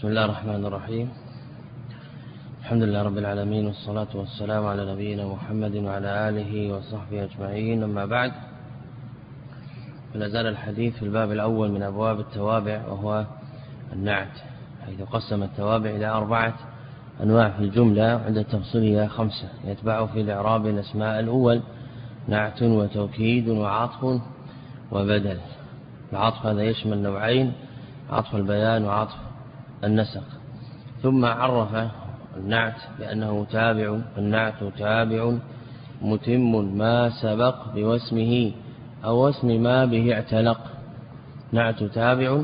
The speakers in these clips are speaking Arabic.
بسم الله الرحمن الرحيم. الحمد لله رب العالمين، والصلاة والسلام على نبينا محمد وعلى آله وصحبه أجمعين. أما بعد، فلا زال الحديث في الباب الأول من أبواب التوابع، وهو النعت، حيث قسم التوابع إلى 4 أنواع في الجملة، عند تفصيلها 5 يتبع في الإعراب الأسماء. الأول نعت وتوكيد وعطف وبدل. العطف هذا يشمل نوعين: عطف البيان وعطف النسق. ثم عرف النعت بأنه تابع. النعت تابع متم ما سبق بواسمه أو واسم ما به اعتلق. نعت تابع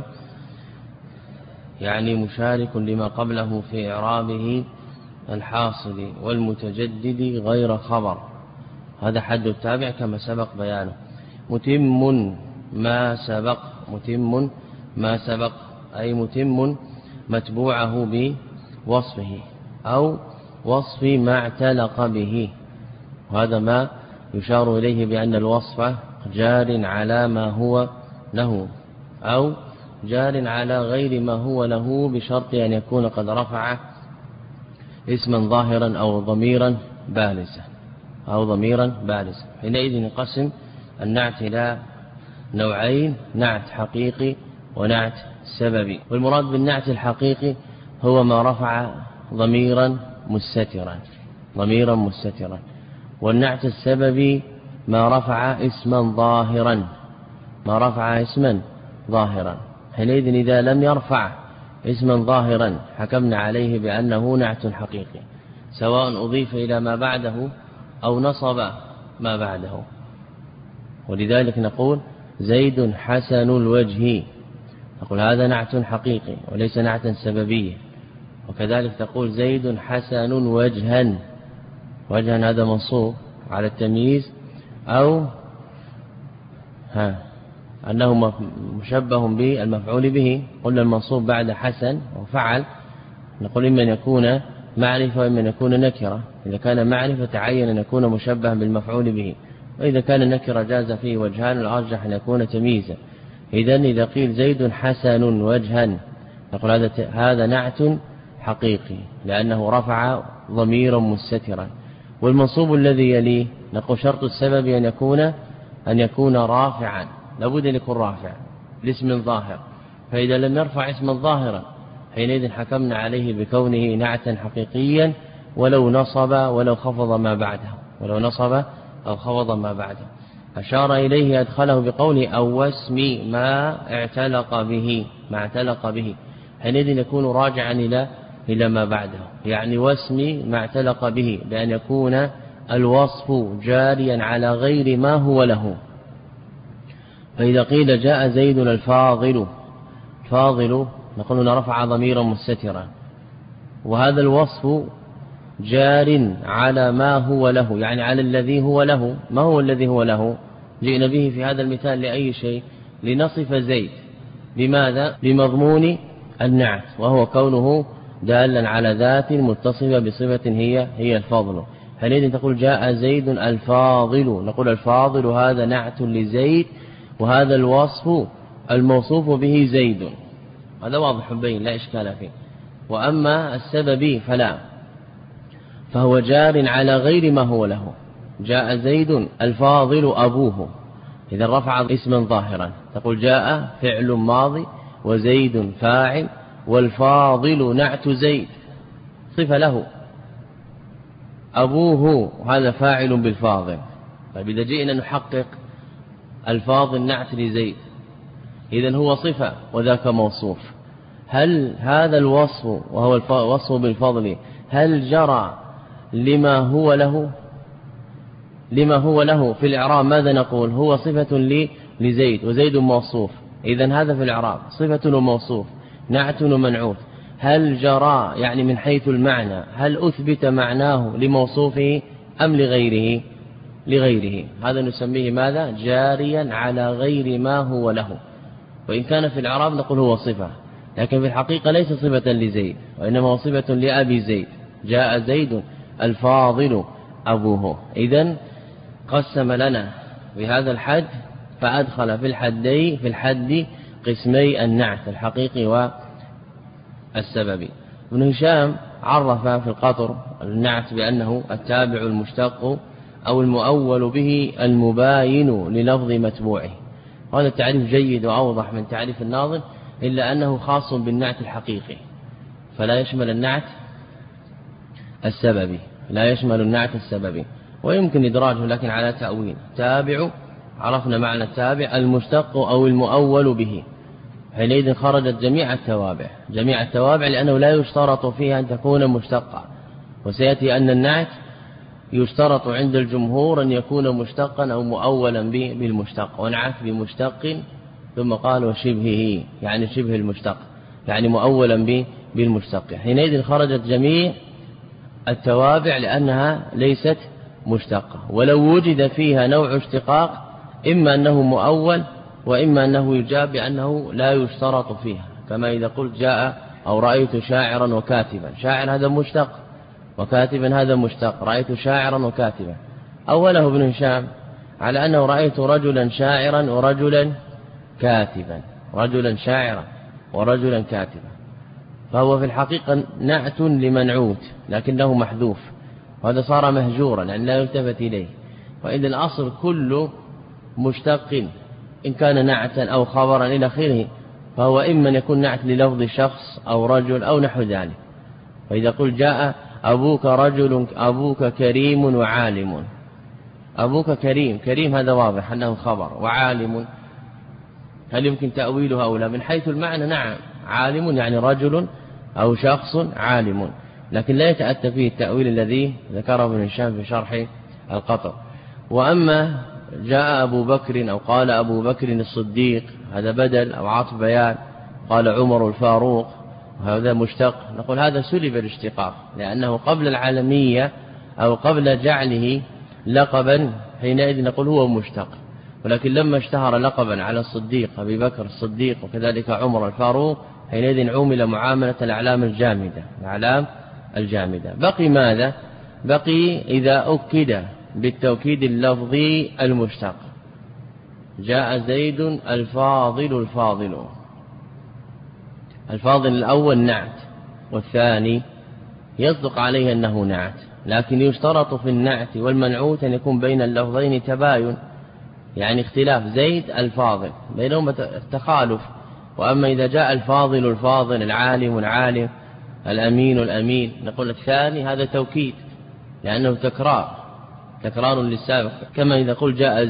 يعني مشارك لما قبله في إعرابه الحاصل والمتجدد غير خبر. هذا حد التابع كما سبق بيانه. متم ما سبق، متم ما سبق أي متم متبوعه بوصفه أو وصف ما اعتلق به، وهذا ما يشار إليه بأن الوصف جار على ما هو له أو جار على غير ما هو له، بشرط أن يكون قد رفع اسما ظاهرا أو ضميرا بارزا حينئذ نقسم النعت إلى نوعين: نعت حقيقي ونعت سببي. والمراد بالنعت الحقيقي هو ما رفع ضميرا مستترا، والنعت السببي ما رفع اسما ظاهرا. حينئذ إذا لم يرفع اسما ظاهرا حكمنا عليه بأنه نعت حقيقي، سواء أضيف إلى ما بعده أو نصب ما بعده. ولذلك نقول زيد حسن الوجه، نقول هذا نعت حقيقي وليس نعتا سببيا. وكذلك تقول زيد حسن وجها هذا منصوب على التمييز، أو أنه مشبه بالمفعول به. قلنا المنصوب بعد حسن وفعل، نقول إما أن يكون معرفة وإما أن يكون نكرة. إذا كان معرفة تعين أن يكون مشبها بالمفعول به، وإذا كان نكرة جاز فيه وجهان، الأرجح أن يكون تمييزا. إذا قيل زيد حسن وجها، نقول هذا نعت حقيقي لأنه رفع ضميرا مستترا. والمنصوب الذي يليه نقول شرط السبب أن يكون رافعا، لابد أن يكون رافع لاسم ظاهر. فإذا لم يرفع اسما ظاهرا حينئذ حكمنا عليه بكونه نعتا حقيقيا، ولو نصب ولو خفض ما بعده. أشار إليه أدخله بقوله أو واسم ما اعتلق به، حينئذ يكون راجعا إلى ما بعده، يعني واسم ما اعتلق به، بأن يكون الوصف جاريا على غير ما هو له. فإذا قيل جاء زيد الفاضل، نقول رفع ضميرا مستترا، وهذا الوصف جار على ما هو له، يعني على الذي هو له. ما هو الذي هو له؟ جئنا به في هذا المثال لأي شيء؟ لنصف زيد. بماذا؟ بمضمون النعت، وهو كونه دالا على ذات متصفة بصفة هي الفضل. حينئذ تقول جاء زيد الفاضل، نقول الفاضل هذا نعت لزيد، وهذا الوصف الموصوف به زيد. هذا واضح بين لا إشكال فيه. وأما السببي فلا، فهو جار على غير ما هو له. جاء زيد الفاضل أبوه، إذا رفع اسما ظاهرا تقول جاء فعل ماضي وزيد فاعل والفاضل نعت زيد صفة له، أبوه هذا فاعل بالفاضل. طيب إذا جئنا نحقق الفاضل نعت لزيد، إذن هو صفة وذاك موصوف. هل هذا الوصف وهو الوصف بالفضل هل جرى لما هو له في الإعراب؟ ماذا نقول؟ هو صفة لزيد وزيد موصوف، إذن هذا في الإعراب صفة وموصوف، نعت ومنعوت. هل جرى يعني من حيث المعنى، هل أثبت معناه لموصوفه أم لغيره؟ هذا نسميه ماذا؟ جاريا على غير ما هو له. وإن كان في الإعراب نقول هو صفة، لكن في الحقيقة ليس صفة لزيد، وإنما هو صفة لأبي زيد. جاء زيد الفاضل أبوه. إذن قسم لنا بهذا الحد، فأدخل في الحد قسمي النعت الحقيقي السببي. ابن هشام عرف في القطر النعت بأنه التابع المشتق أو المؤول به المباين للفظ متبوعه. هذا التعريف جيد وأوضح من تعريف الناظم، إلا أنه خاص بالنعت الحقيقي فلا يشمل النعت السببي، لا يشمل النعت السببي، ويمكن إدراجه لكن على تأويل. تابع عرفنا معنى التابع المشتق أو المؤول به، حينئذ خرجت جميع التوابع لأنه لا يشترط فيها أن تكون مشتقة، وسيأتي أن النعت يشترط عند الجمهور أن يكون مشتقا أو مؤولا بالمشتق، ونعت بمشتق ثم قال وشبهه يعني شبه المشتق يعني مؤولا بالمشتق. حينئذ خرجت جميع التوابع لأنها ليست مشتقة، ولو وجد فيها نوع اشتقاق إما أنه مؤول وإما أنه يجاب بأنه لا يشترط فيها، كما إذا قلت جاء أو رأيت شاعرا وكاتبا، شاعر هذا مشتق وكاتبا هذا مشتق، رأيت شاعرا وكاتبا. أوله ابن هشام على أنه رأيت رجلا شاعرا ورجلا كاتبا، رجلا شاعرا ورجلا كاتبا، فهو في الحقيقة نعت لمنعوت لكنه محذوف، وهذا صار مهجورا يعني لا يلتفت إليه. وإذا الأصل كل مشتق إن كان نعتا أو خبرا إلى آخره فهو إما يكون نعت للفظ شخص أو رجل أو نحو ذلك. فإذا قل جاء أبوك رجل، أبوك كريم وعالم، أبوك كريم هذا واضح أنه خبر، وعالم هل يمكن تأويلها أو لا؟ من حيث المعنى نعم، عالم يعني رجل أو شخص عالم، لكن لا يتأتى فيه التأويل الذي ذكره ابن هشام في شرح القطر. وأما جاء أبو بكر أو قال أبو بكر الصديق هذا بدل أو عطف بيان، قال عمر الفاروق وهذا مشتق، نقول هذا سلب الاشتقاق لأنه قبل العالمية أو قبل جعله لقبا، حينئذ نقول هو مشتق. ولكن لما اشتهر لقبا على الصديق أبي بكر الصديق وكذلك عمر الفاروق، حينئذ عمل معاملة الأعلام الجامدة. بقي ماذا؟ بقي إذا أكد بالتوكيد اللفظي المشتق، جاء زيد الفاضل، الفاضل الأول نعت، والثاني يصدق عليه أنه نعت، لكن يشترط في النعت والمنعوت أن يكون بين اللفظين تباين، يعني اختلاف زيد الفاضل بينهما تخالف. وأما إذا جاء الفاضل العالم الأمين نقول الثاني هذا توكيد لأنه تكرار للسابق، كما إذا قل جاء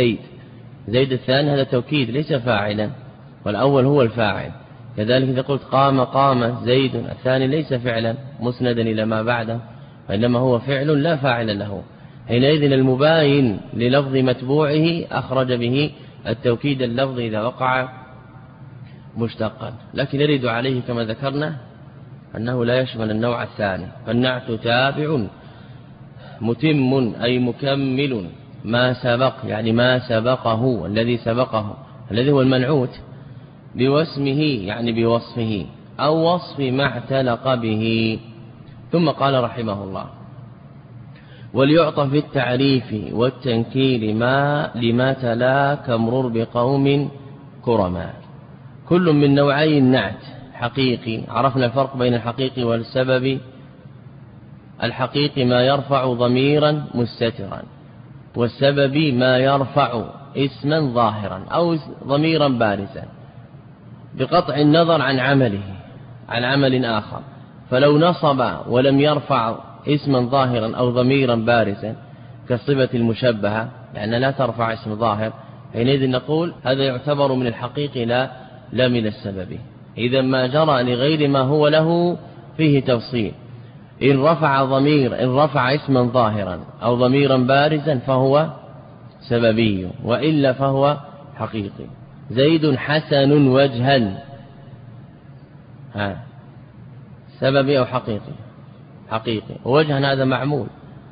زيد الثاني هذا توكيد ليس فاعلا والأول هو الفاعل. كذلك إذا قلت قام زيد الثاني ليس فعلا مسندا إلى ما بعده، وإنما هو فعل لا فاعل له. حينئذ المباين للفظ متبوعه أخرج به التوكيد اللفظي إذا وقع مشتقا، لكن يرد عليه كما ذكرنا أنه لا يشمل النوع الثاني، فالنعت تابع متم أي مكمل ما سبق، يعني ما سبقه الذي هو المنعوت، بواسمه يعني بوصفه أو وصف ما اعتلق به. ثم قال رحمه الله وليعطى في التعريف والتنكير لما تلا كمرر بقوم كرما. كل من نوعي النعت حقيقي، عرفنا الفرق بين الحقيقي والسببي. الحقيقي ما يرفع ضميرا مستترا، والسببي ما يرفع اسما ظاهرا أو ضميرا بارزا بقطع النظر عن عمل آخر. فلو نصب ولم يرفع اسما ظاهرا أو ضميرا بارزا كالصفة المشبهة لأن لا ترفع اسم ظاهر، حينئذ نقول هذا يعتبر من الحقيقي لا من السببي. إذا ما جرى لغير ما هو له فيه تفصيل، إن رفع اسما ظاهرا أو ضميرا بارزا فهو سببي، وإلا فهو حقيقي. زيد حسن وجها سببي أو حقيقي، ووجها هذا معمول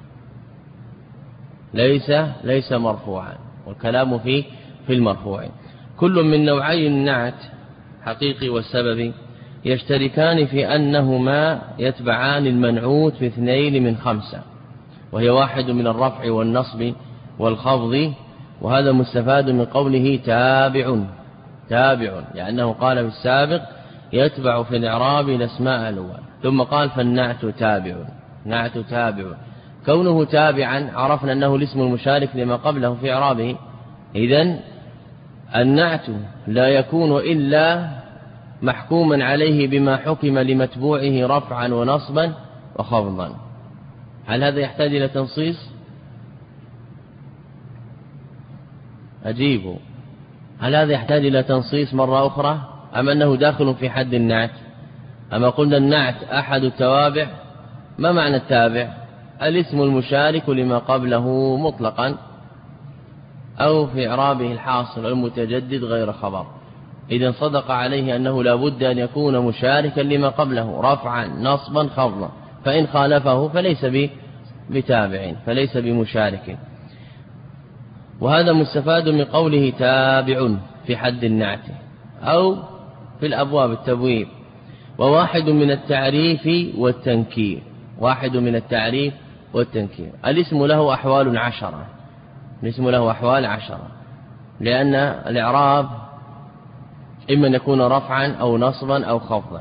ليس مرفوعا، والكلام في المرفوع. كل من نوعي النعت حقيقي والسببي يشتركان في أنهما يتبعان المنعوت في 2 من 5، وهي 1 من الرفع والنصب والخفض. وهذا مستفاد من قوله تابع، لأنه قال في السابق يتبع في الإعراب الأسماء الأول. ثم قال فالنعت تابع. نعت تابع كونه تابعا عرفنا أنه الاسم المشارك لما قبله في إعرابه. إذن النعت لا يكون إلا محكوما عليه بما حكم لمتبوعه رفعا ونصبا وخفضا. هل هذا يحتاج إلى تنصيص؟ أجيبه. هل هذا يحتاج إلى تنصيص مرة أخرى أم أنه داخل في حد النعت؟ أما قلنا النعت أحد التوابع. ما معنى التابع؟ الاسم المشارك لما قبله مطلقا أو في إعرابه الحاصل المتجدد غير خبر. إذن صدق عليه أنه لا بد أن يكون مشاركا لما قبله رفعا نصبا خفضا، فإن خالفه فليس بتابع فليس بمشارك. وهذا مستفاد من قوله تابع في حد النعت أو في الأبواب التبويب. وواحد من التعريف والتنكير. واحد من التعريف والتنكير. الاسم له أحوال 10. الاسم له أحوال 10 لأن الإعراب إما أن يكون رفعا أو نصبا أو خفضا،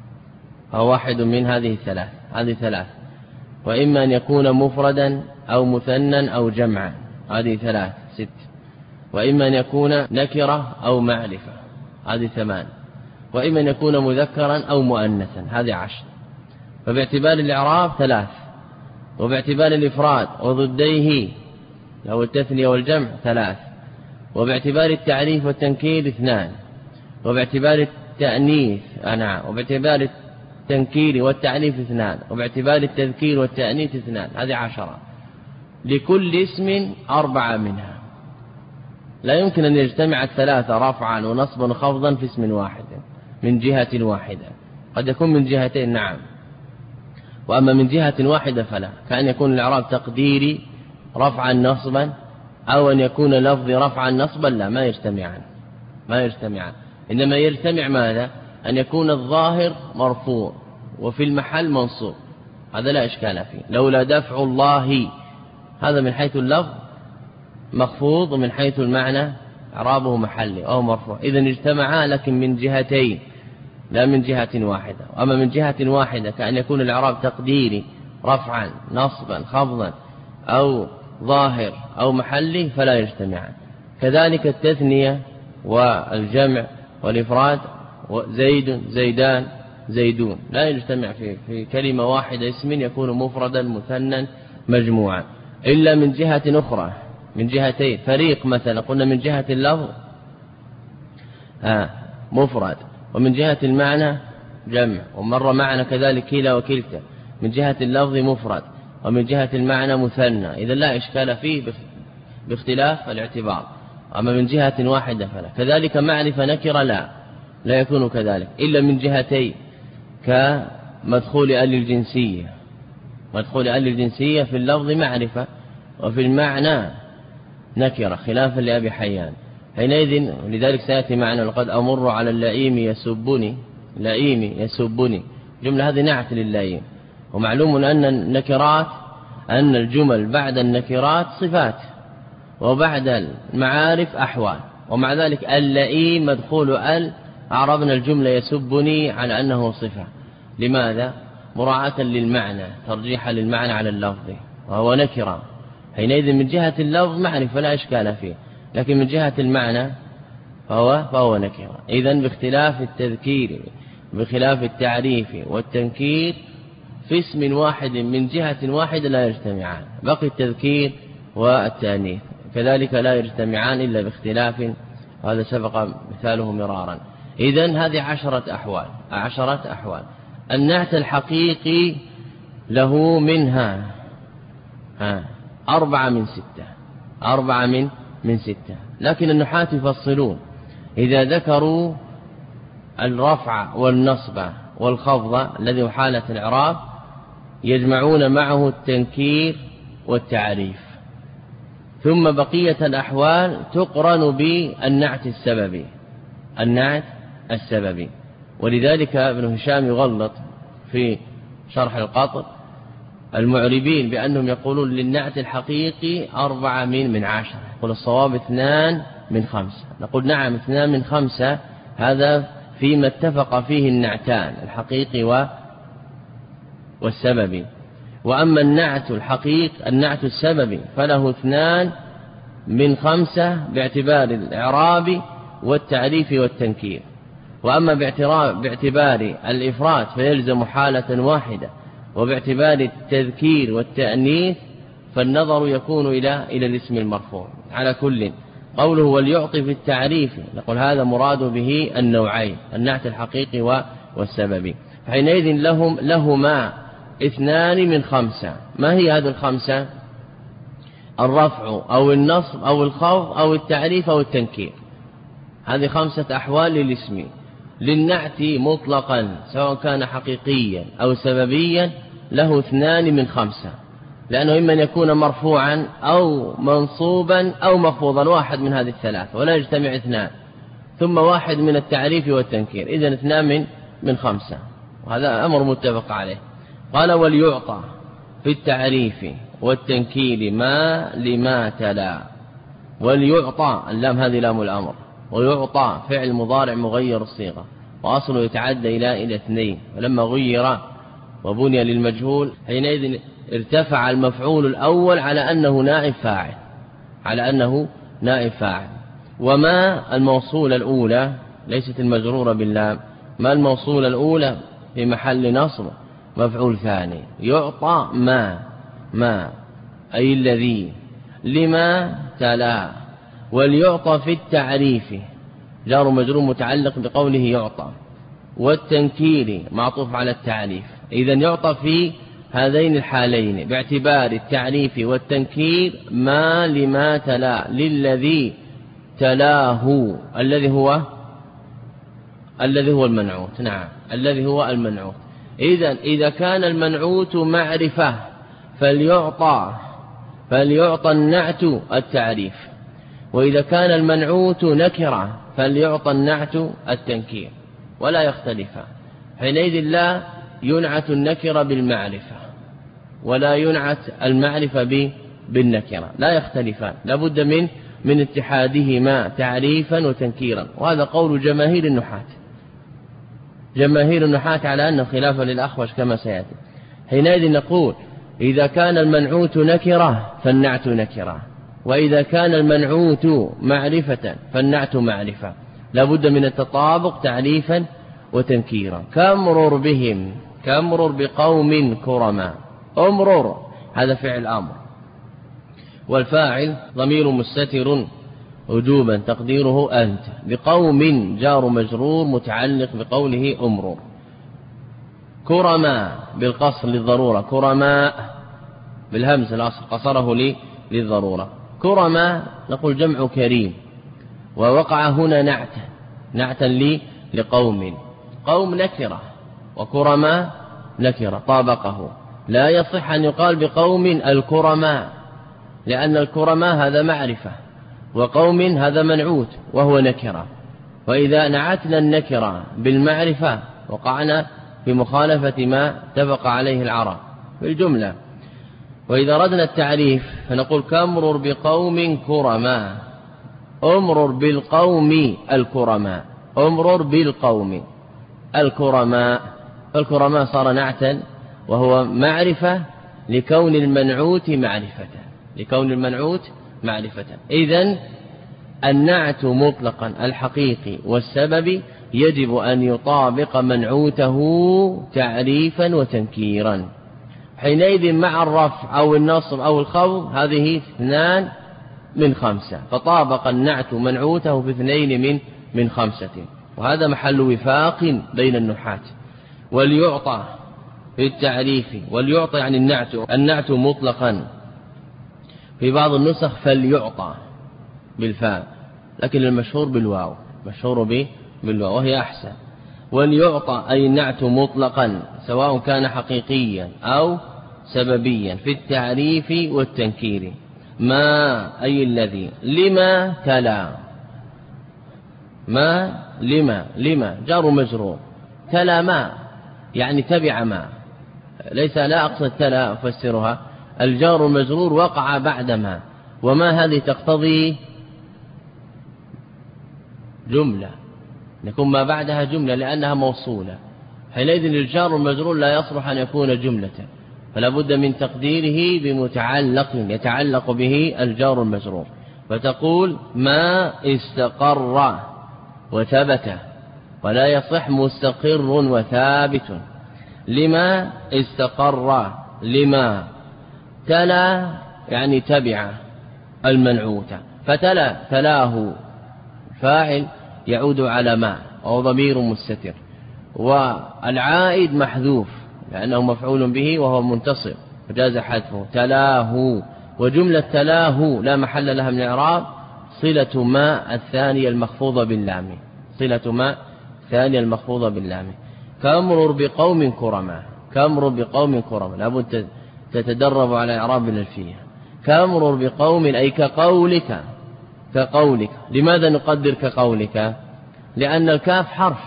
أو واحد من هذه ثلاث. وإما أن يكون مفردا أو مثنى أو جمعا، هذه 6. وإما أن يكون نكرة أو معرفة، هذه 8. وإما أن يكون مذكرا أو مؤنثا، هذه 10. فباعتبار الإعراب 3، وباعتبار الإفراد وضديه لو التثنية والجمع 3، وباعتبار التعريف والتنكير 2، وباعتبار التأنيث وباعتبار التنكير والتعريف 2، وباعتبار التذكير والتأنيث 2. هذه 10. لكل اسم 4 منها. لا يمكن أن يجتمع 3 رفعا ونصبا وخفضا في اسم واحد من جهة واحدة. قد يكون من جهتين نعم، وأما من جهة واحدة فلا. كأن يكون الإعراب تقديري رفعا نصبا، أو أن يكون لفظ رفعا نصبا، لا، ما يجتمعان. إنما يجتمع ماذا؟ أن يكون الظاهر مرفوع وفي المحل منصوب، هذا لا إشكال فيه. لولا دفع الله، هذا من حيث اللفظ مخفوض، ومن حيث المعنى إعرابه محلي أو مرفوع. إذن اجتمعا لكن من جهتين لا من جهة واحدة. وأما من جهة واحدة كأن يكون الإعراب تقديري رفعا نصبا خفضا أو ظاهر أو محلي فلا يجتمعان. كذلك التثنية والجمع والإفراد، زيد زيدان زيدون، لا يجتمع في كلمة واحدة اسم يكون مفردا مثنى مجموعا، إلا من جهة أخرى، من جهتين. فريق مثلا قلنا من جهة اللفظ مفرد، ومن جهة المعنى جمع. ومر معنا كذلك كلا وكلتا، من جهة اللفظ مفرد ومن جهة المعنى مثنى. إذا لا إشكال فيه باختلاف الاعتبار. أما من جهة واحدة فلا. كذلك معرفة نكرة لا يكون كذلك إلا من جهتين، كمدخول أهل الجنسية. مدخول أهل الجنسية في اللفظ معرفة وفي المعنى نكرة، خلافا لأبي حيان. حينئذ لذلك سيأتي معنا لقد أمر على اللئيم يسبني، لئيم يسبني، جملة هذه نعت للئيم. ومعلوم أن النكرات، أن الجمل بعد النكرات صفات وبعد المعارف أحوال. ومع ذلك اللئيم مدخول أعربنا الجملة يسبني على أنه صفة. لماذا؟ مراعاة للمعنى، ترجيحا للمعنى على اللفظ، وهو نكرة. حينئذ من جهة اللفظ معرفة لا إشكال فيه، لكن من جهة المعنى فهو نكرة. إذن باختلاف التذكير بخلاف التعريف والتنكير في اسم واحد من جهة واحدة لا يجتمعان. بقي التذكير والتأنيث كذلك لا يجتمعان إلا باختلاف، هذا سبق مثاله مرارا. إذن هذه 10 أحوال. النعت الحقيقي له منها 4 من 6. لكن النحاة يفصلون، إذا ذكروا الرفع والنصب والخفض الذي هو حالة الإعراب يجمعون معه التنكير والتعريف، ثم بقية الأحوال تقرن بالنعت السببي. ولذلك ابن هشام يغلط في شرح القطر المعربين بأنهم يقولون للنعت الحقيقي 4 من 10، يقول الصواب 2 من 5. نقول نعم 2 من 5، هذا فيما اتفق فيه النعتان الحقيقي والسببي. وأما النعت النعت السببي فله 2 من 5 باعتبار الإعراب والتعريف والتنكير. وأما باعتبار الإفراد فيلزم حالة واحدة، وباعتبار التذكير والتأنيث فالنظر يكون إلى الاسم المرفوع. على كل قوله وليعطي في التعريف نقول هذا مراد به النوعين النعت الحقيقي والسببي. فحينئذ لهما 2 من 5. ما هي هذه 5؟ الرفع أو النصب أو الخفض أو التعريف أو التنكير. هذه 5 أحوال للاسم. للنعت مطلقا سواء كان حقيقيا أو سببيا له 2 من 5، لأنه إما أن يكون مرفوعا أو منصوبا أو مخفوضا، واحد من هذه الثلاثة، ولا يجتمع 2. ثم واحد من التعريف والتنكير، إذن 2 من 5، وهذا أمر متفق عليه. قال وليعطى في التعريف والتنكير ما لما تلا. وليعطى اللام هذه لام الأمر، ويعطى فعل مضارع مغير الصيغة وأصله يتعدى إلى 2، ولما غير وبني للمجهول حينئذ ارتفع المفعول الأول على أنه نائب فاعل. وما الموصولة الأولى ليست المجرورة باللام، ما الموصولة الأولى في محل نصب مفعول ثاني. يعطى ما أي الذي لما تلا. وليعطى في التعريف جار مجرور متعلق بقوله يعطى، والتنكير معطوف على التعريف. إذن يعطى في هذين الحالين باعتبار التعريف والتنكير ما لما تلا، للذي تلاه الذي هو المنعوت. نعم الذي هو المنعوت. إذا كان المنعوت معرفة فليعطى النعت التعريف، وإذا كان المنعوت نكرة فليعطى النعت التنكير، ولا يختلفا. حينئذ لا ينعت النكرة بالمعرفة ولا ينعت المعرفة بالنكرة، لا يختلفان، لابد من اتحادهما تعريفا وتنكيرا. وهذا قول جماهير النحاة على أنه خلافا للأخوش كما سيأتي. حينئذ نقول إذا كان المنعوت نكرة فالنعت نكرة، وإذا كان المنعوت معرفة فالنعت معرفة، لابد من التطابق تعريفا وتنكيرا. كامرر بقوم كرما. امرر هذا فعل أمر، والفاعل ضمير مستتر وجوبا تقديره أنت. بقوم جار مجرور متعلق بقوله امرر. كرما بالقصر للضرورة، كرماء بالهمز الأصل قصره للضرورة. كرما نقول جمع كريم، ووقع هنا نعتا لقوم. قوم نكرة وكرما نكرة طابقه. لا يصح أن يقال بقوم الكرماء، لأن الكرماء هذا معرفة، وقوم هذا منعوت وهو نكرة. وإذا نعتنا النكرة بالمعرفة وقعنا في مخالفة ما اتفق عليه العرب بالجملة. وإذا ردنا التعريف فنقول كامرر بقوم كرماء، امرر بالقوم الكرماء، امرر بالقوم الكرماء. الكرماء صار نعتا وهو معرفة لكون المنعوت معرفة. إذن النعت مطلقا الحقيقي والسبب يجب أن يطابق منعوته تعريفا وتنكيرا. حينئذ مع الرفع أو النصب أو الخفض هذه 2 من 5، فطابق النعت منعوته في 2 من 5، وهذا محل وفاق بين النحاة. وليعطى في التعريف، وليعطى يعني النعت مطلقا، في بعض النسخ فليعطى بالفاء، لكن المشهور بالواو، وهي أحسن. وليعطى أي النعت مطلقا سواء كان حقيقيا أو سببيا في التعريف والتنكير. ما أي الذي لما تلا. ما لما جار مجرور، تلا ما يعني تبع ما، لا أقصد تلا أفسرها، الجار المجرور وقع بعد ما، وما هذه تقتضي جملة يكون ما بعدها جملة لأنها موصولة، حينئذ الجار المجرور لا يصلح أن يكون جملة، فلا بد من تقديره بمتعلق يتعلق به الجار المجرور، فتقول ما استقر وثبت، ولا يصح مستقر وثابت. لما استقر، لما تلا يعني تبع المنعوت، فتلا تلاه فاعل يعود على ما أو ضمير مستتر، والعائد محذوف لأنه مفعول به وهو منتصب وجاز حذفه تلاه. وجملة تلاه لا محل لها من الإعراب صلة ما الثانية المخفوضة باللام، صلة ما الثانية المخفوضة باللام. كأمر بقوم كرما، كأمر بقوم كرما لابد تتدرب على إعراب الألفية. كأمر بقوم أي كقولك، كقولك. لماذا نقدر كقولك؟ لأن الكاف حرف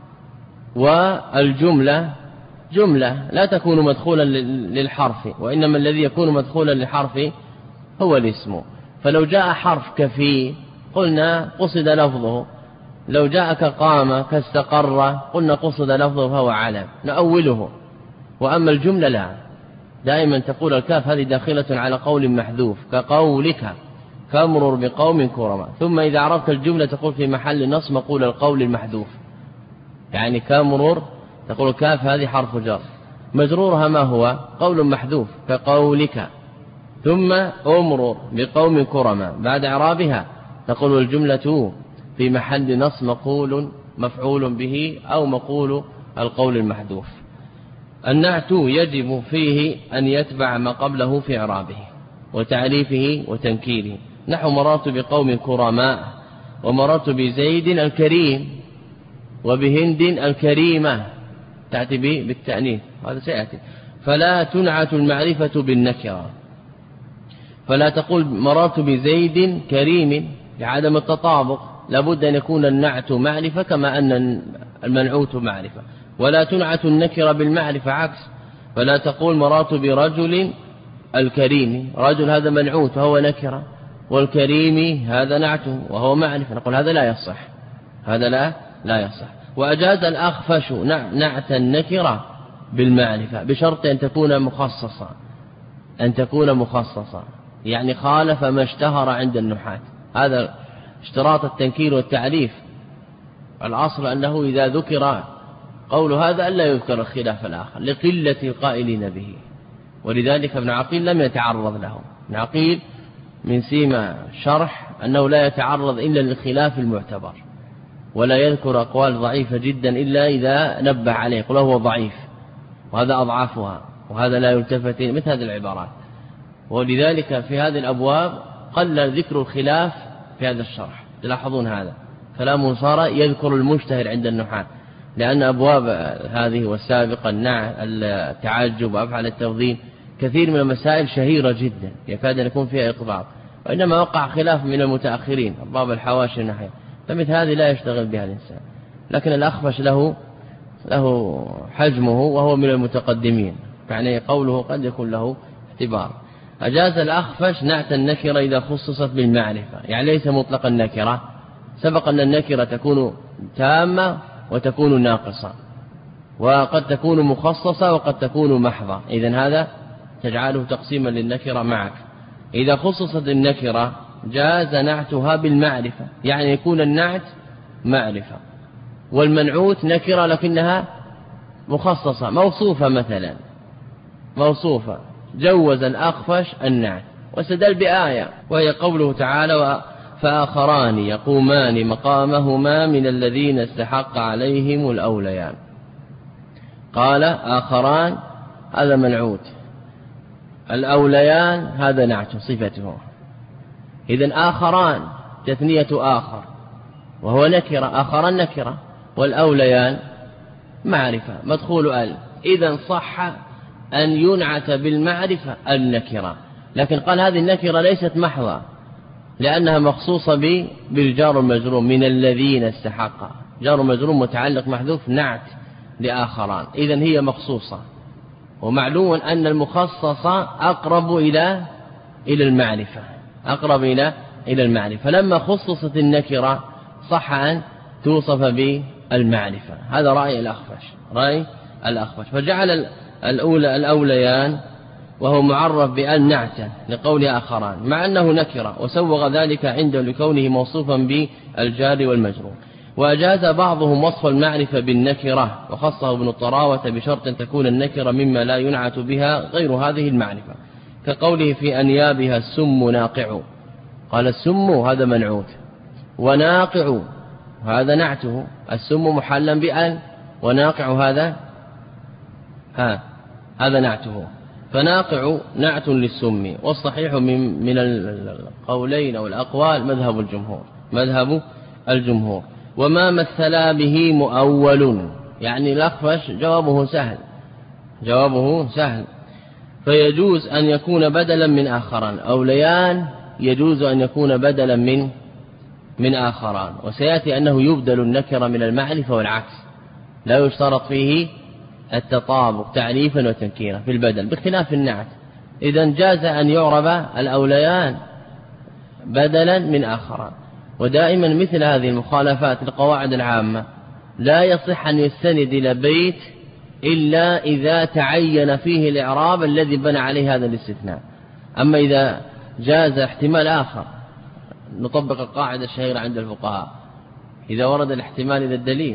والجملة جملة لا تكون مدخولا للحرف، وإنما الذي يكون مدخولا للحرف هو الاسم. فلو جاء حرف كفي قلنا قصد لفظه، لو جاء كقام كاستقر قلنا قصد لفظه فهو علم نأوله. وأما الجملة لا، دائما تقول الكاف هذه داخلة على قول محذوف كقولك كأمر بقوم كرما. ثم إذا عرفت الجملة تقول في محل نصب مقول القول المحذوف، يعني كأمر تقول الكاف هذه حرف جر مجرورها ما هو قول محذوف كقولك، ثم أمر بقوم كرما بعد إعرابها تقول الجملة في محل نصب مقول مفعول به أو مقول القول المحذوف. النعت يجب فيه أن يتبع ما قبله في إعرابه وتعريفه وتنكيره، نحو مررت بقوم كرماء، ومررت بزيد الكريم، وبهند الكريمة، تأتي به بالتأنيث هذا سيأتي. فلا تنعت المعرفة بالنكرة، فلا تقول مررت بزيد كريم لعدم التطابق، لابد أن يكون النعت معرفة كما أن المنعوت معرفة. ولا تنعت النكرة بالمعرفة عكس، فلا تقول مررت برجل الكريم، رجل هذا منعوت وهو نكرة، والكريم هذا نعت وهو معرفة، نقول هذا لا يصح، هذا لا يصح. وأجاز الأخفش نعت النكرة بالمعرفة بشرط أن تكون مخصصة، أن تكون مخصصة، يعني خالف ما اشتهر عند النحاة. هذا اشتراط التنكير والتعريف. الأصل أنه إذا ذكر قول هذا ألا يذكر الخلاف الآخر لقلة القائلين به، ولذلك ابن عقيل لم يتعرض له. ابن عقيل من سيما شرح أنه لا يتعرض إلا للخلاف المعتبر، ولا يذكر أقوال ضعيفة جدا إلا إذا نبه عليه يقول هو ضعيف وهذا أضعافها وهذا لا يلتفت، مثل هذه العبارات. ولذلك في هذه الأبواب قل ذكر الخلاف في هذا الشرح، تلاحظون هذا كلام صار يذكر المشتهر عند النحاة، لأن أبواب هذه والسابقة التعجب وأفعال التفضيل كثير من المسائل شهيرة جدا يكاد أن يكون فيها إقباط، وإنما وقع خلاف من المتأخرين أبواب الحواشي النحية، فمثل هذه لا يشتغل بها الإنسان. لكن الأخفش له حجمه وهو من المتقدمين، يعني قوله قد يكون له اعتبار. أجاز الأخفش نعت النكرة إذا خصصت بالمعرفة، يعني ليس مطلق النكرة، سبق أن النكرة تكون تامة وتكون ناقصة، وقد تكون مخصصة وقد تكون محضة، إذن هذا تجعله تقسيما للنكرة معك. إذا خصصت النكرة جاز نعتها بالمعرفة، يعني يكون النعت معرفة والمنعوت نكرة لكنها مخصصة موصوفة، مثلا موصوفة. جوز الأخفش النعت واستدل بآية وهي قوله تعالى فآخران يقومان مقامهما من الذين استحق عليهم الأوليان. قال آخران هذا منعوت، الأوليان هذا نعت صفته. إذن آخران تثنية آخر وهو نكرة، آخران نكرة والأوليان معرفة مدخول ال، إذن صح أن ينعت بالمعرفة النكرة. لكن قال هذه النكرة ليست محضة لأنها مخصوصة بالجار المجرور من الذين استحق، جار مجرور متعلق محذوف نعت لآخران، إذن هي مخصوصة. ومعلوم أن المخصصة أقرب إلى المعرفة، أقرب إلى المعرفة. لما خصصت النكرة صح أن توصف بالمعرفة. هذا رأي الأخفش فجعل الأوليان وهو معرف بأن نعتا لقول آخران مع أنه نكرة، وسوغ ذلك عنده لكونه موصوفا بالجار والمجرور. وأجاز بعضهم وصف المعرفة بالنكرة، وخصه ابن الطراوة بشرط أن تكون النكرة مما لا ينعت بها غير هذه المعرفة، كقوله في أنيابها السم ناقع، قال السم هذا منعوت، وناقع هذا نعته، السم محلا بأن، وناقع هذا نعته، فناقع نعت للسم. والصحيح من القولين أو الأقوال مذهب الجمهور. وما مثلا به مؤول، يعني الأخفش جوابه سهل، فيجوز أن يكون بدلا من آخران. أوليان يجوز أن يكون بدلا من آخران، وسيأتي أنه يبدل النكرة من المعرفة والعكس، لا يشترط فيه التطابق تعريفا وتنكيرا في البدل بخلاف النعت. إذن جاز أن يعرب الأوليان بدلا من آخران. ودائما مثل هذه المخالفات القواعد العامة لا يصح أن يستند إلى بيت إلا إذا تعين فيه الإعراب الذي بنى عليه هذا الاستثناء. أما إذا جاز احتمال آخر، نطبق القاعدة الشهيرة عند الفقهاء، إذا ورد الاحتمال إلى الدليل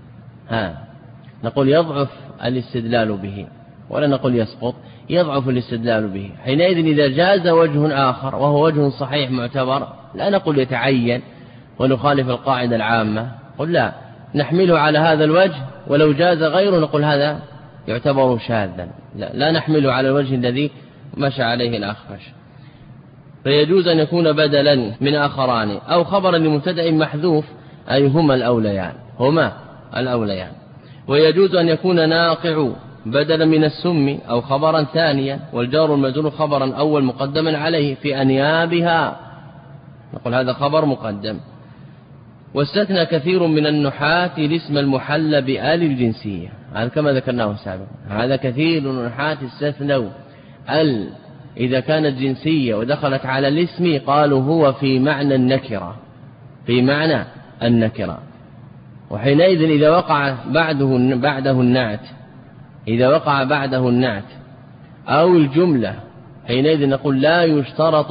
نقول يضعف الاستدلال به، ولا نقول يسقط، يضعف الاستدلال به. حينئذ إذا جاز وجه آخر وهو وجه صحيح معتبر لا نقول يتعين ونخالف القاعدة العامة، قل لا نحمله على هذا الوجه، ولو جاز غيره نقول هذا يعتبر شاذا، لا نحمله على الوجه الذي مشى عليه الأخفش. فيجوز أن يكون بدلا من آخران أو خبرا لمبتدأ محذوف، أي هما الأوليان. ويجوز أن يكون ناقع بدلا من السم أو خبرا ثانيا، والجار المجرور خبرا أول مقدما عليه في أنيابها، نقول هذا خبر مقدم. واستثنى كثير من النحاة الاسم المحل بآل الجنسية، هذا كما ذكرناه سابقا، هذا كثير من النحاة استثنوا إذا كانت جنسية ودخلت على الاسم قالوا هو في معنى النكرة. وحينئذ إذا وقع بعده النعت أو الجملة، حينئذ نقول لا يشترط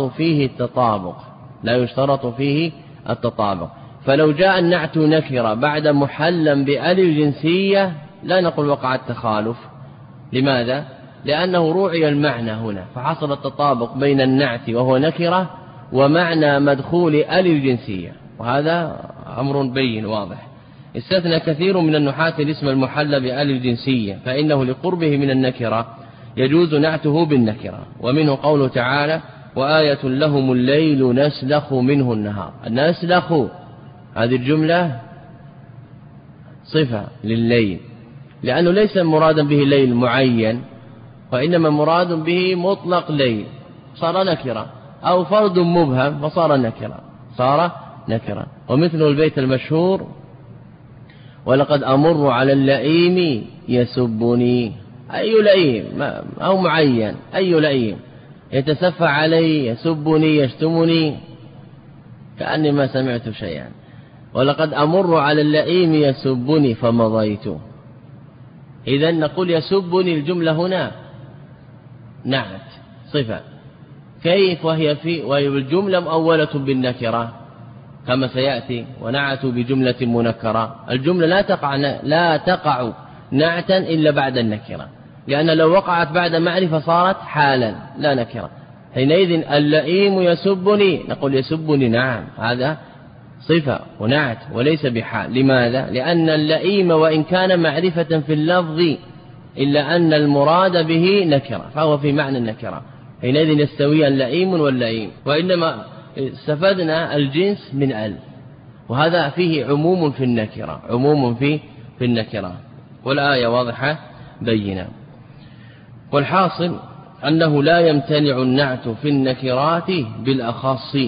فيه التطابق. فلو جاء النعت نكرة بعد محلا بآل الجنسية لا نقول وقع التخالف. لماذا؟ لأنه روعي المعنى هنا، فحصل التطابق بين النعت وهو نكرة ومعنى مدخول آل الجنسية، وهذا أمر بين واضح. استثنى كثير من النحاة الاسم المحل بآل الجنسية، فإنه لقربه من النكرة يجوز نعته بالنكرة. ومنه قوله تعالى وآية لهم الليل نسلخ منه النهار. النسلخ هذه الجملة صفة لليل، لأنه ليس مرادا به ليل معين، وإنما مراد به مطلق ليل صار نكرة، أو فرد مبهم فصار نكرة. ومثل البيت المشهور ولقد أمر على اللئيم يسبني، أي لئيم أو معين، أي لئيم يتسفى علي يسبني يشتمني كأني ما سمعت شيئا. ولقد أمر على اللئيم يسبني فمضيت. إذن نقول يسبني الجملة هنا نعت صفة، كيف وهي الجملة مؤولة بالنكرة كما سيأتي، ونعتوا بجملة منكرة. الجملة لا تقع نعتا إلا بعد النكرة، لأن لو وقعت بعد معرفة صارت حالا لا نكرة. حينئذ اللئيم يسبني نقول يسبني نعم، هذا صفة ونعت وليس بحال. لماذا؟ لأن اللئيم وإن كان معرفة في اللفظ إلا أن المراد به نكرة، فهو في معنى النكرة. حينئذ يستوي اللئيم واللئيم، وإنما استفدنا الجنس من ال، وهذا فيه عموم في النكرة، والآية واضحة بينة. والحاصل أنه لا يمتنع النعت في النكرات بالأخص،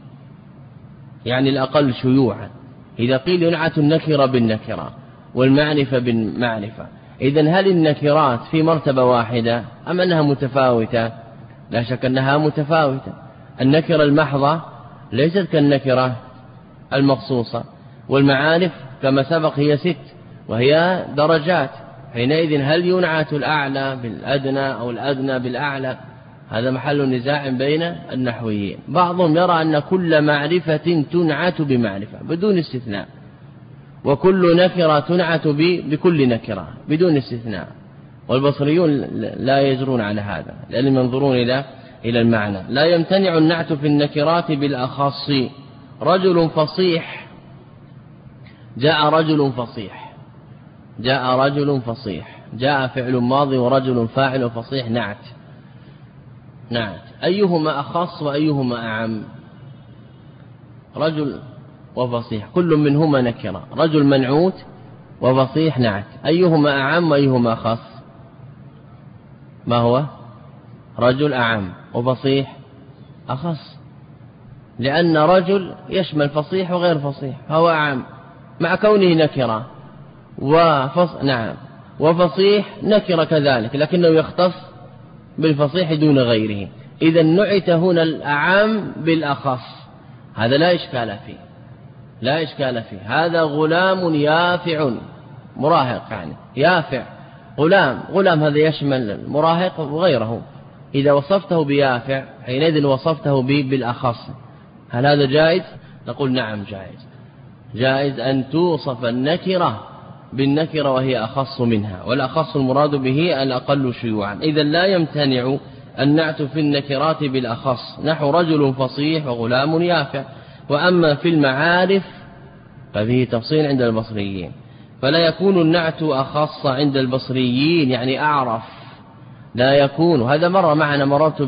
يعني الأقل شيوعا. إذا قيل ينعت النكرة بالنكرة والمعرفة بالمعرفة، إذن هل النكرات في مرتبة واحدة أم أنها متفاوتة؟ لا شك أنها متفاوتة. النكرة المحضة ليست كالنكرة المخصوصة، والمعارف كما سبق هي 6 وهي درجات. حينئذ هل ينعت الأعلى بالأدنى أو الأدنى بالأعلى؟ هذا محل نزاع بين النحويين. بعضهم يرى أن كل معرفة تنعت بمعرفة بدون استثناء، وكل نكرة تنعت بكل نكرة بدون استثناء، والبصريون لا يجرون على هذا لأنهم ينظرون إلى المعنى. لا يمتنع النعت في النكرات بالأخص. رجل فصيح، جاء رجل فصيح، جاء رجل فصيح، جاء فعل ماضي ورجل فاعل وفصيح نعت. أيهما أخص وأيهما أعم؟ رجل وفصيح كل منهما نكرة، رجل منعوت وفصيح نعت، أيهما أعم وأيهما أخص؟ ما هو؟ رجل أعم وفصيح أخص، لأن رجل يشمل فصيح وغير فصيح فهو أعم مع كونه نكرة، وفصيح نكرة كذلك لكنه يختص بالفصيح دون غيره. إذا نعت هنا الأعم بالأخص، هذا لا إشكال فيه، لا إشكال فيه. هذا غلام يافع مراهق، يعني يافع غلام هذا يشمل المراهق وغيره. إذا وصفته بيافع حينئذ وصفته بالأخص. هل هذا جائز؟ نقول نعم جائز أن توصف النكرة بالنكرة وهي أخص منها، والأخص المراد به الأقل شيوعا. إذا لا يمتنع النعت في النكرات بالأخص، نحو رجل فصيح وغلام يافع. وأما في المعارف ففيه تفصيل عند البصريين، فلا يكون النعت أخص عند البصريين يعني أعرف، لا يكون. هذا مر معنا، مررت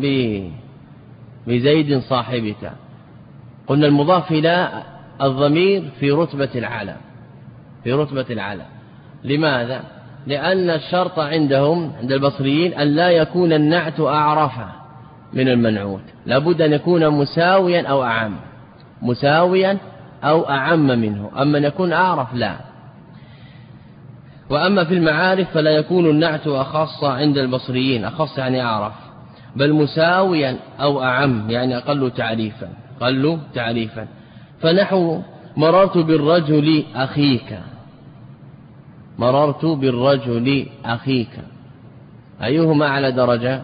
بزيد صاحبك، قلنا المضاف إلى الضمير في رتبة العلم، في رتبة العلم. لماذا؟ لأن الشرط عندهم عند البصريين أن لا يكون النعت أعرف من المنعوت، لابد أن يكون مساويا أو أعم، مساويا أو أعم منه، أما أن يكون أعرف لا. وأما في المعارف فلا يكون النعت أخص عند البصريين، أخص يعني أعرف، بل مساويا أو أعم يعني أقل تعريفا. فنحو مررت بالرجل أخيك، مررت بالرجل أخيك، أيهما أعلى درجة؟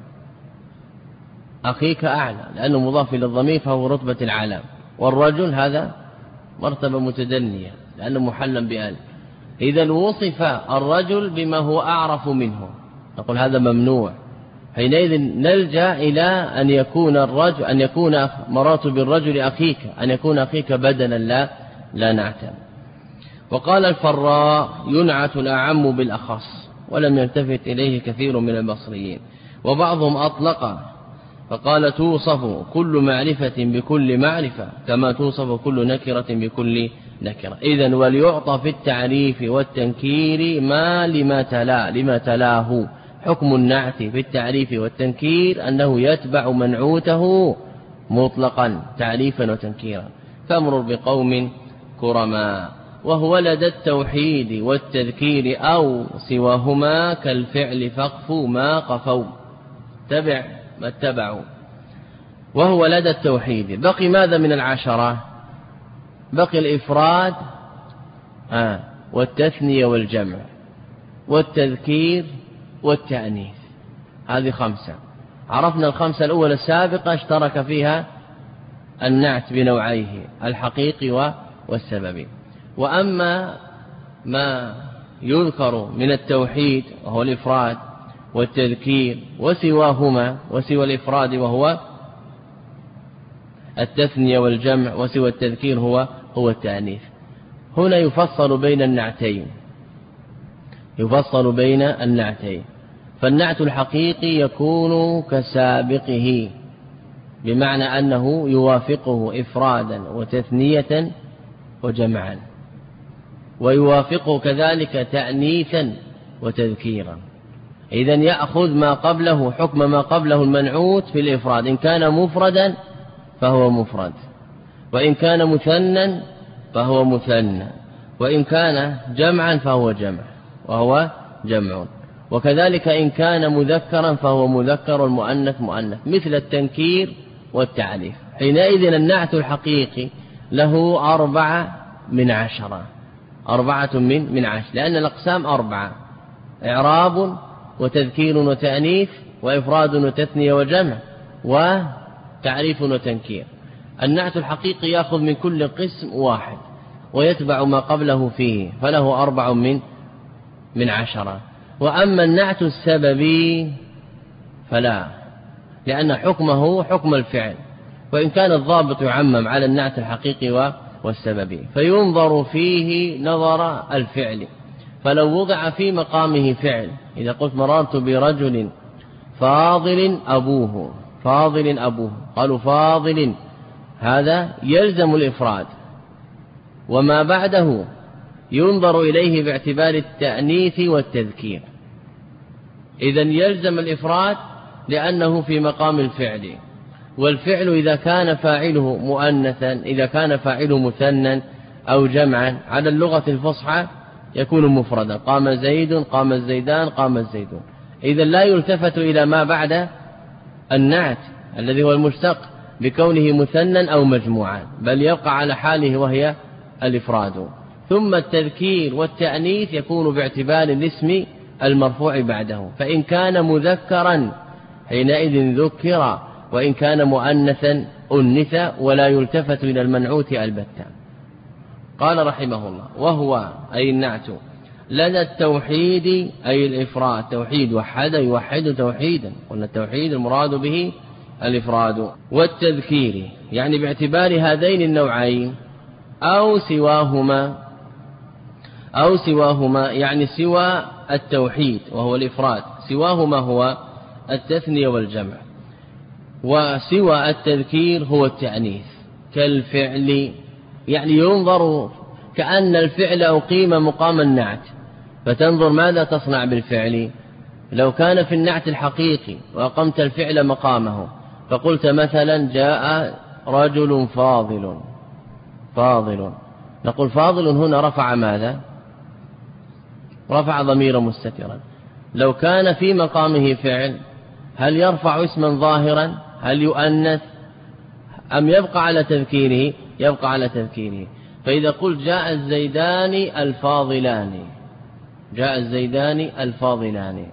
أخيك أعلى لأنه مضاف إلى الضمير فهو رتبة العلم، والرجل هذا مرتبة متدنية لأنه محلا بأل. إذا وصف الرجل بما هو أعرف منه نقول هذا ممنوع، حينئذ نلجأ إلى أن يكون مررت بالرجل أخيك، أن يكون أخيك بدلا لا نعتم. وقال الفراء ينعت الأعم بالأخص، ولم يلتفت إليه كثير من البصريين. وبعضهم أطلق فقال توصف كل معرفة بكل معرفة كما توصف كل نكرة بكل نكرة. إذن وليعطى في التعريف والتنكير ما لما تلاه. حكم النعت في التعريف والتنكير أنه يتبع منعوته مطلقا تعريفا وتنكيرا، فامرر بقوم كرما. وهو لدى التوحيد والتذكير أو سواهما كالفعل فاقفوا ما قفوا، تبع ما اتبعوا. وهو لدى التوحيد بقي ماذا من العشرة؟ بقي الإفراد والتثنية والجمع والتذكير والتأنيث، هذه 5. عرفنا ال5 الأولى السابقة اشترك فيها النعت بنوعيه الحقيقي والسببي. وأما ما يذكر من التوحيد وهو الإفراد والتذكير وسواهما، وسوى الإفراد وهو التثنية والجمع، وسوى التذكير هو التأنيث. هنا يفصل بين النعتين، فالنعت الحقيقي يكون كسابقه، بمعنى أنه يوافقه إفرادا وتثنية وجمعا، ويوافقه كذلك تأنيثا وتذكيرا. إذن يأخذ ما قبله حكم ما قبله المنعوت في الإفراد، إن كان مفردا فهو مفرد، وإن كان مثنى فهو مثنى، وإن كان جمعا فهو جمع، وكذلك إن كان مذكرا فهو مذكر، والمؤنث مؤنث، مثل التنكير والتعريف. حينئذ النعت الحقيقي له 4 من 10، 4 من 10، لأن الأقسام 4: إعراب وتذكير وتأنيث وإفراد وتثنية وجمع وتعريف وتنكير. النعت الحقيقي يأخذ من كل قسم 1 ويتبع ما قبله فيه، فله 4 من 10. وأما النعت السببي فلا، لأن حكمه حكم الفعل، وإن كان الضابط يعمم على النعت الحقيقي والسببي، فينظر فيه نظر الفعل. فلو وضع في مقامه فعل، إذا قلت مررت برجل فاضل أبوه، فاضل أبوه، قالوا فاضل، هذا يلزم الإفراد، وما بعده ينظر إليه باعتبار التأنيث والتذكير. إذن يلزم الإفراد لأنه في مقام الفعل، والفعل إذا كان فاعله مؤنثا، إذا كان فاعله مثنى أو جمعا على اللغة الفصحى يكون مفردا: قام زيد، قام الزيدان، قام الزيدون. إذن لا يلتفت إلى ما بعد النعت الذي هو المشتق بكونه مثنى أو مجموعا، بل يبقى على حاله وهي الإفراد. ثم التذكير والتأنيث يكون باعتبار الاسم المرفوع بعده، فإن كان مذكرا حينئذ ذكر، وإن كان مؤنثا أنث، ولا يلتفت إلى المنعوت البتة. قال رحمه الله: وهو أي النعت لدى التوحيد أي الإفراد، توحيد وحد يوحد توحيدا، قلنا التوحيد المراد به الإفراد، والتذكير يعني باعتبار هذين النوعين أو سواهما يعني سوى التوحيد وهو الإفراد، سواهما هو التثنية والجمع، وسوى التذكير هو التأنيث. كالفعل يعني ينظر كأن الفعل أقيم مقام النعت، فتنظر ماذا تصنع بالفعل. لو كان في النعت الحقيقي وأقمت الفعل مقامه، فقلت مثلا جاء رجل فاضل، نقول فاضل هنا رفع ماذا؟ رفع ضمير مستترا. لو كان في مقامه فعل هل يرفع اسما ظاهرا؟ هل يؤنث أم يبقى على تذكيره؟ يبقى على تذكيره. فإذا قلت جاء الزيدان الفاضلان، جاء الزيدان الفاضلان،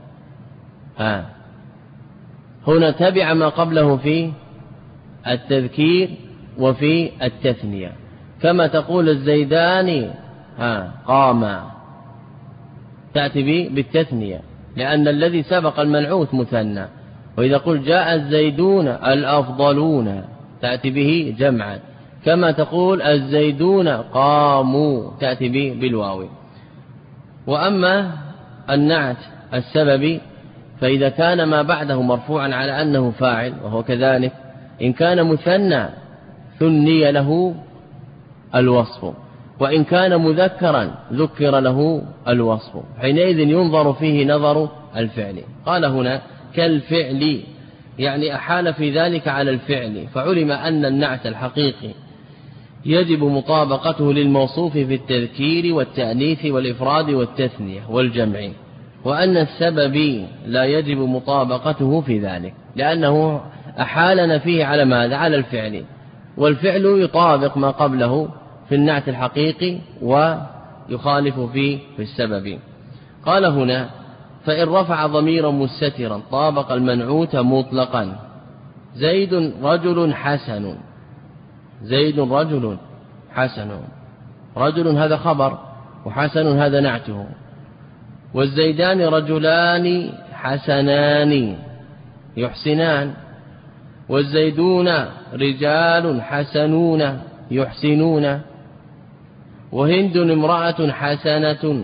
هنا تبع ما قبله في التذكير وفي التثنية، كما تقول الزيدان قاما، تأتي بالتثنية لأن الذي سبق المنعوت مثنى. وإذا قلت جاء الزيدون الأفضلون تأتي به جمعا، كما تقول الزيدون قاموا تأتي به بالواو. وأما النعت السببي فإذا كان ما بعده مرفوعا على أنه فاعل، وهو كذلك إن كان مثنى ثني له الوصف، وإن كان مذكرا ذكر له الوصف، حينئذ ينظر فيه نظر الفعل. قال هنا كالفعل يعني أحال في ذلك على الفعل، فعلم أن النعت الحقيقي يجب مطابقته للموصوف في التذكير والتأنيث والإفراد والتثنية والجمع، وأن السبب لا يجب مطابقته في ذلك لأنه أحالنا فيه على ماذا؟ على الفعل، والفعل يطابق ما قبله في النعت الحقيقي ويخالف فيه في السبب. قال هنا فإن رفع ضميرا مستترا طابق المنعوت مطلقا: زيد رجل حسن، زيد رجل حسن، رجل هذا خبر وحسن هذا نعته، والزيدان رجلان حسنان يحسنان، والزيدون رجال حسنون يحسنون، وهند امرأة حسنة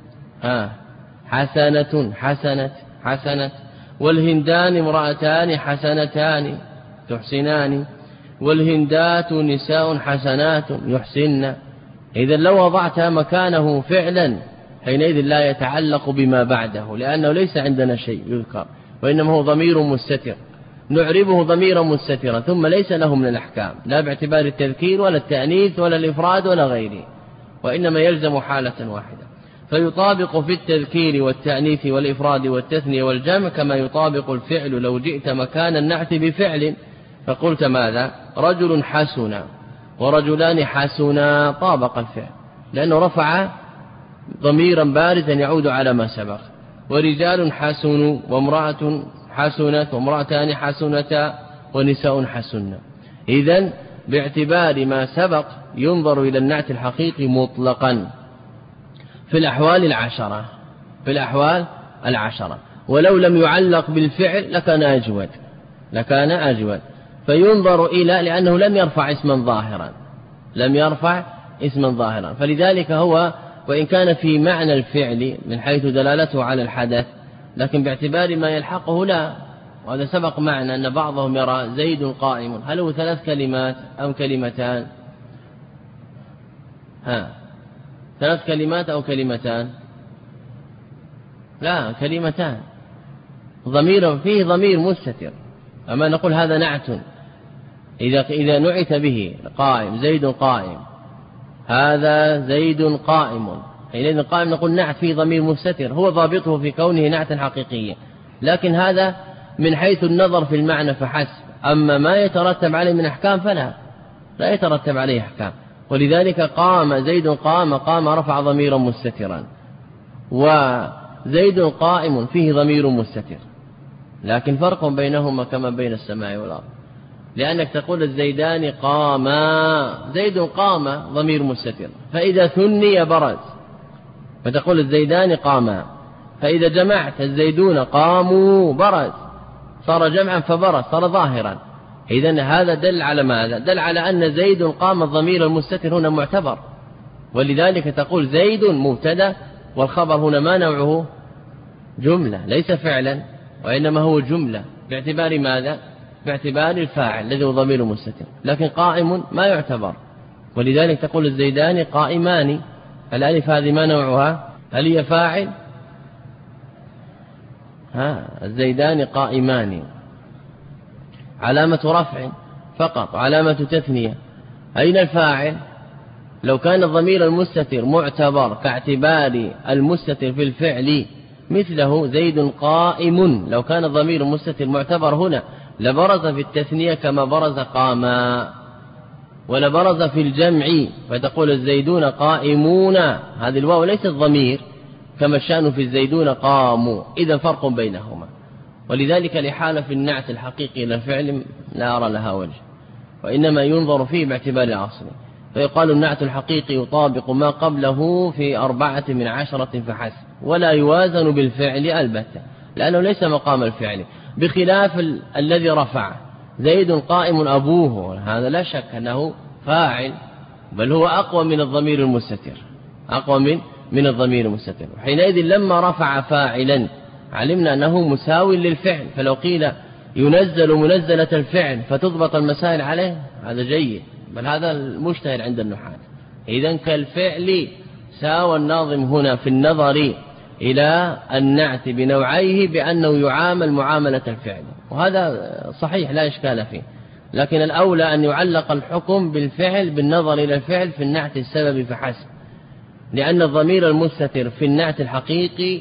حسنت، والهندان امرأتان حسنتان تحسنان، والهندات نساء حسنات يحسن. إذا لو وضعت مكانه فعلا حينئذ لا يتعلق بما بعده، لأنه ليس عندنا شيء يذكر، وإنما هو ضمير مستتر نعربه ضميرا مستترا، ثم ليس له من الأحكام لا باعتبار التذكير ولا التأنيث ولا الإفراد ولا غيره، وإنما يلزم حالة واحدة، فيطابق في التذكير والتأنيث والإفراد والتثنية والجمع كما يطابق الفعل لو جئت مكان النعت بفعل فقلت ماذا؟ رجل حسن ورجلان حسنا، طابق الفعل لأنه رفع ضميرا بارزا يعود على ما سبق. ورجال حسنوا وامرأة حسنت وامرأتان حسنتا ونساء حسن. إذن باعتبار ما سبق ينظر إلى النعت الحقيقي مطلقا في الأحوال العشرة، ولو لم يعلق بالفعل لكان أجود فينظر إلى لأنه لم يرفع اسما ظاهرا فلذلك هو وإن كان في معنى الفعل من حيث دلالته على الحدث لكن باعتبار ما يلحقه لا. وهذا سبق معنا أن بعضهم يرى زيد قائم، هل هو 3 كلمات أم كلمتان؟ 3 كلمات أو كلمتان؟ لا، كلمتان. ضمير فيه ضمير مستتر، أما نقول هذا نعت إذا نعت به قائم، زيد قائم، هذا زيد قائم، حينئذ قائم نقول نعت فيه ضمير مستتر هو ضابطه في كونه نعتا حقيقيا، لكن هذا من حيث النظر في المعنى فحسب. أما ما يترتب عليه من أحكام فلا يترتب عليه أحكام. ولذلك قام زيد قام رفع ضميرا مستترا، وزيد قائم فيه ضمير مستتر، لكن فرق بينهما كما بين السماء والأرض، لأنك تقول الزيدان قاما، زيد قام ضمير مستتر، فإذا ثني برز فتقول الزيدان قاما، فإذا جمعت الزيدون قاموا برز، صار جمعا فبرز، صار ظاهرا. إذن هذا دل على ماذا؟ دل على أن زيد قام الضمير المستتر هنا معتبر، ولذلك تقول زيد مبتدا والخبر هنا ما نوعه؟ جملة ليس فعلا وإنما هو جملة. باعتبار ماذا؟ باعتبار الفاعل الذي هو ضمير مستتر، لكن قائم ما يعتبر، ولذلك تقول الزيدان قائمان. الألف هذه ما نوعها؟ هل هي فاعل؟ الزيدان قائمان علامة رفع فقط، علامة تثنية. أين الفاعل؟ لو كان الضمير المستتر معتبر كاعتبار المستتر في الفعل مثله زيد قائم، لو كان الضمير المستتر معتبر هنا لبرز في التثنية كما برز قاما، ولبرز في الجمع فتقول الزيدون قائمون، هذه الواو ليست ضمير كما الشأن في الزيدون قاموا، إذا فرق بينهما. ولذلك الإحالة في النعت الحقيقي إلى الفعل لا أرى لها وجه، وإنما ينظر فيه باعتبار الأصل، فيقال النعت الحقيقي يطابق ما قبله في 14 فحسب، ولا يوازن بالفعل البتة لأنه ليس مقام الفعل، بخلاف الذي رفع زيد قائم أبوه، هذا لا شك أنه فاعل، بل هو أقوى من الضمير المستتر، أقوى من الضمير المستتر. حينئذ لما رفع فاعلا علمنا أنه مساوي للفعل، فلو قيل ينزل منزلة الفعل فتضبط المسائل عليه هذا جيد، بل هذا المشتهر عند النحاة. إذن كالفعل ساوى الناظم هنا في النظر إلى النعت بنوعيه بأنه يعامل معاملة الفعل، وهذا صحيح لا إشكال فيه، لكن الأولى أن يعلق الحكم بالفعل بالنظر إلى الفعل في النعت السبب فحسب، لأن الضمير المستتر في النعت الحقيقي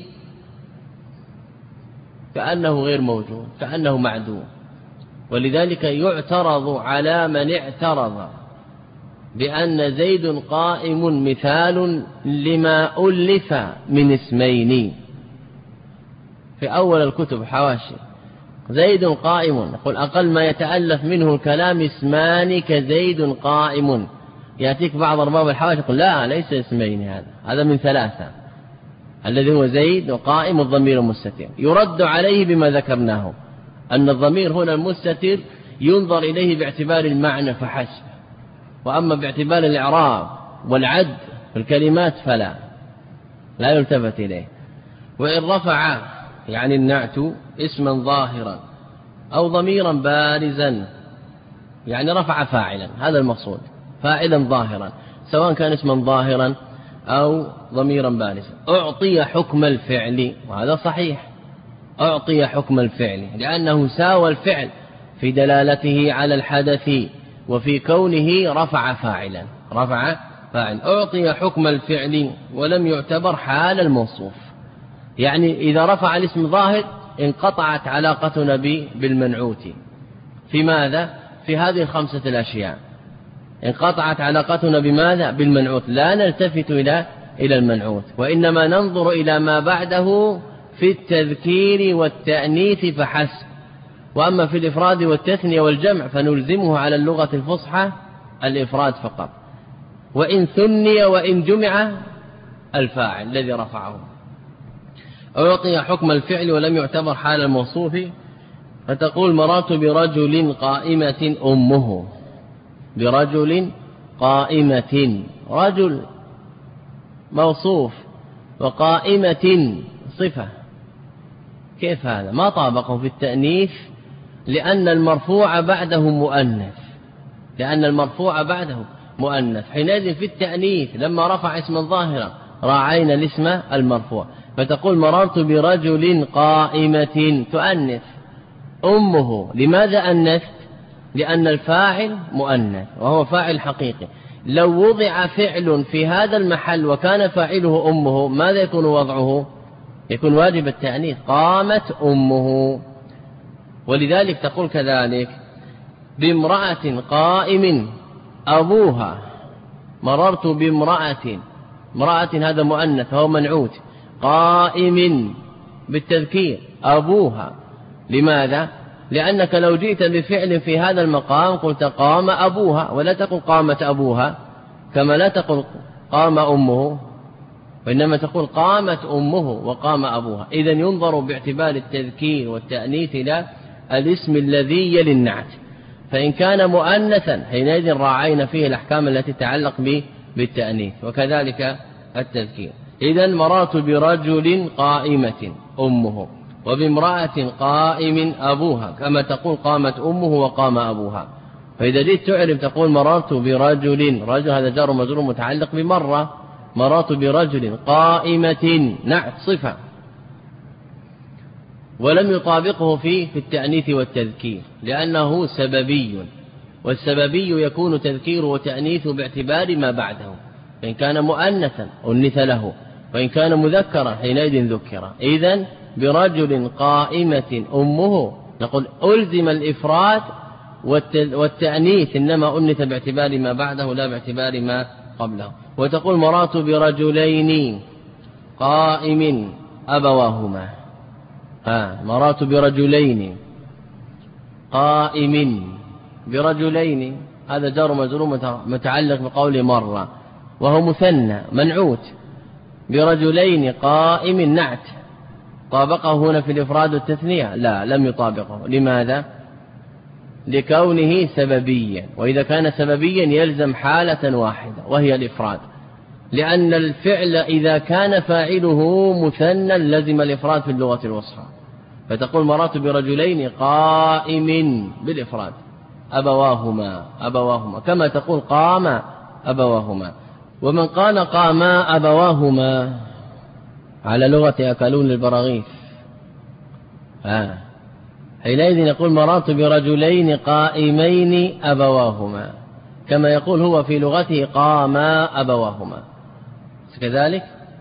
كأنه غير موجود، كأنه معدوم، ولذلك يعترض على من اعترض بأن زيد قائم مثال لما ألف من اسمين. في أول الكتب حواشي زيد قائم، نقول أقل ما يتألف منه الكلام اسمان كزيد قائم، يأتيك بعض أرباب الحواشي يقول لا ليس اسمين، هذا من 3 الذي هو زيد وقائم الضمير المستتر. يرد عليه بما ذكرناه أن الضمير هنا المستتر ينظر إليه باعتبار المعنى فحسب، وأما باعتبار الإعراب والعد في الكلمات فلا يلتفت إليه. وإن رفع يعني النعت اسما ظاهرا أو ضميرا بارزا، يعني رفع فاعلا، هذا المقصود، فاعلا ظاهرا سواء كان اسما ظاهرا أو ضميرا بارزا، أعطي حكم الفعل، وهذا صحيح، أعطي حكم الفعل لأنه ساوى الفعل في دلالته على الحدث وفي كونه رفع فاعلا، أعطي حكم الفعل ولم يعتبر حال الموصوف. يعني إذا رفع الاسم ظاهر انقطعت علاقتنا بالمنعوت في ماذا؟ في هذه 5 الأشياء انقطعت علاقتنا بماذا؟ بالمنعوت، لا نلتفت إلى إلى المنعوت، وإنما ننظر إلى ما بعده في التذكير والتأنيث فحسب. وأما في الإفراد والتثنية والجمع فنلزمه على اللغة الفصحى الإفراد فقط، وإن ثني وإن جمع الفاعل الذي رفعه. أو يعطي حكم الفعل ولم يعتبر حال الموصوف، فتقول مررت برجل قائمة أمه. برجل قائمة، رجل موصوف وقائمة صفة، كيف هذا؟ ما طابقه في التأنيث لأن المرفوع بعده مؤنث، حينئذ في التأنيث لما رفع اسما ظاهرا راعينا الاسم المرفوع. فتقول مررت برجل قائمة تؤنث أمه. لماذا أنثت؟ لأن الفاعل مؤنث وهو فاعل حقيقي. لو وضع فعل في هذا المحل وكان فاعله أمه ماذا يكون وضعه؟ يكون واجب التأنيث، قامت أمه. ولذلك تقول كذلك بامرأة قائم أبوها. مررت بامرأة، امرأة هذا مؤنث وهو منعوت، قائم بالتذكير أبوها. لماذا؟ لأنك لو جئت بفعل في هذا المقام قلت قام أبوها، ولا تقول قامت أبوها، كما لا تقول قام أمه، وإنما تقول قامت أمه وقام أبوها. إذن ينظر باعتبار التذكير والتأنيث إلى الاسم الذي يلي النعت، فإن كان مؤنثا حينئذ راعينا فيه الأحكام التي تتعلق بالتأنيث، وكذلك التذكير. إذن مررت برجل قائمة أمه، وبامرأة قائم أبوها، كما تقول قامت أمه وقام أبوها. فإذا جئت تعرف تقول مررت برجل، رجل هذا جار ومجرور متعلق بمرة، مررت برجل قائمة نعت صفة، ولم يطابقه في التأنيث والتذكير لأنه سببي، والسببي يكون تذكير وتأنيث باعتبار ما بعده، فإن كان مؤنثا أنث له، وإن كان مذكرا حينئذ ذكر. إذن برجل قائمة أمه نقول ألزم الإفراد والتأنيث، إنما أنث باعتبار ما بعده لا باعتبار ما قبله. وتقول مررت برجلين قائم أبواهما. مررت برجلين قائم، برجلين هذا جار مجرور متعلق بقول مرة وهو مثنى منعوت. برجلين قائم نعت، طابقه هنا في الإفراد والتثنية؟ لا، لم يطابقه. لماذا؟ لكونه سببيا، وإذا كان سببيا يلزم حالة واحدة وهي الإفراد، لأن الفعل إذا كان فاعله مثنى لزم الإفراد في اللغة الوسطى. فتقول مررت برجلين قائم بالإفراد أبواهما، كما تقول قام أبواهما. ومن قال قاما أبواهما على لغة أكلون البراغيث حينئذ يقول مررت برجلين قائمين أبواهما، كما يقول هو في لغته قاما أبواهما كذلك.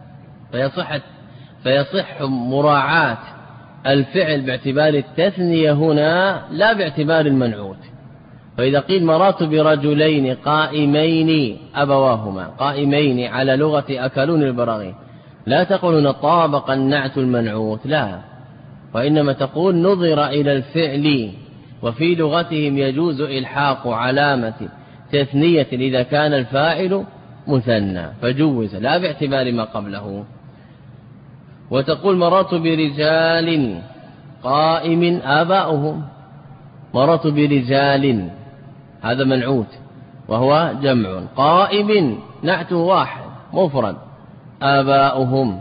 فيصح مراعاة الفعل باعتبار التثنية هنا لا باعتبار المنعوت. فإذا قيل مررت برجلين قائمين أبواهما، قائمين على لغة أكلون البراغيث، لا تقول نطابق النعت المنعوت، لا، وإنما تقول نظر إلى الفعل، وفي لغتهم يجوز إلحاق علامة تثنية إذا كان الفاعل مثنى فجوز، لا باعتبار ما قبله. وتقول مررت برجال قائم آباؤهم. مررت برجال هذا منعوت وهو جمع، قائم نعته واحد مفرد آباؤهم.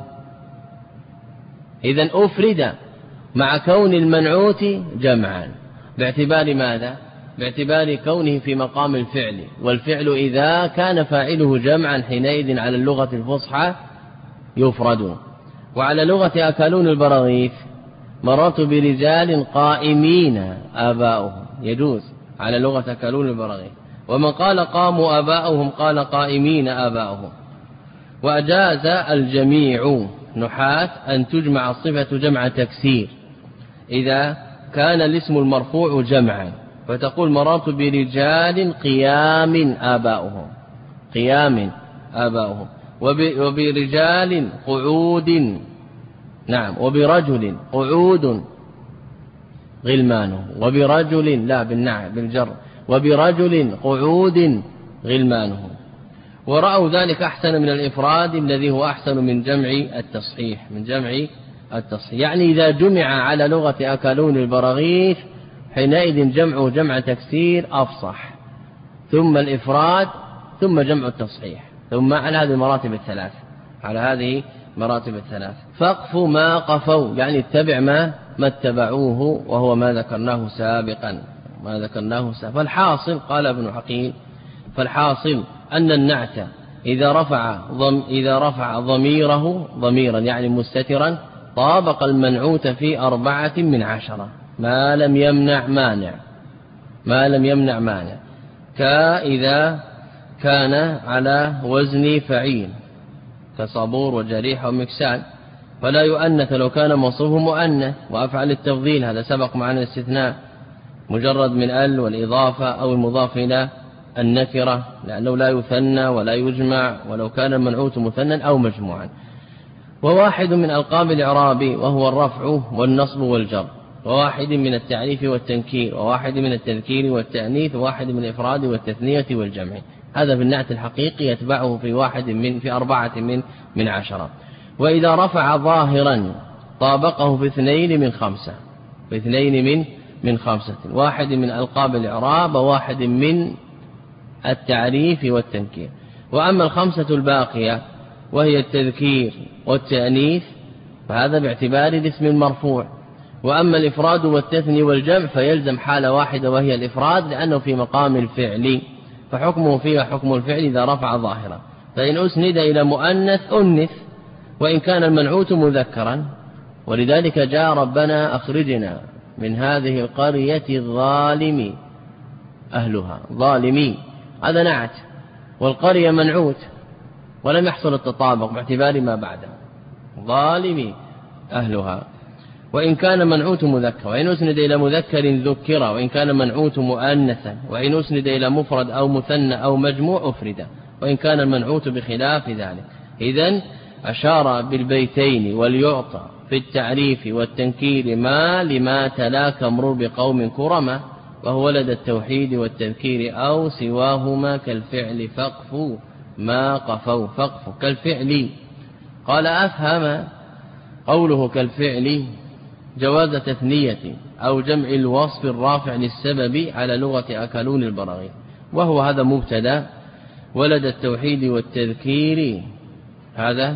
إذن أفرد مع كون المنعوت جمعا باعتبار ماذا؟ باعتبار كونه في مقام الفعل، والفعل إذا كان فاعله جمعا حينئذ على اللغة الفصحى يفرد. وعلى لغة أكلون البراغيث مررت برجال قائمين آباؤهم يجوز على لغة أكلون البراغيث. ومن قال قاموا آباؤهم قال قائمين آباؤهم. وأجاز الجميع نحاة أن تجمع الصفة جمع تكسير إذا كان الاسم المرفوع جمعا، فتقول مررت برجال قيام آباؤهم، قيام آباؤهم. وبرجال قعود. نعم وبرجل قعود غلمانه، وبرجل لا بالجر، وبرجل قعود غلمانه. ورأوا ذلك أحسن من الإفراد الذي هو أحسن من جمع التصحيح، يعني إذا جمع على لغة أكلون البراغيث حينئذ جمعه جمع تكسير أفصح، ثم الإفراد ثم جمع التصحيح، ثم على هذه المراتب الثلاث. فاقف ما قفوا يعني اتبع ما اتبعوه، وهو ما ذكرناه سابقا. فالحاصل قال ابن حقيل فالحاصل أن النعت إذا رفع ضميره ضميرا يعني مستترا طابق المنعوت في 4 من 10 ما لم يمنع مانع كإذا كان على وزن فعيل كصبور وجريح ومكسان، فلا يؤنث لو كان موصوفه مؤنث. وأفعل التفضيل هذا سبق معنا الاستثناء مجرد من ال والإضافة أو المضاف إلى النكرة، لأنه لا يثنى ولا يجمع ولو كان المنعوت مثنى أو مجموعا. وواحد من ألقاب الإعراب وهو الرفع والنصب والجر، وواحد من التعريف والتنكير، وواحد من التذكير والتأنيث، وواحد من الإفراد والتثنية والجمع. هذا في النعت الحقيقي يتبعه في 4 من 10. وإذا رفع ظاهرا طابقه في 2 من 5 واحد من ألقاب الإعراب وواحد من التعريف والتنكير. وأما 5 الباقية وهي التذكير والتأنيث فهذا باعتبار الاسم المرفوع. وأما الإفراد والتثني والجمع فيلزم حالة واحدة وهي الإفراد، لأنه في مقام الفعل، فحكمه فيها حكم الفعل إذا رفع ظاهرا. فإن أسند إلى مؤنث أنث، وإن كان المنعوت مذكرا. ولذلك جاء ربنا أخرجنا من هذه القرية الظالم أهلها، ظالمي هذا نعت، والقرية منعوت ولم يحصل التطابق باعتبار ما بعده، ظالمي أهلها. وإن كان منعوت مذكر، وإن أسند إلى مذكر ذكر، وإن كان منعوت مؤنثا، وإن أسند إلى مفرد أو مثنى أو مجموع أفرد، وإن كان المنعوت بخلاف ذلك. إذن أشار بالبيتين وليعطى في التعريف والتنكير ما لما تلاك امرر بقوم كرما، وهو ولد التوحيد والتذكير أو سواهما كالفعل فاقفوا ما قفوا. فاقفوا كالفعل. قال أفهم قوله كالفعل جواز تثنية أو جمع الوصف الرافع للسبب على لغة أكلون البراغيث، وهو هذا مبتدا. ولد التوحيد والتذكير هذا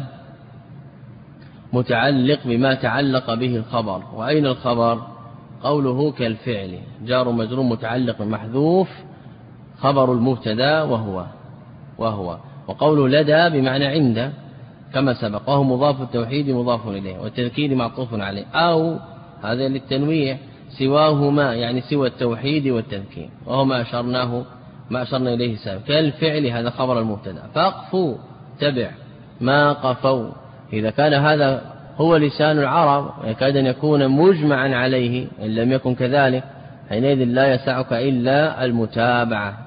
متعلق بما تعلق به الخبر. وأين الخبر؟ قوله كالفعل جار مجرور متعلق محذوف خبر المبتدا وهو وقوله لدى بمعنى عند كما سبق، وهو مضاف التوحيد مضاف إليه والتذكير معطوف عليه، أو هذا للتنويع سواهما يعني سوى التوحيد والتذكير، وهو ما أشرنا إليه سابقا. كالفعل هذا خبر المبتدا. فاقفوا تبع ما قفوا. إذا كان هذا هو لسان العرب يكاد أن يكون مجمعا عليه، إن لم يكن كذلك حينئذ لا يسعك إلا المتابعة.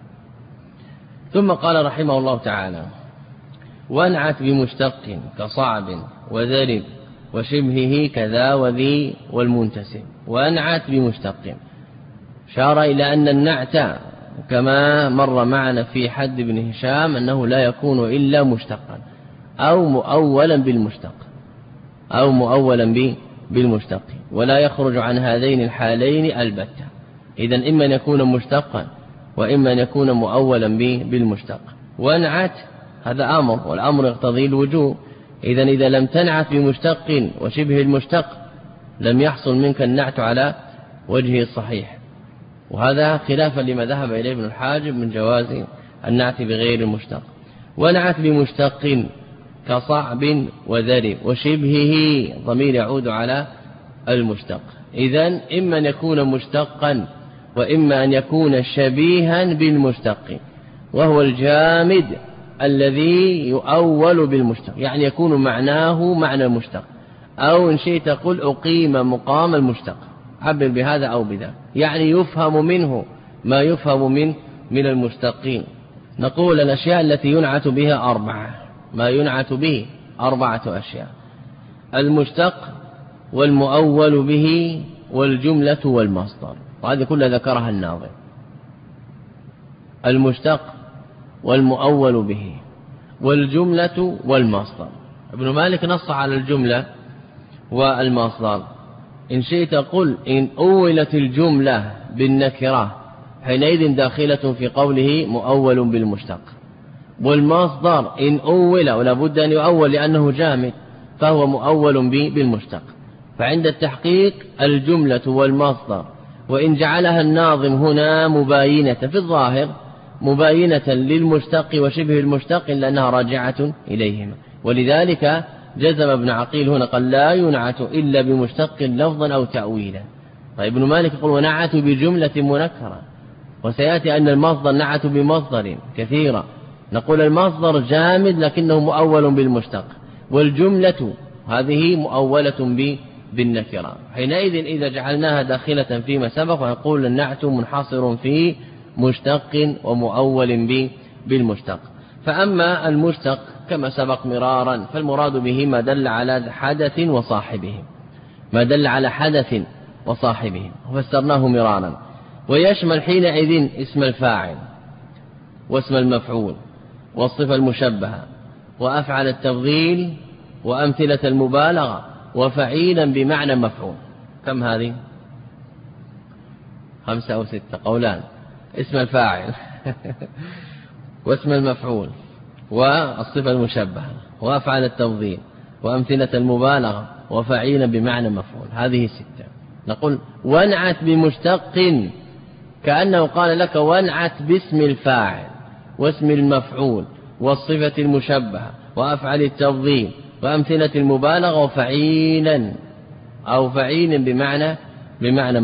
ثم قال رحمه الله تعالى: وانعت بمشتق كصعب وذرب وشبهه كذا وذي والمنتسب. وانعت بمشتق، شار إلى أن النعت كما مر معنا في حد بن هشام أنه لا يكون إلا مشتقا أو مؤولا بالمشتق، ولا يخرج عن هذين الحالين البتة. إذن إما أن يكون مشتقا وإما أن يكون مؤولا بالمشتق. وانعت هذا أمر، والأمر يقتضي الوجوب. إذا لم تنعت بمشتق وشبه المشتق لم يحصل منك النعت على وجهه الصحيح، وهذا خلافا لما ذهب إليه ابن الحاجب من جواز النعت بغير المشتق. ونعت بمشتق كصعب وذرب وشبهه ضمير يعود على المشتق. إذن إما أن يكون مشتقا وإما أن يكون شبيها بالمشتق، وهو الجامد الذي يؤول بالمشتق، يعني يكون معناه معنى المشتق، أو إن شئت قل أقيم مقام المشتق، عبر بهذا أو بذا، يعني يفهم منه ما يفهم من المشتقين. نقول الأشياء التي ينعت بها 4: ما ينعت به 4 أشياء: المشتق والمؤول به والجملة والمصدر، وهذه كلها ذكرها الناظم. المشتق والمؤول به والجملة والمصدر. ابن مالك نص على الجملة والمصدر. إن شئت قل إن أولت الجملة بالنكرة حينئذ داخلة في قوله مؤول بالمشتق، والمصدر إن أول ولا بد أن يؤول لأنه جامد فهو مؤول بالمشتق. فعند التحقيق الجملة والمصدر، وإن جعلها الناظم هنا مباينة في الظاهر مباينة للمشتق وشبه المشتق لأنها راجعة إليهما، ولذلك جزم ابن عقيل هنا قال لا ينعت إلا بمشتق لفظا أو تأويلا. طيب ابن مالك يقول ونعت بجملة منكرة، وسيأتي أن المصدر نعت بمصدر كثيرا، نقول المصدر جامد لكنه مؤول بالمشتق، والجملة هذه مؤولة بالنكرة. حينئذ إذا جعلناها داخلة فيما سبق ونقول النعت منحصر في مشتق ومؤول بالمشتق. فأما المشتق كما سبق مرارا فالمراد به ما دل على حدث وصاحبه، ما دل على حدث وصاحبه، وفسرناه مرارا. ويشمل حينئذ اسم الفاعل واسم المفعول والصفة المشبهة وأفعل التفضيل وأمثلة المبالغة وفعيلا بمعنى مفعول. كم هذه؟ 5 أو 6 قولان. اسم الفاعل واسم المفعول والصفة المشبهة وأفعل التفضيل وأمثلة المبالغة وفعيلا بمعنى مفعول، هذه 6. نقول وانعت بمشتق كأنه قال لك وانعت باسم الفاعل واسم المفعول والصفة المشبهة وأفعل التفضيل وأمثلة المبالغة وفعيلا أو فعيل بمعنى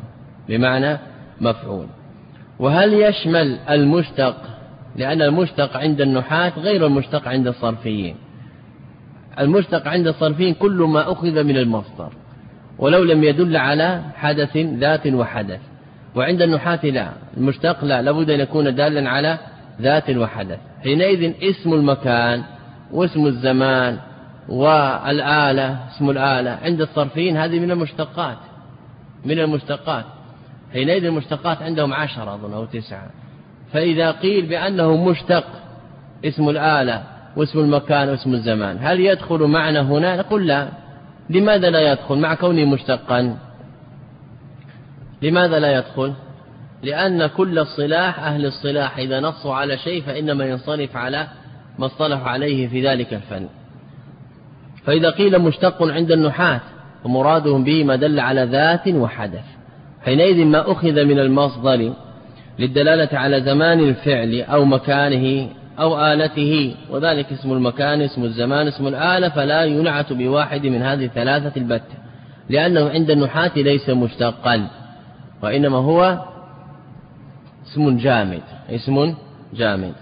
مفعول. وهل يشمل المشتق؟ لأن المشتق عند النحاة غير المشتق عند الصرفيين. المشتق عند الصرفيين كل ما أخذ من المصدر ولو لم يدل على حدث ذات وحدث، وعند النحاة لا، المشتق لا، لابد أن يكون دالا على ذات وحدث. حينئذ اسم المكان واسم الزمان والآلة، اسم الآلة عند الصرفيين هذه من المشتقات. حينئذ المشتقات عندهم 10 أظن أو 9. فإذا قيل بأنه مشتق اسم الآلة واسم المكان واسم الزمان هل يدخل معنا هنا؟ نقول لا. لماذا لا يدخل مع كونه مشتقا؟ لماذا لا يدخل؟ لأن كل الصلاح أهل الصلاح إذا نصوا على شيء فإنما ينصرف على ما اصطلح عليه في ذلك الفن. فإذا قيل مشتق عند النحاة ومرادهم به ما دل على ذات وحدث، حينئذ ما أخذ من المصدر للدلالة على زمان الفعل أو مكانه أو آلته، وذلك اسم المكان اسم الزمان اسم الآلة، فلا ينعت بواحد من هذه الثلاثة البتة، لأنه عند النحاة ليس مشتقا وإنما هو اسم جامد.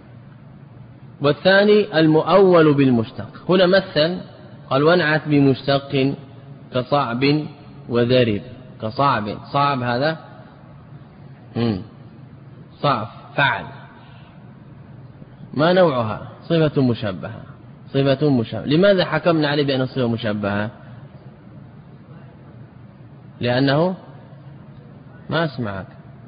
والثاني المؤول بالمشتق. هنا مثل قال وانعت بمشتق كصعب وذرب. كصعب، صعب هذا صعب فعل، ما نوعها؟ صفة مشبهة. لماذا حكمنا عليه بأن الصفة مشبهة؟ لأنه ما اسمعك.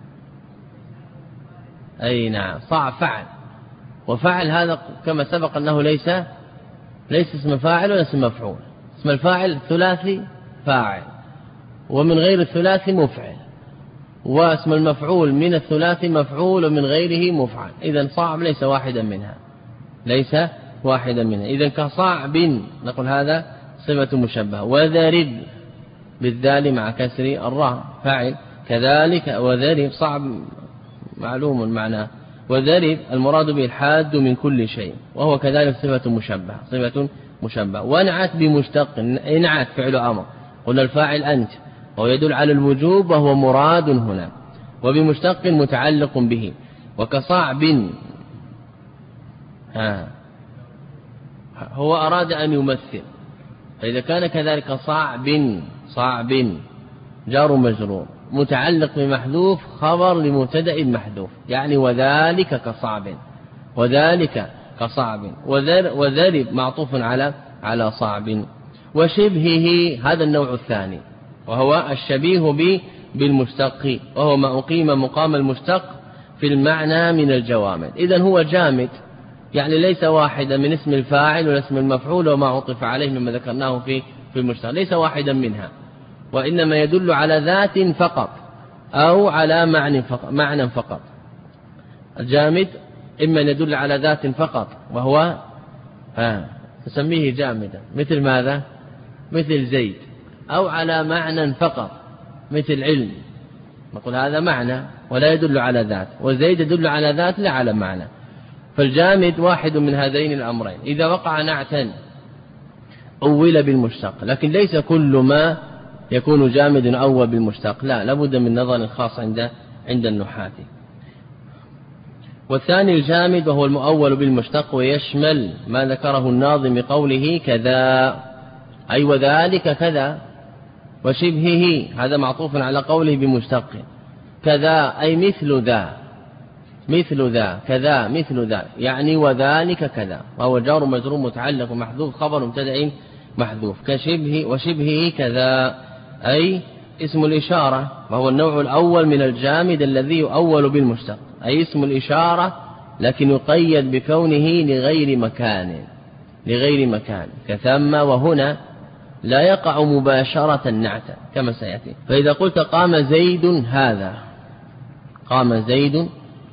أي نعم، صعب فعل، وفعل هذا كما سبق أنه ليس اسم فاعل ولا اسم مفعول. اسم الفاعل ثلاثي فاعل، ومن غير الثلاثي مفعل، واسم المفعول من الثلاثي مفعول ومن غيره مفعل. إذن صعب ليس واحدا منها. إذن كصعب نقول هذا صفة مشبهة. وذرب بالذال مع كسر الراء فاعل كذلك. وذرب صعب معلوم معناه، وذرب المراد به الحاد من كل شيء، وهو كذلك صفة مشبهة. وانعت بمشتق، انعت فعل أمر، قلنا الفاعل أنت، وهو يدل على الوجوب وهو مراد هنا، وبمشتق متعلق به. وكصعب هو أراد أن يمثل، فإذا كان كذلك صعب جار مجرور متعلق بمحذوف خبر لمبتدأ محذوف، يعني وذلك كصعب، وذلك كصعب. وذرب معطوف على صعب. وشبهه هذا النوع الثاني وهو الشبيه بالمشتق، وهو ما أقيم مقام المشتق في المعنى من الجوامد. إذن هو جامد، يعني ليس واحدا من اسم الفاعل ولا اسم المفعول وما عطف عليه مما ذكرناه في المشتق، ليس واحدا منها، وإنما يدل على ذات فقط أو على معنى فقط. الجامد إما أن يدل على ذات فقط وهو نسميه جامدا، مثل ماذا؟ مثل زيد، أو على معنى فقط مثل علم، نقول هذا معنى ولا يدل على ذات، وزيد يدل على ذات لا على معنى. فالجامد واحد من هذين الأمرين. إذا وقع نعتا أول بالمشتق، لكن ليس كل ما يكون جامد أول بالمشتق، لا، لابد من نظر خاص عند النحاة. والثاني الجامد وهو المؤول بالمشتق، ويشمل ما ذكره الناظم بقوله كذا، أي وذلك كذا، وشبهه هذا معطوف على قوله بمشتق، كذا أي مثل ذا، مثل ذا، كذا مثل ذا، يعني وذلك كذا، وهو جار مجرور متعلق محذوف خبر مبتدأ محذوف. كشبه وشبهه كذا أي اسم الإشارة، وهو النوع الأول من الجامد الذي يؤول بالمشتق، أي اسم الإشارة لكن يقيد بكونه لغير مكان كثم وهنا، لا يقع مباشرة نعتا كما سيأتي. فإذا قلت قام زيد هذا، قام زيد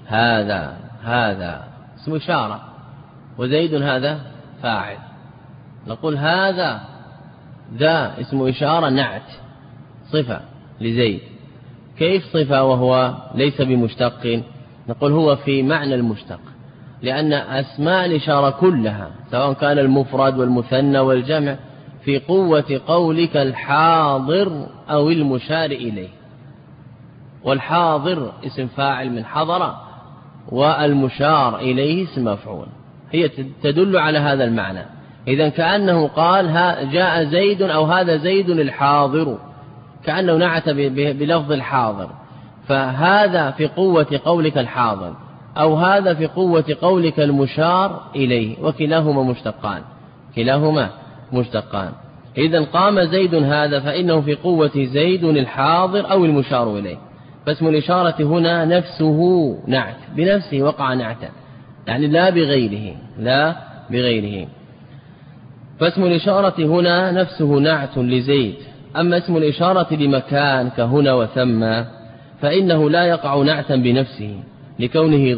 هذا اسم إشارة، وزيد هذا فاعل، نقول هذا ذا اسم إشارة نعت صفة لزيد. كيف صفة وهو ليس بمشتق؟ نقول هو في معنى المشتق، لأن أسماء الإشارة كلها سواء كان المفرد والمثنى والجمع في قوة قولك الحاضر أو المشار إليه، والحاضر اسم فاعل من حضر، والمشار إليه اسم مفعول، هي تدل على هذا المعنى. إذن كأنه قال جاء زيد أو هذا زيد الحاضر، كأنه نعت بلفظ الحاضر، فهذا في قوة قولك الحاضر، أو هذا في قوة قولك المشار إليه، وكلاهما مشتقان. إذن قام زيد هذا فإنه في قوة زيد الحاضر أو المشار إليه، فاسم الإشارة هنا نفسه نعت، بنفسه وقع نعتا، يعني لا بغيره. فاسم الإشارة هنا نفسه نعت لزيد. أما اسم الإشارة لمكان كهنا وثم فإنه لا يقع نعتا بنفسه لكونه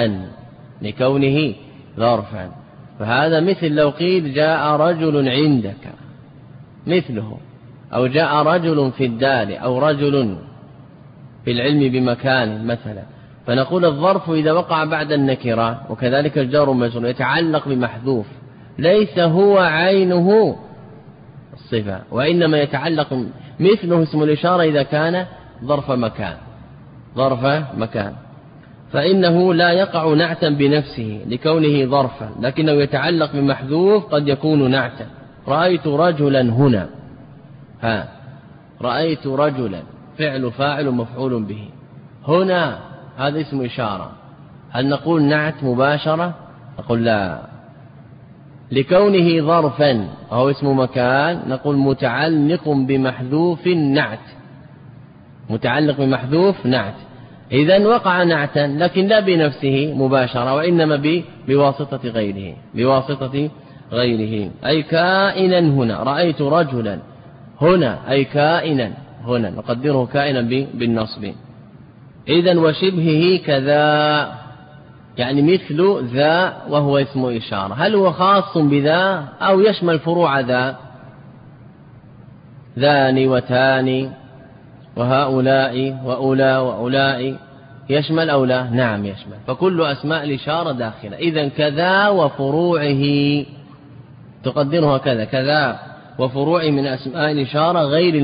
ظرفا، فهذا مثل لو قيل جاء رجل عندك مثله، أو جاء رجل في الدار، أو رجل في العلم بمكان مثلا، فنقول الظرف إذا وقع بعد النكرة وكذلك الجار والمجرور يتعلق بمحذوف ليس هو عينه الصفة، وإنما يتعلق مثله اسم الإشارة إذا كان ظرف مكان، فإنه لا يقع نعتا بنفسه لكونه ظرفا، لكنه يتعلق بمحذوف قد يكون نعتا. رأيت رجلا هنا، رأيت رجلا فعل فاعل مفعول به، هنا هذا اسم إشارة، هل نقول نعت مباشرة؟ نقول لا، لكونه ظرفا وهو اسم مكان نقول متعلق بمحذوف نعت، إذن وقع نعتا لكن لا بنفسه مباشرة، وإنما بواسطة غيره، أي كائنا هنا، رأيت رجلا هنا أي كائنا هنا، نقدره كائنا بالنصب. إذن وشبهه كذا يعني مثل ذا وهو اسم إشارة، هل هو خاص بذا أو يشمل فروع ذا؟ ذاني وتاني وهؤلاء وأولى وأولئك يشمل أو لا؟ نعم يشمل، فكل أسماء الإشارة داخلة. إذن كذا وفروعه تقدرها كذا وفروعه من أسماء الإشارة غير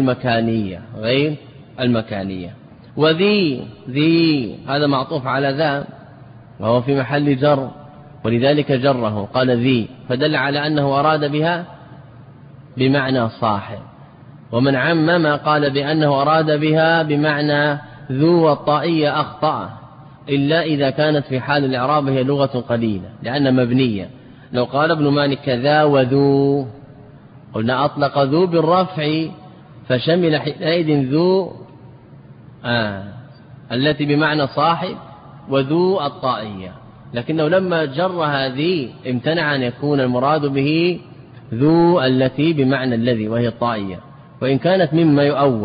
المكانية. وذي هذا معطوف على ذا وهو في محل جر، ولذلك جره قال ذي، فدل على أنه أراد بها بمعنى صاحب. ومن عمم قال بأنه أراد بها بمعنى ذو والطائية أخطأ، إلا إذا كانت في حال الإعراب هي لغة قليلة لأن مبنية. لو قال ابن مالك كذا وذو قلنا أطلق ذو بالرفع فشمل حينئذ ذو التي بمعنى صاحب وذو الطائية، لكنه لما جر هذه امتنع أن يكون المراد به ذو التي بمعنى الذي وهي الطائية، وإن كانت مما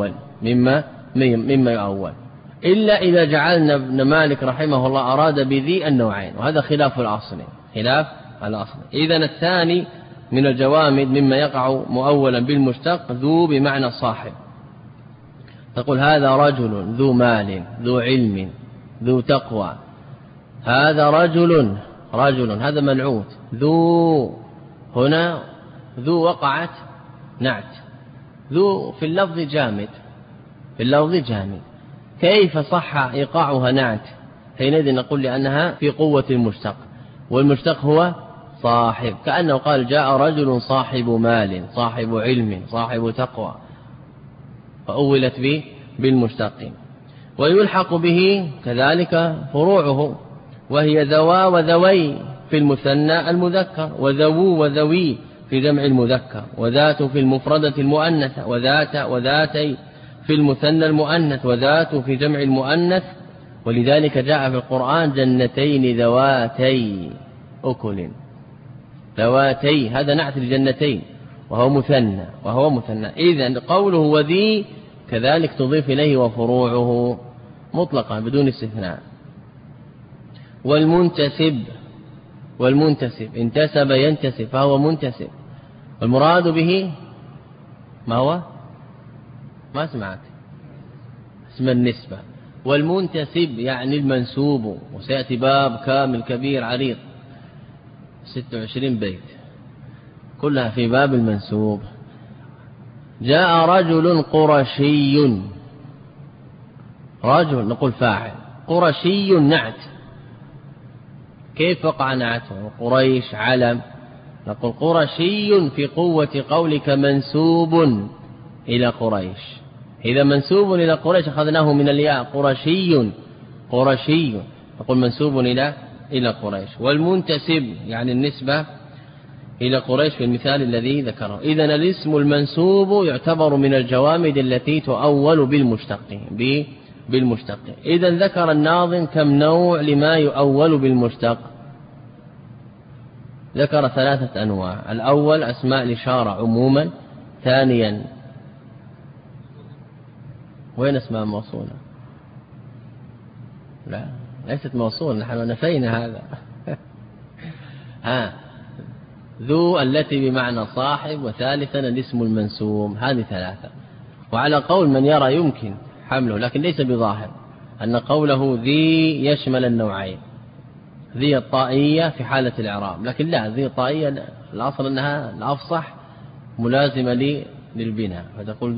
يؤول إلا إذا جعلنا ابن مالك رحمه الله أراد بذي النوعين، وهذا خلاف الأصل. إذن الثاني من الجوامد مما يقع مؤولا بالمشتق ذو بمعنى صاحب. تقول هذا رجل ذو مال ذو علم ذو تقوى، هذا رجل هذا منعوت، ذو هنا ذو وقعت نعت، ذو في اللفظ جامد، كيف صح إيقاعها نعت؟ حينئذ نقول لأنها في قوة المشتق، والمشتق هو صاحب، كأنه قال جاء رجل صاحب مال صاحب علم صاحب تقوى، فأولت به بالمشتق. ويلحق به كذلك فروعه، وهي ذوا وذوي في المثنى المذكر، وذو وذوي في جمع المذكر، وذات في المفردة المؤنثة، وذات وذاتي في المثنى المؤنث، وذات في جمع المؤنث. ولذلك جاء في القرآن جنتين ذواتي أكل، ذواتي هذا نعت الجنتين وهو مثنى. إذن قوله وذي كذلك تضيف إليه وفروعه مطلقا بدون استثناء. والمنتسب انتسب ينتسب فهو منتسب، والمراد به ما هو؟ ما سمعت اسم النسبة. والمنتسب يعني المنسوب، وسيأتي باب كامل كبير عريض 26 بيت كلها في باب المنسوب. جاء رجل قرشي، رجل نقول فاعل، قرشي نعت، كيف وقع نعته؟ قريش علم، نقول قرشي في قوة قولك منسوب إلى قريش. إذا منسوب إلى قريش أخذناه من الياء، قرشي نقول منسوب إلى قريش. والمنتسب يعني النسبة إلى قريش في المثال الذي ذكره. إذن الاسم المنسوب يعتبر من الجوامد التي تؤول بالمشتق. إذن ذكر الناظم كم نوع لما يؤول بالمشتق؟ ذكر 3 أنواع. الأول أسماء الإشارة عموما، ثانيا وين اسماء موصولة؟ لا ليست موصولة، نحن نفينا هذا ذو التي بمعنى صاحب، وثالثا الاسم المنسوب. هذه 3. وعلى قول من يرى يمكن حمله لكن ليس بظاهر أن قوله ذي يشمل النوعين، ذي الطائية في حالة الإعراب، لكن لا، ذي الطائية الأصل أنها الأفصح ملازمة للبناء، فتقول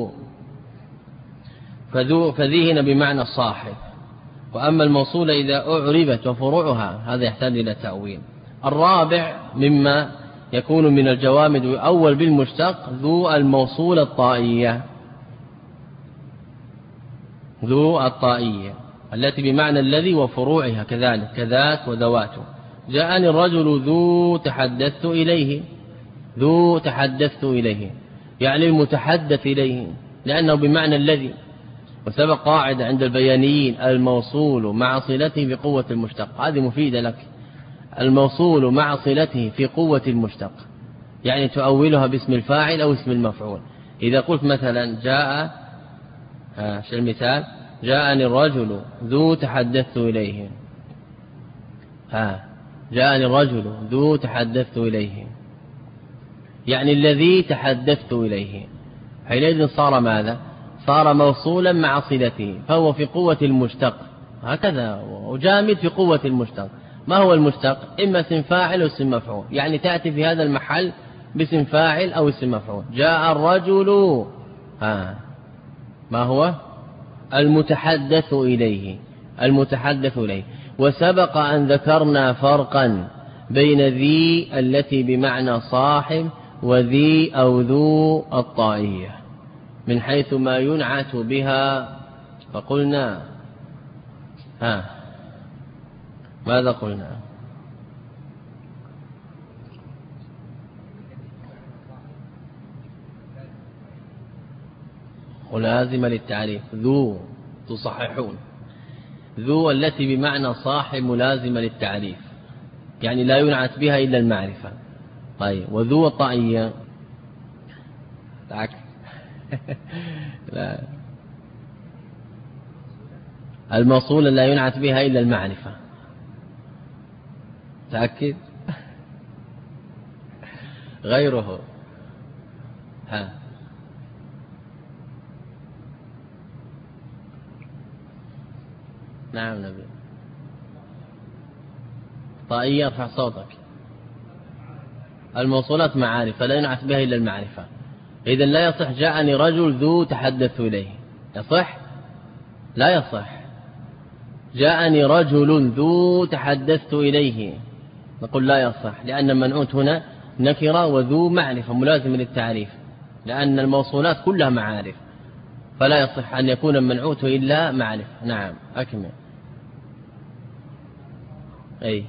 ذو فذي هنا بمعنى الصاحب. وأما الموصولة إذا أعربت وفروعها هذا يحتاج إلى تأويل. الرابع مما يكون من الجوامد أول بالمشتق ذو الموصولة الطائية، ذو الطائية التي بمعنى الذي وفروعها كذلك كذات وذواته. جاءني الرجل ذو تحدثت إليه يعني المتحدث إليه، لأنه بمعنى الذي. وسبق قاعدة عند البيانيين الموصول مع صلته بقوة المشتق، هذه مفيدة لك. الموصول مع صلته في قوة المشتق يعني تؤولها باسم الفاعل أو اسم المفعول. إذا قلت مثلا جاء شو المثال؟ جاءني الرجل ذو تحدثت إليه، جاءني الرجل ذو تحدثت إليه يعني الذي تحدثت إليه. حينئذ صار ماذا؟ صار موصولا مع صلته، فهو في قوة المشتق هكذا، وجامد في قوة المشتق. ما هو المشتق؟ إما اسم فاعل أو اسم مفعول، يعني تأتي في هذا المحل باسم فاعل أو اسم مفعول. جاء الرجل ما هو؟ المتحدث إليه. وسبق أن ذكرنا فرقا بين ذي التي بمعنى صاحب وذي أو ذو الطائية من حيث ما ينعت بها، فقلنا ماذا قلنا؟ ولازم للتعريف ذو، تصححون ذو التي بمعنى صاحب ملازمة للتعريف، يعني لا ينعت بها إلا المعرفة. طيب وذو الطائية لا، الموصول لا ينعت بها إلا المعرفة. تأكد غيره. ها نعم نبي طائية ارفع صوتك. الموصولات معارف فلا ينعت بها إلا المعرفة. إذن لا يصح جاءني رجل ذو تحدثت إليه، يصح؟ لا يصح. جاءني رجل ذو تحدثت إليه، نقول لا يصح، لأن المنعوت هنا نكرة وذو معرفة ملازم للتعريف، لأن الموصولات كلها معارف، فلا يصح أن يكون المنعوت إلا معرفة. نعم أكمل. أي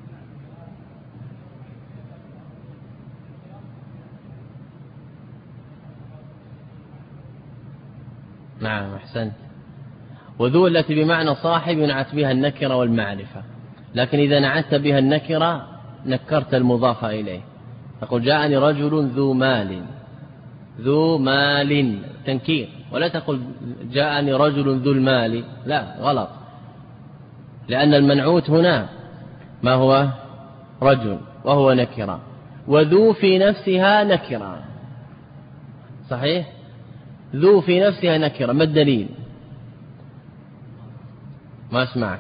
نعم أحسنت. وذو التي بمعنى صاحب ينعت بها النكرة والمعرفة، لكن إذا نعت بها النكرة نكرت المضاف إليه، تقول جاءني رجل ذو مال، ذو مال تنكير، ولا تقول جاءني رجل ذو المال، لا غلط، لأن المنعوت هنا ما هو رجل وهو نكرة، وذو في نفسها نكرة. صحيح، ذو في نفسها نكرة، ما الدليل؟ ما اسمعك.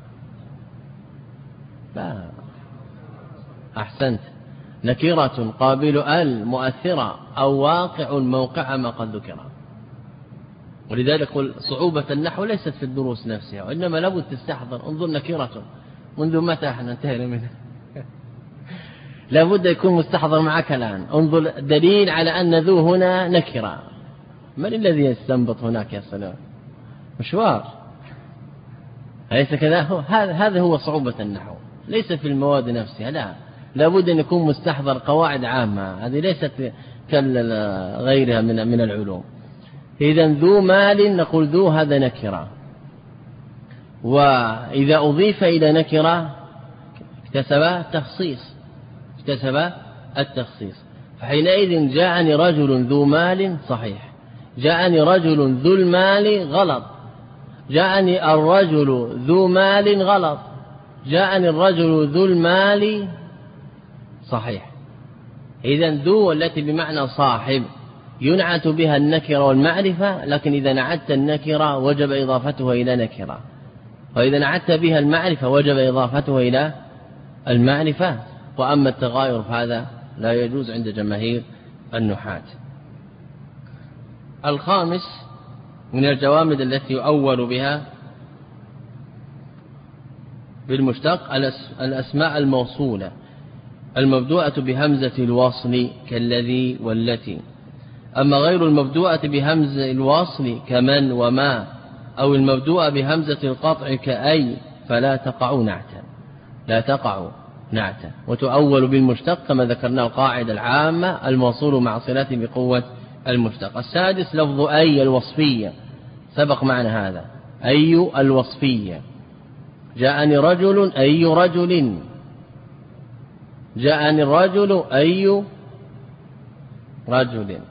لا أحسنت، نكرة قابل المؤثرة أو واقع موقع ما قد ذكر. ولذلك قل صعوبة النحو ليست في الدروس نفسها، وإنما لابد تستحضر. انظر نكرة منذ متى احنا انتهينا منها؟ لابد يكون مستحضر معك الآن. انظر دليل على أن ذو هنا نكرة. من الذي يستنبط هناك يا سلام؟ مشوار، أليس كذا؟ هذا هو صعوبة النحو، ليس في المواد نفسها، لا، لابد أن يكون مستحضر قواعد عامة، هذه ليست كغيرها من العلوم. إذن ذو مال نقول ذو هذا نكرة، وإذا أضيف إلى نكرة اكتسب التخصيص، فحينئذ جاءني رجل ذو مال صحيح، جاءني رجل ذو المال غلط، جاءني الرجل ذو مال غلط، جاءني الرجل ذو المال صحيح. إذن ذو التي بمعنى صاحب ينعت بها النكرة والمعرفة، لكن إذا نعت النكرة وجب إضافتها إلى نكرة، وإذا نعت بها المعرفة وجب إضافتها إلى المعرفة. وأما التغاير فهذا لا يجوز عند جماهير النحاة. الخامس من الجوامد التي يؤول بها بالمشتق الأسماء الموصولة المبدوءة بهمزة الوصل كالذي والتي. أما غير المبدوءة بهمزة الوصل كمن وما، أو المبدوءة بهمزة القطع كأي، فلا تقع نعتا، لا تقع نعتا، وتؤول بالمشتق كما ذكرنا القاعدة العامة الموصول مع صلته بقوة المشتق. السادس لفظ أي الوصفية، سبق معنا هذا، أي الوصفية. جاءني رجل أي رجل، جاءني الرجل أي رجل.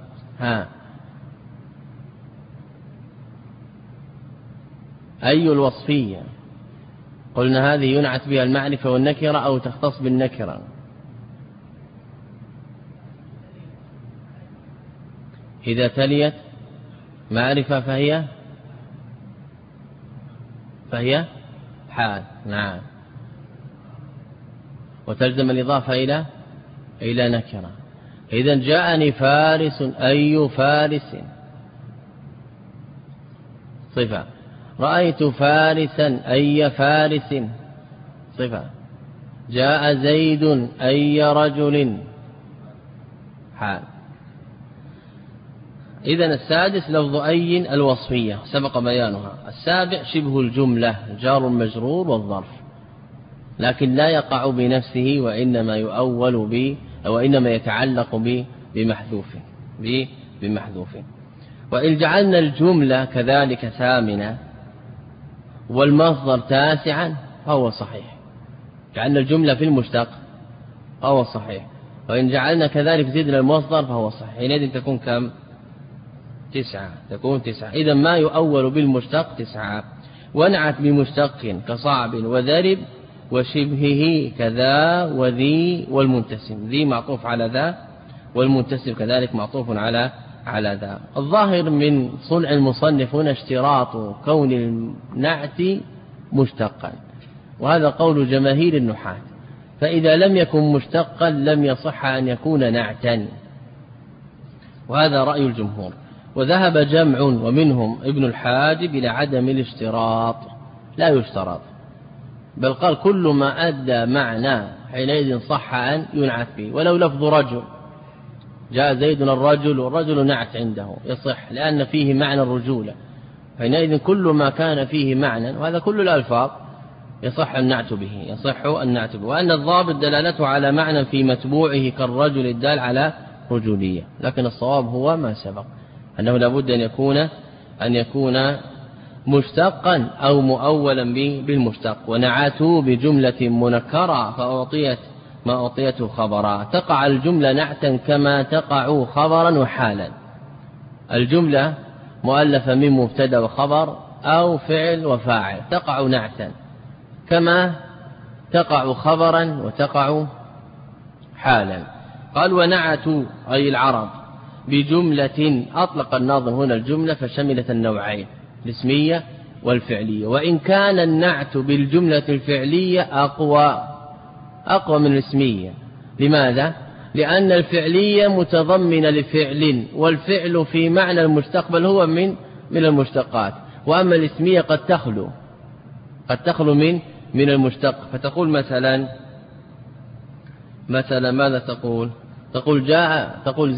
أي الوصفية قلنا هذه ينعت بها المعرفة والنكرة أو تختص بالنكرة. إذا تليت معرفة فهي حال. نعم، وتلزم الإضافة إلى نكرة. إذن جاءني فارس أي فارس صفة، رأيت فارسا أي فارس صفة، جاء زيد أي رجل حال. إذن السادس لفظ أي الوصفية سبق بيانها. السابع شبه الجملة، جار مجرور والظرف. لكن لا يقع بنفسه وإنما يؤول وإنما يتعلق بمحذوف. وإن جعلنا الجملة كذلك ثامنة والمصدر تاسعا فهو صحيح. جعلنا الجملة في المشتق فهو صحيح، وإن جعلنا كذلك زدنا المصدر فهو صحيح. حينئذ تكون كم؟ 9. تكون 9. إذا ما يؤول بالمشتق 9. ونعت بمشتق كصعب وذرب وشبهه كذا وذي والمنتسب. ذي معطوف على ذا والمنتسب كذلك معطوف على ذا. الظاهر من صنع المصنف هنا اشتراط كون النعت مشتقا، وهذا قول جماهير النحاة. فإذا لم يكن مشتقا لم يصح أن يكون نعتا، وهذا رأي الجمهور. وذهب جمع ومنهم ابن الحاجب إلى عدم الاشتراط، لا يشترط، بل قال كل ما أدى معنى حينئذ صح أن ينعت به. ولو لفظ رجل، جاء زيد الرجل والرجل نعت عنده، يصح لأن فيه معنى الرجولة. حينئذ كل ما كان فيه معنى، وهذا كل الألفاظ، يصح النعت به. وأن الضابط دلالته على معنى في متبوعه كالرجل الدال على رجولية. لكن الصواب هو ما سبق، أنه لابد أن يكون مشتقا أو مؤولا بالمشتق. ونعتوا بجملة منكرة فأعطيت ما أعطيته خبرا. تقع الجملة نعتا كما تقع خبرا وحالا. الجملة مؤلفة من مبتدا وخبر أو فعل وفاعل، تقع نعتا كما تقع خبرا وتقع حالا. قال ونعتوا أي العرب بجملة. أطلق الناظم هنا الجملة فشملت النوعين، الاسمية والفعلية. وإن كان النعت بالجملة الفعلية أقوى من الاسمية. لماذا؟ لأن الفعلية متضمنة لفعل، والفعل في معنى المستقبل هو من المشتقات. وأما الاسمية قد تخلو من المشتق. فتقول مثلا ماذا تقول؟ تقول تقول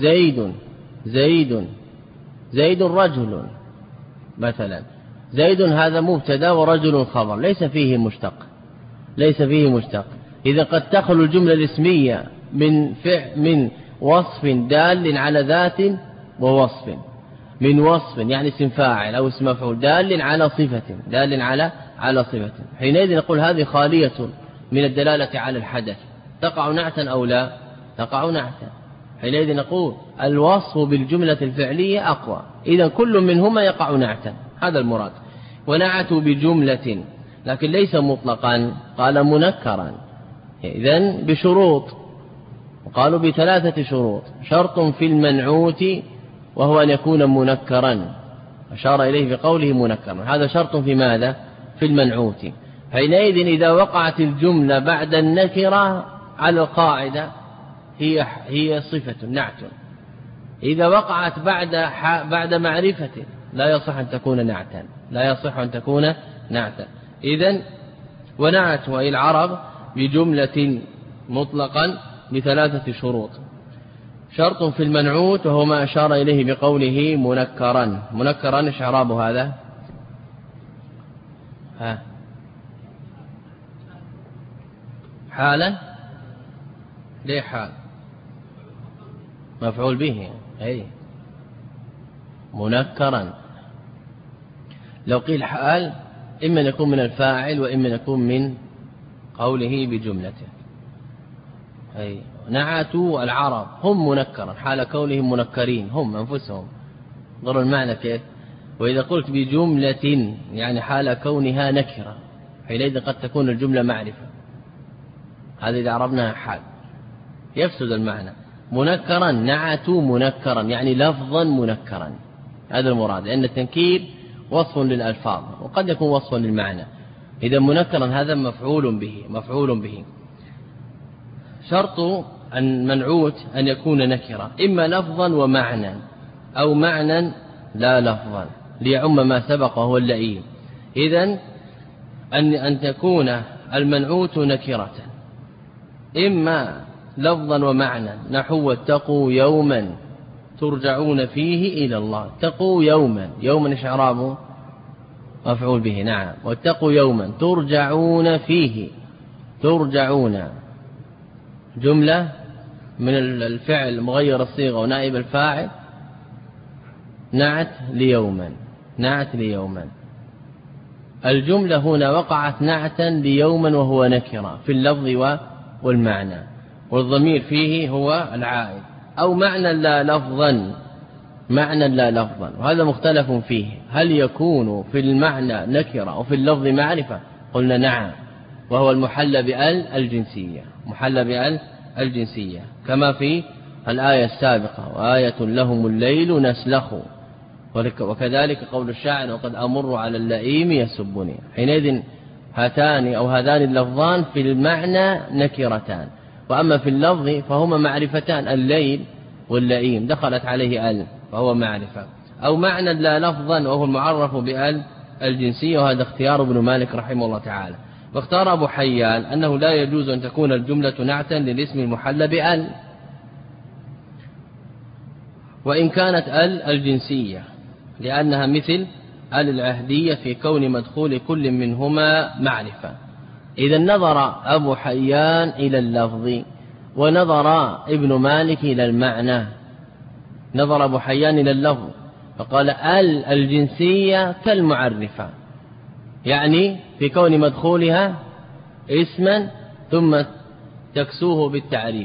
زيد رجل مثلا. زيد هذا مبتدا ورجل خبر، ليس فيه مشتق. إذا قد تخلو الجملة الاسمية من وصف دال على ذات، ووصف من وصف يعني اسم فاعل أو اسم مفعول دال على صفة. حينئذ نقول هذه خالية من الدلالة على الحدث، تقع نعتا أو لا؟ تقع نعتا. حينئذ نقول الوصف بالجملة الفعلية أقوى، إذا كل منهما يقع نعتا، هذا المراد. ونعتوا بجملة، لكن ليس مطلقا، قال منكرا، إذن بشروط، وقالوا ب3 شروط. شرط في المنعوت وهو أن يكون منكرا، أشار إليه بقوله منكرا. هذا شرط في ماذا؟ في المنعوت. حينئذ إذا وقعت الجملة بعد النكرة على القاعدة هي صفة نعت. إذا وقعت بعد معرفة لا يصح أن تكون نعتا. إذن ونعتوا أي العرب بجملة مطلقا ب3 شروط. شرط في المنعوت وهو ما أشار إليه بقوله منكرا. إيش إعراب هذا؟ حالا. ليه حال؟ مفعول به. أي منكرا. لو قيل حال إما يكون من الفاعل وإما يكون من قوله بجملته. أي نعتوا العرب هم منكرا حال كونهم منكرين هم أنفسهم. ضروا المعنى كيف؟ وإذا قلت بجملة يعني حال كونها نكرة، حينئذ قد تكون الجملة معرفة. هذا إذا عربناها حال يفسد المعنى. منكرا نعتوا منكرا يعني لفظا منكرا، هذا المراد، لأن التنكير وصف للألفاظ وقد يكون وصفا للمعنى. إذا منكرا هذا مفعول به. شرط المنعوت أن يكون نكرا إما لفظا ومعنى أو معنى لا لفظا ليعم ما سبق وهو اللئيم. إذن أن تكون المنعوت نكرة إما لفظا ومعنى، نحو واتقوا يوما ترجعون فيه إلى الله. اتقوا يوما إعرابه مفعول به. نعم. واتقوا يوما ترجعون فيه ترجعون جملة من الفعل مغير الصيغة ونائب الفاعل نعت ليوما. الجملة هنا وقعت نعتا ليوما وهو نكرة في اللفظ والمعنى، والضمير فيه هو العائد، أو معنى لا لفظا، وهذا مختلف فيه، هل يكون في المعنى نكرة أو في اللفظ معرفة؟ قلنا نعم، وهو المحل بأل الجنسية كما في الآية السابقة وآية لهم الليل نسلخ، وكذلك قول الشاعر وقد أمر على اللئيم يسبني. حينئذ هاتان أو هذان اللفظان في المعنى نكرتان، وأما في اللفظ فهما معرفتان، الليل واللئيم دخلت عليه ال فهو معرفة، أو معنى لا لفظا وهو المعرف بال الجنسية، وهذا اختيار ابن مالك رحمه الله تعالى. واختار أبو حيان أنه لا يجوز أن تكون الجملة نعتا للاسم المحل بال، وإن كانت الجنسية، لأنها مثل العهدية في كون مدخول كل منهما معرفة. إذا نظر أبو حيان إلى اللفظ ونظر ابن مالك إلى المعنى. نظر أبو حيان إلى اللفظ فقال الجنسية كالمعرفة، يعني في كون مدخولها اسما ثم تكسوه بالتعريف.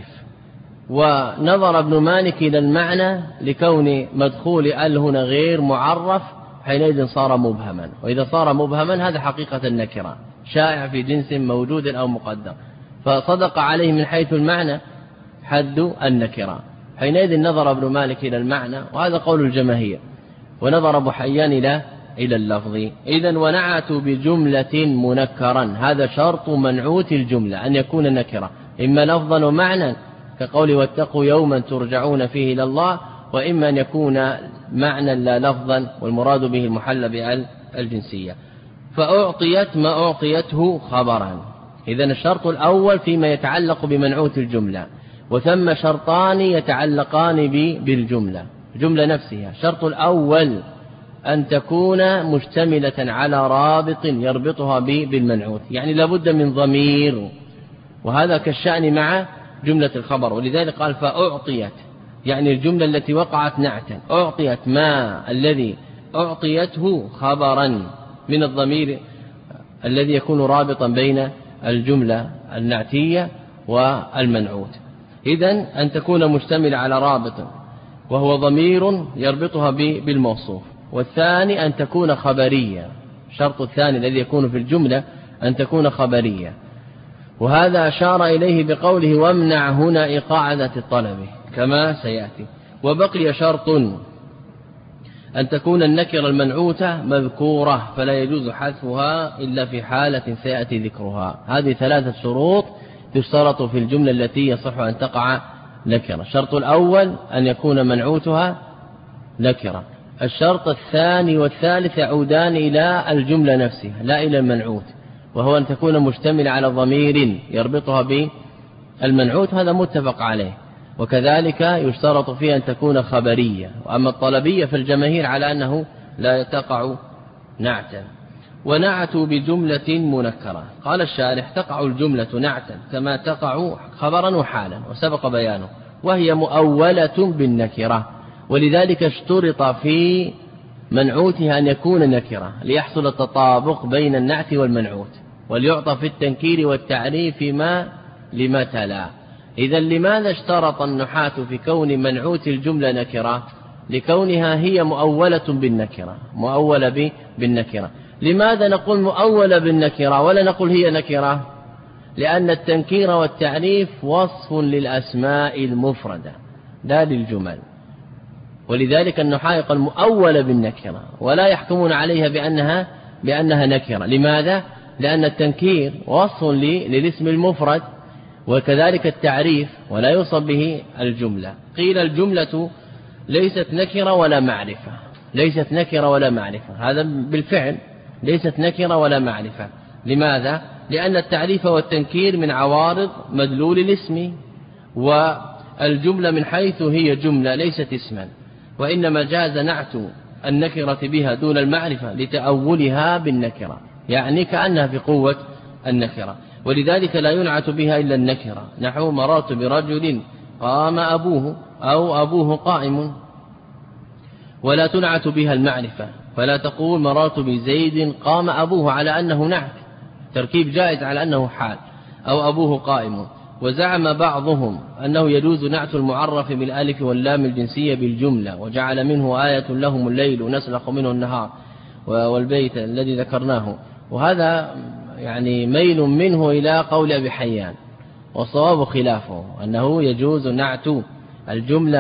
ونظر ابن مالك إلى المعنى لكون مدخول هنا غير معرف، حينئذ صار مبهما، وإذا صار مبهما هذا حقيقة النكرة شائع في جنس موجود أو مقدر، فصدق عليه من حيث المعنى حد النكرة. حينئذ نظر ابن مالك إلى المعنى، وهذا قول الجماهير، ونظر أبو حيان إلى اللفظ. إذن ونعتوا بجملة منكرا، هذا شرط منعوت الجملة أن يكون نكرة، إما لفظا ومعنى كقول واتقوا يوما ترجعون فيه إلى الله، وإما أن يكون معنى لا لفظا والمراد به المحل بالجنسية. فأعطيت ما أعطيته خبرا. إذن الشرط الأول فيما يتعلق بمنعوت الجملة، وثم شرطان يتعلقان بالجملة نفسها. الشرط الأول أن تكون مشتملة على رابط يربطها بالمنعوت، يعني لابد من ضمير، وهذا كالشأن مع جملة الخبر. ولذلك قال فأعطيت، يعني الجملة التي وقعت نعتا، أعطيت ما الذي أعطيته خبرا من الضمير الذي يكون رابطا بين الجملة النعتية والمنعوت. إذن أن تكون مشتملة على رابط وهو ضمير يربطها بالموصوف. والثاني أن تكون خبرية، الشرط الثاني الذي يكون في الجملة أن تكون خبرية، وهذا أشار إليه بقوله وامنع هنا إقاعدة الطلب كما سيأتي. وبقي شرط أن تكون النكرة المنعوتة مذكورة، فلا يجوز حذفها إلا في حالة سيأتي ذكرها. هذه ثلاثة شروط تشترط في الجملة التي يصح أن تقع نكرة. الشرط الأول أن يكون منعوتها نكرة. الشرط الثاني والثالث يعودان إلى الجملة نفسها لا إلى المنعوت، وهو أن تكون مشتملة على ضمير يربطها بالمنعوت، هذا متفق عليه. وكذلك يشترط فيها أن تكون خبرية. وأما الطلبية فالجماهير على أنه لا تقع نعتا. ونعتوا بجملة منكرة. قال الشارح تقع الجملة نعتا كما تقع خبرا وحالا، وسبق بيانه، وهي مؤولة بالنكرة، ولذلك اشترط في منعوتها أن يكون نكرة ليحصل التطابق بين النعت والمنعوت، وليعطى في التنكير والتعريف لما تلا. إذا لماذا اشترط النحاة في كون منعوت الجملة نكرة؟ لكونها هي مؤولة بالنكرة. لماذا نقول مؤولة بالنكرة ولا نقول هي نكرة؟ لأن التنكير والتعريف وصف للأسماء المفردة لا للجمل، ولذلك النحاة يقول مؤولة بالنكرة ولا يحكمون عليها بأنها نكرة. لماذا؟ لأن التنكير وصف للاسم المفرد، وكذلك التعريف ولا يوصف به الجملة. قيل الجملة ليست نكرة ولا معرفة، هذا بالفعل ليست نكرة ولا معرفة. لماذا؟ لأن التعريف والتنكير من عوارض مدلول الاسم، والجملة من حيث هي جملة ليست اسما، وإنما جاز نعت النكرة بها دون المعرفة لتأولها بالنكرة، يعني كأنها في قوة النكرة. ولذلك لا ينعت بها إلا النكرة، نحو مررت برجل قام أبوه أو أبوه قائم. ولا تنعت بها المعرفة، فلا تقول مررت بزيد قام أبوه على أنه نعت، تركيب جائز على أنه حال، أو أبوه قائم. وزعم بعضهم أنه يجوز نعت المعرف بالالف واللام الجنسية بالجملة، وجعل منه آية لهم الليل نسلخ منه النهار والبيت الذي ذكرناه. وهذا يعني ميل منه إلى قول أبي حيان، والصواب خلافه، أنه يجوز نعت الجملة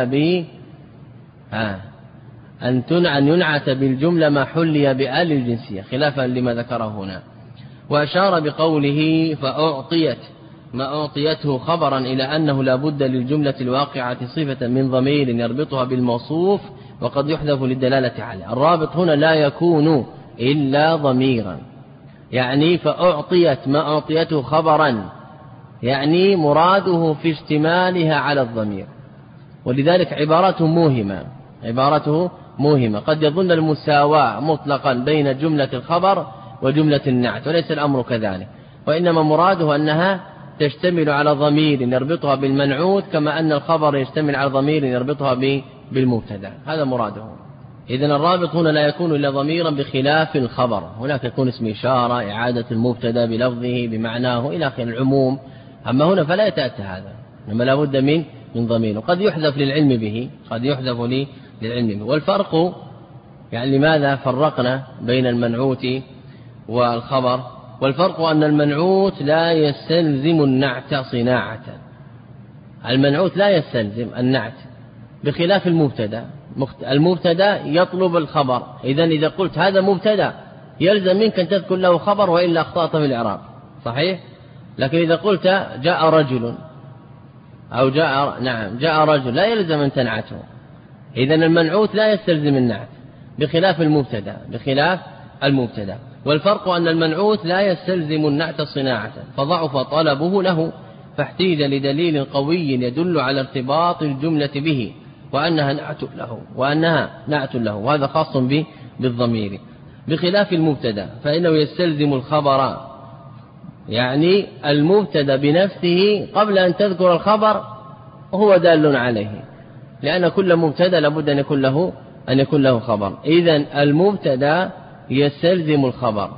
أن ينعت بالجملة ما حلي بآل الجنسية، خلافا لما ذكره هنا. وأشار بقوله فأعطيت ما أعطيته خبرا إلى أنه لا بد للجملة الواقعة صفة من ضمير يربطها بالموصوف، وقد يحذف للدلالة عليه. الرابط هنا لا يكون إلا ضميرا، يعني فأعطيت ما أعطيته خبرا، يعني مراده في اشتمالها على الضمير. ولذلك عبارته موهمة، قد يظن المساواة مطلقا بين جملة الخبر وجملة النعت، وليس الأمر كذلك، وإنما مراده أنها تشتمل على ضمير يربطها بالمنعوت، كما أن الخبر يشتمل على ضمير يربطها بالمبتدا، هذا مراده. إذن الرابط هنا لا يكون إلا ضميرا بخلاف الخبر، هناك يكون اسم إشارة، إعادة المبتدا بلفظه بمعناه إلى آخر العموم. أما هنا فلا يتأتى هذا، إنما لا بد من ضمير، وقد يحذف للعلم به، والفرق يعني لماذا فرقنا بين المنعوت والخبر؟ والفرق أن المنعوت لا يستلزم النعت صناعة، المنعوت لا يستلزم النعت، بخلاف المبتدا يطلب الخبر. إذا قلت هذا مبتدا يلزم منك أن تذكر له خبر، وإلا أخطأت في الإعراب، صحيح؟ لكن إذا قلت جاء رجل أو جاء رجل لا يلزم أن تنعته. إذن المنعوت لا يستلزم النعت بخلاف المبتدا. والفرق أن المنعوت لا يستلزم النعت صناعة، فضعف طلبه له، فاحتيج لدليل قوي يدل على ارتباط الجملة به، وأنها نعت له، وهذا خاص بالضمير، بخلاف المبتدا فإنه يستلزم الخبر، يعني المبتدا بنفسه قبل أن تذكر الخبر هو دال عليه، لأن كل مبتدا لابد أن يكون له خبر. إذن المبتدا يستلزم الخبر،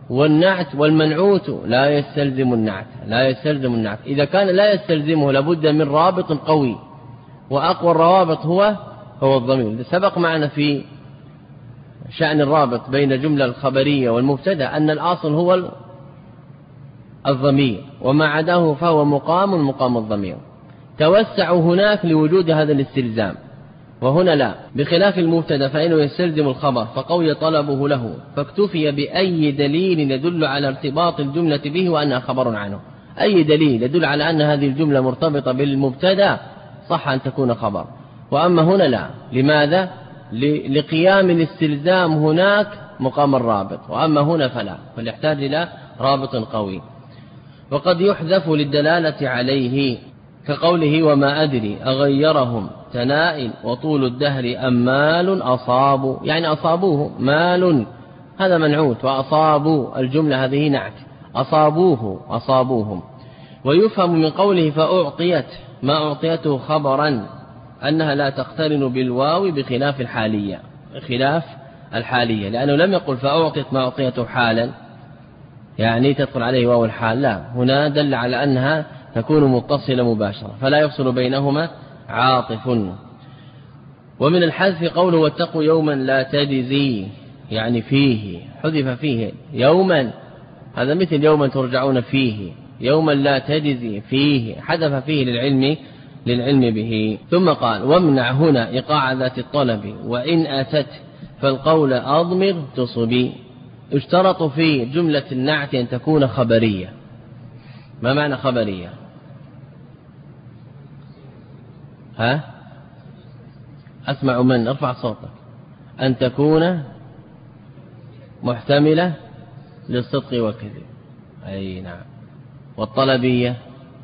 والمنعوت لا يستلزم النعت. إذا كان لا يستلزمه لابد من رابط قوي، وأقوى الروابط هو الضمير. سبق معنا في شأن الرابط بين الجملة الخبرية والمبتدا أن الأصل هو الضمير، وما عداه فهو مقام الضمير. توسعوا هناك لوجود هذا الاستلزام، وهنا لا، بخلاف المبتدا فإنه يستلزم الخبر، فقوي طلبه له، فاكتفي بأي دليل يدل على ارتباط الجملة به وأنها خبر عنه. أي دليل يدل على أن هذه الجملة مرتبطة بالمبتدا صح أن تكون خبر. وأما هنا لا، لماذا؟ لقيام الاستلزام هناك مقام الرابط، وأما هنا فلا، فليحتاج إلى رابط قوي. وقد يحذف للدلالة عليه، كقوله وما أدري أغيرهم تنائل وطول الدهر أم مال أصابوا، يعني أصابوه، مال هذا منعوت، وأصابوا الجملة هذه نعت، أصابوهم. ويفهم من قوله فأعطيت ما أعطيته خبرا أنها لا تقترن بالواو بخلاف الحالية، لأنه لم يقل فأعطيت ما أعطيته حالا يعني تدخل عليه واو الحال، لا، هنا دل على أنها تكون متصلة مباشرة، فلا يفصل بينهما عاطف. ومن الحذف قوله واتقوا يوما لا تجزي، يعني فيه، حذف فيه يوما، هذا مثل يوما ترجعون فيه، يوما لا تجزي فيه، حذف فيه للعلم به. ثم قال وامنع هنا إيقاع ذات الطلب، وإن أتت فالقول أضمر تصبي. اشترط في جملة النعت أن تكون خبرية. ما معنى خبرية؟ أسمع من ارفع صوتك. أن تكون محتملة للصدق والكذب، أي نعم. والطلبية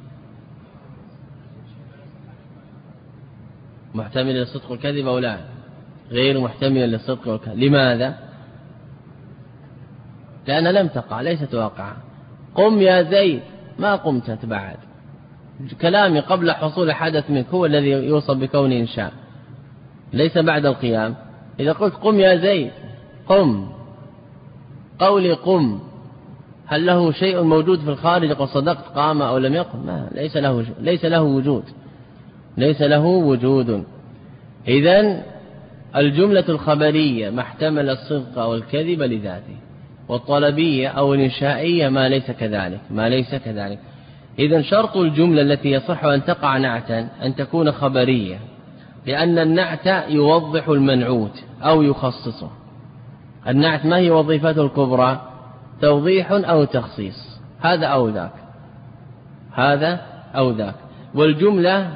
محتملة للصدق والكذب أو لا؟ غير محتملة للصدق والكذب. لماذا؟ لأنها لم تقع، ليست واقعة. قم يا زيد ما قمت أنت بعد. كلامي قبل حصول حدث منك هو الذي يوصف بكونه إنشاء، ليس بعد القيام. إذا قلت قم يا زيد قم، قولي قم هل له شيء موجود في الخارج قد صدقت قام أو لم يقم؟ ما ليس له وجود، ليس له وجود. إذن الجملة الخبرية ما احتمل الصدق أو الكذب لذاته، والطلبية أو الإنشائية ما ليس كذلك. إذن شرط الجملة التي يصح أن تقع نعتا أن تكون خبرية، لأن النعت يوضح المنعوت أو يخصصه. النعت ما هي وظيفته الكبرى؟ توضيح أو تخصيص، هذا أو ذاك. والجملة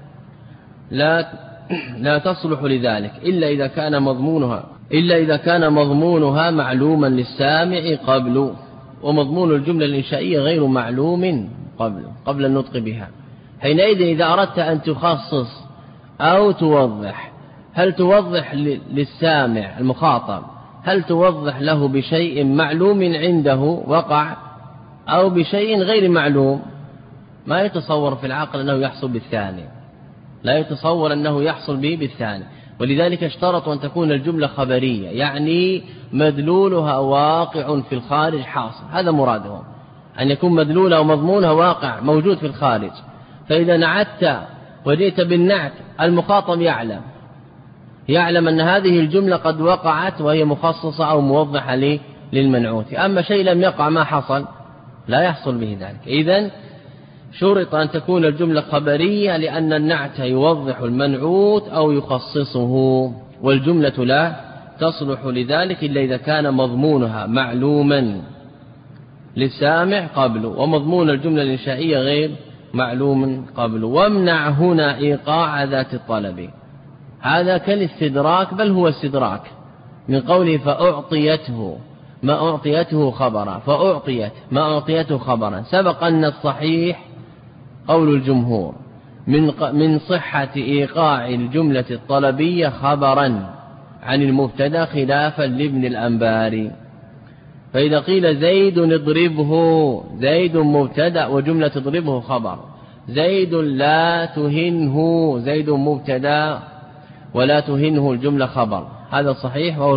لا تصلح لذلك إلا إذا كان مضمونها معلوما للسامع قبل، ومضمون الجملة الإنشائية غير معلوم قبل النطق بها. حينئذ إذا أردت أن تخصص أو توضح، هل توضح للسامع المخاطب، هل توضح له بشيء معلوم عنده وقع أو بشيء غير معلوم؟ ما يتصور في العقل أنه يحصل بالثاني، لا يتصور أنه يحصل به بالثاني. ولذلك اشترطوا أن تكون الجملة خبرية، يعني مدلولها واقع في الخارج حاصل، هذا مرادهم، أن يكون مدلولها ومضمونها واقع موجود في الخارج. فإذا نعت وجئت بالنعت المخاطب يعلم أن هذه الجملة قد وقعت وهي مخصصة أو موضحة للمنعوت. أما شيء لم يقع ما حصل، لا يحصل به ذلك. إذن شرط أن تكون الجملة خبرية لأن النعت يوضح المنعوت أو يخصصه، والجملة لا تصلح لذلك إلا إذا كان مضمونها معلوما للسامع قبل، ومضمون الجملة الإنشائية غير معلوم قبل. وامنع هنا إيقاع ذات الطلب، هذا كالاستدراك، بل هو استدراك من قوله فأعطيته ما أعطيته خبرا، فأعطيت ما أعطيته خبرا. سبق أن الصحيح قول الجمهور من صحة إيقاع الجملة الطلبية خبرا عن المبتدا خلافا لابن الأنباري. فإذا قيل زيد اضربه، زيد مبتدا وجملة اضربه خبر، زيد لا تهنه، زيد مبتدا ولا تهنه الجملة خبر، هذا صحيح وهو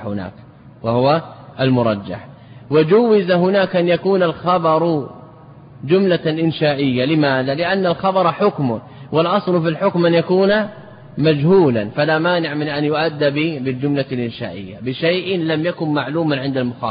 المرجح. وجوز هناك أن يكون الخبر جملة إنشائية. لماذا؟ لأن الخبر حكم، والأصل في الحكم أن يكون مجهولا، فلا مانع من أن يؤدى بالجملة الإنشائية بشيء لم يكن معلوما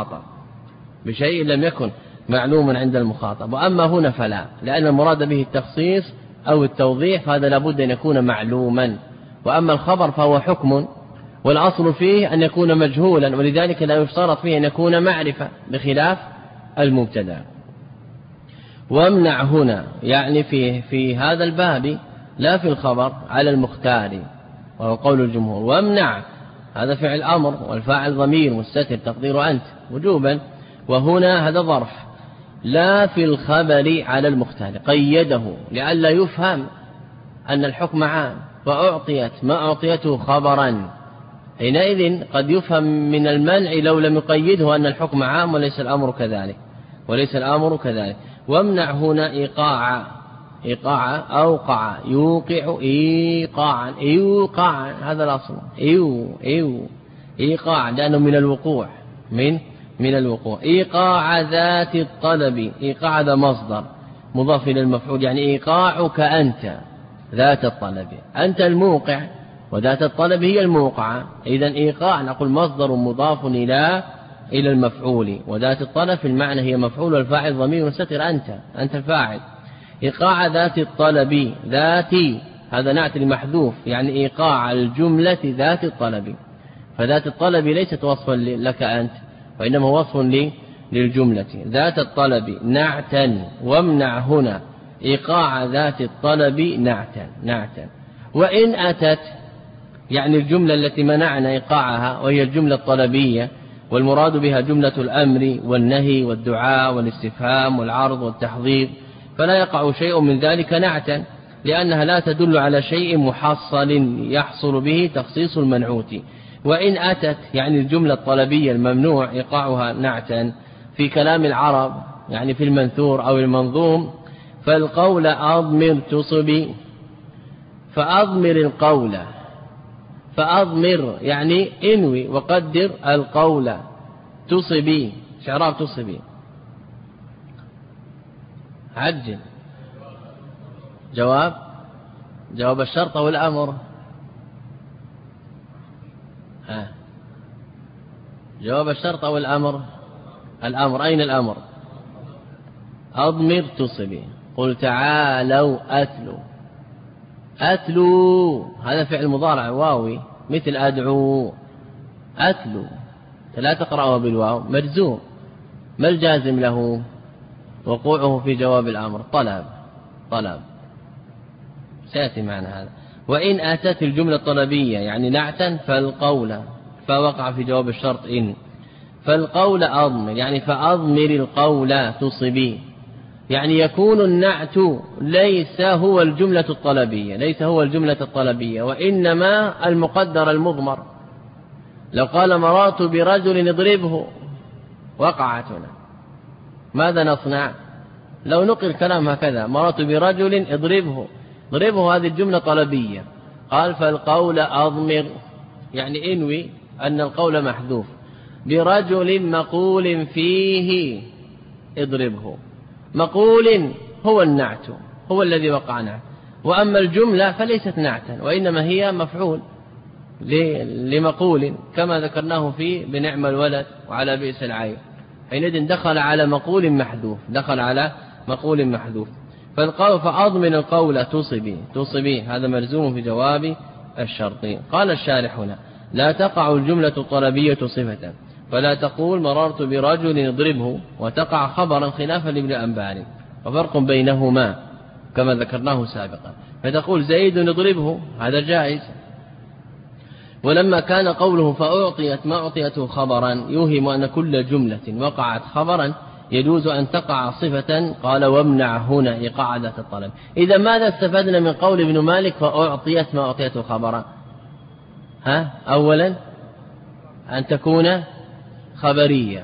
عند المخاطب، وأما هنا فلا، لأن المراد به التخصيص أو التوضيح، فهذا لابد أن يكون معلوما. وأما الخبر فهو حكم، والأصل فيه أن يكون مجهولا، ولذلك لا يشترط فيه أن يكون معرفة بخلاف المبتدا. وامنع هنا يعني في هذا الباب لا في الخبر على المختار، وهو قول الجمهور. وامنع هذا فعل أمر والفاعل ضمير مستتر تقدير أنت وجوبا، وهنا هذا ظرف. لا في الخبر على المختار قيده لئلا يفهم أن الحكم عام، وأعطيت ما أعطيته خبرا، حينئذ قد يفهم من المنع لو لم يقيده أن الحكم عام وليس الأمر كذلك. وامنع هنا إيقاع أوقع يوقع إيقاعا هذا الأصل إيقاع لأنه من الوقوع. إيقاع ذات الطلب، إيقاع ذا مصدر مضاف إلى المفعول، يعني إيقاعك أنت ذات الطلب، أنت الموقع وذات الطلب هي الموقعة. إذن إيقاع نقول مصدر مضاف إلى المفعول، وذات الطلب في المعنى هي مفعول، والفاعل ضمير مستتر أنت الفاعل. إيقاع ذات الطلب، ذاتي هذا نعت محذوف، يعني إيقاع الجملة ذات الطلب، فذات الطلب ليست وصفا لك أنت، وإنما هو وصف للجملة ذات الطلب نعتا. وامنع هنا إيقاع ذات الطلب نعتا. وإن أتت يعني الجملة التي منعنا إيقاعها وهي الجملة الطلبية، والمراد بها جملة الأمر والنهي والدعاء والاستفهام والعرض والتحضير، فلا يقع شيء من ذلك نعتا، لأنها لا تدل على شيء محصل يحصل به تخصيص المنعوت. وإن أتت يعني الجملة الطلبية الممنوع إيقاعها نعتا في كلام العرب يعني في المنثور أو المنظوم. فالقول أضمر تصبي، فأضمر القول، فأضمر يعني انوي وقدر القول تصبي. شعراب تصبي عجل. جواب الشرط أو الأمر؟ جواب الشرط أو الأمر؟ الأمر. أين الأمر؟ أضمر تصبي. قل تعالوا أتلو هذا فعل مضارع واوي مثل أدعو. أتلو لا تقرأه بالواو مجزوم. ما الجازم له؟ وقوعه في جواب الأمر طلب سيأتي معنا هذا. وإن أتت الجملة الطلبية يعني نعتا فالقول، فوقع في جواب الشرط إن. فالقول أضمر يعني فأضمر القول تصبي، يعني يكون النعت ليس هو الجملة الطلبية وإنما المقدر المضمر. لو قال مررت برجل اضربه وقعت هنا، ماذا نصنع؟ لو نقل كلام هكذا مررت برجل اضربه هذه الجملة طلبية. قال فالقول أضمر يعني انوي أن القول محذوف، برجل مقول فيه اضربه. مقول هو النعت، هو الذي وقع نعت، وأما الجملة فليست نعتا وإنما هي مفعول لمقول كما ذكرناه في بنعم الولد وعلى بئس العين. حينئذ دخل على مقول محذوف. فالقول فأضمن القول تصبي هذا ملزوم في جواب الشرط. قال الشارح هنا لا تقع الجملة الطلبية صفة، فلا تقول مررت برجل يضربه وتقع خبرا خلافا لابن أنبار، وفرق بينهما كما ذكرناه سابقا. فتقول زيد يضربه هذا جائز. ولما كان قوله فأعطيت ما أعطيته خبرا يوهم أن كل جملة وقعت خبرا يجوز أن تقع صفة. قال وامنع هنا إقاعدة الطلب. إذا ماذا استفدنا من قول ابن مالك فأعطيت ما أعطيته خبرا؟ أولا أن تكون خبرية،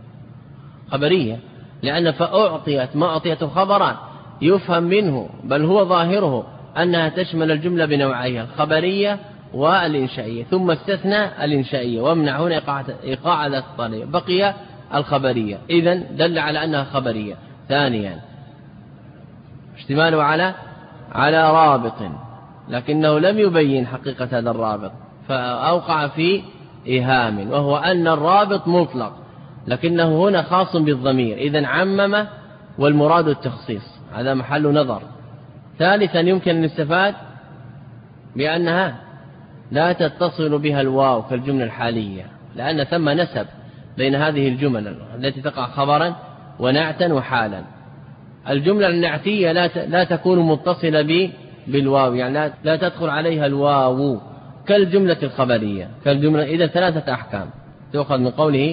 لأن فأعطيت ما أعطيته خبرا يفهم منه بل هو ظاهره أنها تشمل الجملة بنوعيها الخبرية والإنشائية، ثم استثنى الإنشائية وامنع هنا إقاعدة الطلب، بقي الخبرية، إذن دل على أنها خبرية. ثانيا اشتماله على رابط، لكنه لم يبين حقيقة هذا الرابط فأوقع في إيهام، وهو أن الرابط مطلق لكنه هنا خاص بالضمير، إذن عمم والمراد التخصيص، هذا محل نظر. ثالثا يمكن أن نستفاد بأنها لا تتصل بها الواو كالجملة الحالية، لأن ثم نسب بين هذه الجمل التي تقع خبرا ونعتا وحالا. الجملة النعتية لا تكون متصلة بالواو، يعني لا تدخل عليها الواو كالجملة الخبرية إذا ثلاثة أحكام تأخذ من قوله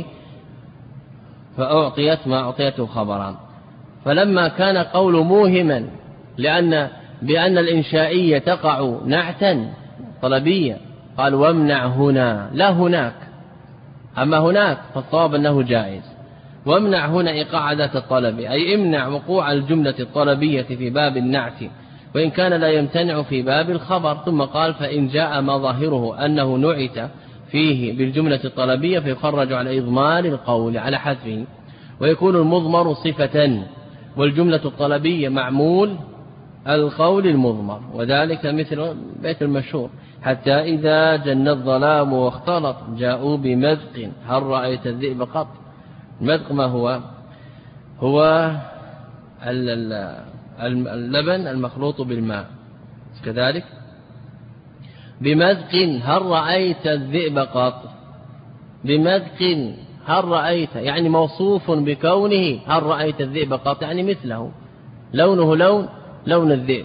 فأعطيت ما أعطيته خبرا. فلما كان قول موهما بأن الإنشائية تقع نعتا طلبية قال وامنع هنا لا هناك، أما هناك فالصواب أنه جائز. وامنع هنا إقاعدة الطلب أي امنع وقوع الجملة الطلبية في باب النعت وإن كان لا يمتنع في باب الخبر. ثم قال فإن جاء ما ظاهره أنه نعت فيه بالجملة الطلبية فيخرج على إضمار القول على حذفه، ويكون المضمر صفة والجملة الطلبية معمول القول المضمر. وذلك مثل بيت المشهور حتى إذا جن الظلام واختلط جاءوا بمذق هل رأيت الذئب قط. المذق ما هو اللبن المخلوط بالماء، كذلك بمذق هل رأيت الذئب قط. بمذق هل رأيت يعني موصوف بكونه هل رأيت الذئب قط، يعني مثله لونه لون الذئب.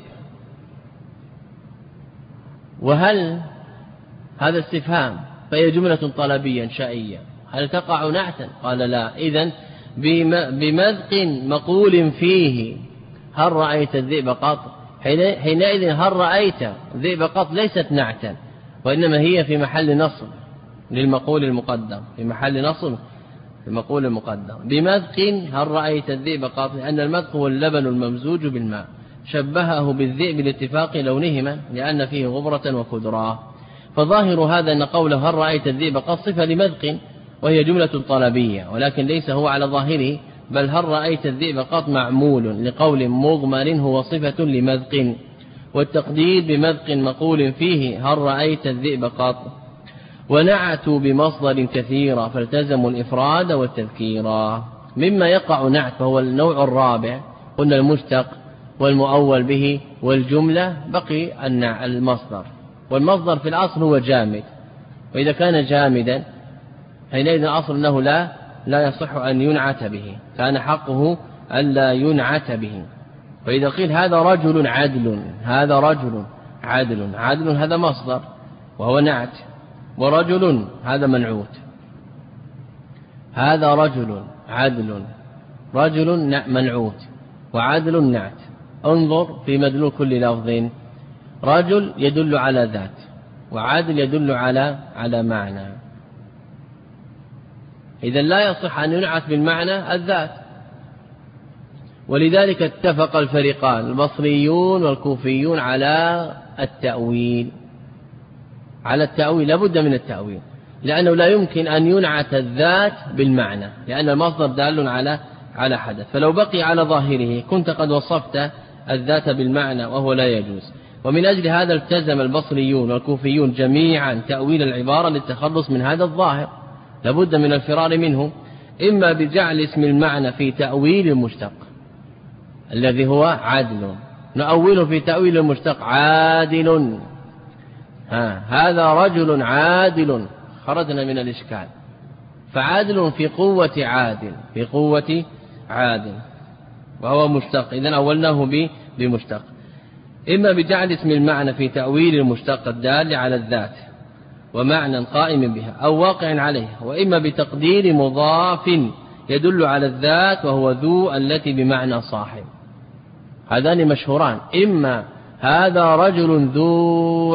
وهل هذا استفهام فهي جملة طلبية إنشائية، هل تقع نعتا؟ قال لا. إذن بمذق مقول فيه هل رأيت الذئب قط، حينئذ هل رأيت الذئب قط ليست نعتا وإنما هي في محل نصب للمقول المقدم، في محل نصب المقول المقدر. بمذق هل رأيت الذئب قط، لأن المذق هو اللبن الممزوج بالماء، شبهه بالذئب لاتفاق لونهما لأن فيه غبرة وكدرة. فظاهر هذا أن قوله هل رأيت الذئب قط صفة لمذق، وهي جملة طلبية، ولكن ليس هو على ظاهره، بل هل رأيت الذئب قط معمول لقول مضمر هو صفة لمذق، والتقدير بمذق مقول فيه هل رأيت الذئب قط. ونعتوا بمصدر كثيرا فالتزموا الإفراد والتذكيرا. مما يقع نعت فهو النوع الرابع، قلنا المشتق والمؤول به والجملة، بقي المصدر، والمصدر في الأصل هو جامد، وإذا كان جامدا حينئذ الأصل أنه لا يصح أن ينعت به، كان حقه ألا ينعت به. فإذا قيل هذا رجل عدل، هذا رجل عدل هذا مصدر وهو نعت، ورجل هذا منعوت. هذا رجل عدل، رجل منعوت، وعدل نعت. انظر في مدلول كل لفظ، رجل يدل على ذات، وعدل يدل على معنى. إذا لا يصح أن ينعت بالمعنى الذات. ولذلك اتفق الفريقان البصريون والكوفيون على التأويل، لابد من التأويل، لأنه لا يمكن أن ينعت الذات بالمعنى، لأن المصدر دال على حدث. فلو بقي على ظاهره كنت قد وصفت الذات بالمعنى، وهو لا يجوز. ومن أجل هذا التزم البصريون والكوفيون جميعا تأويل العبارة للتخلص من هذا الظاهر، لابد من الفرار منه، إما بجعل اسم المعنى في تأويل المشتق الذي هو عادل، نؤوله في تأويل المشتق عادل، هذا رجل عادل، خرجنا من الإشكال. فعادل في قوة عادل، وهو مشتق، إذن أولناه بمشتق. إما بجعل اسم المعنى في تأويل المشتق الدال على الذات ومعنى قائم بها أو واقع عليه، وإما بتقدير مضاف يدل على الذات وهو ذو التي بمعنى صاحب. هذان مشهوران، إما هذا رجل ذو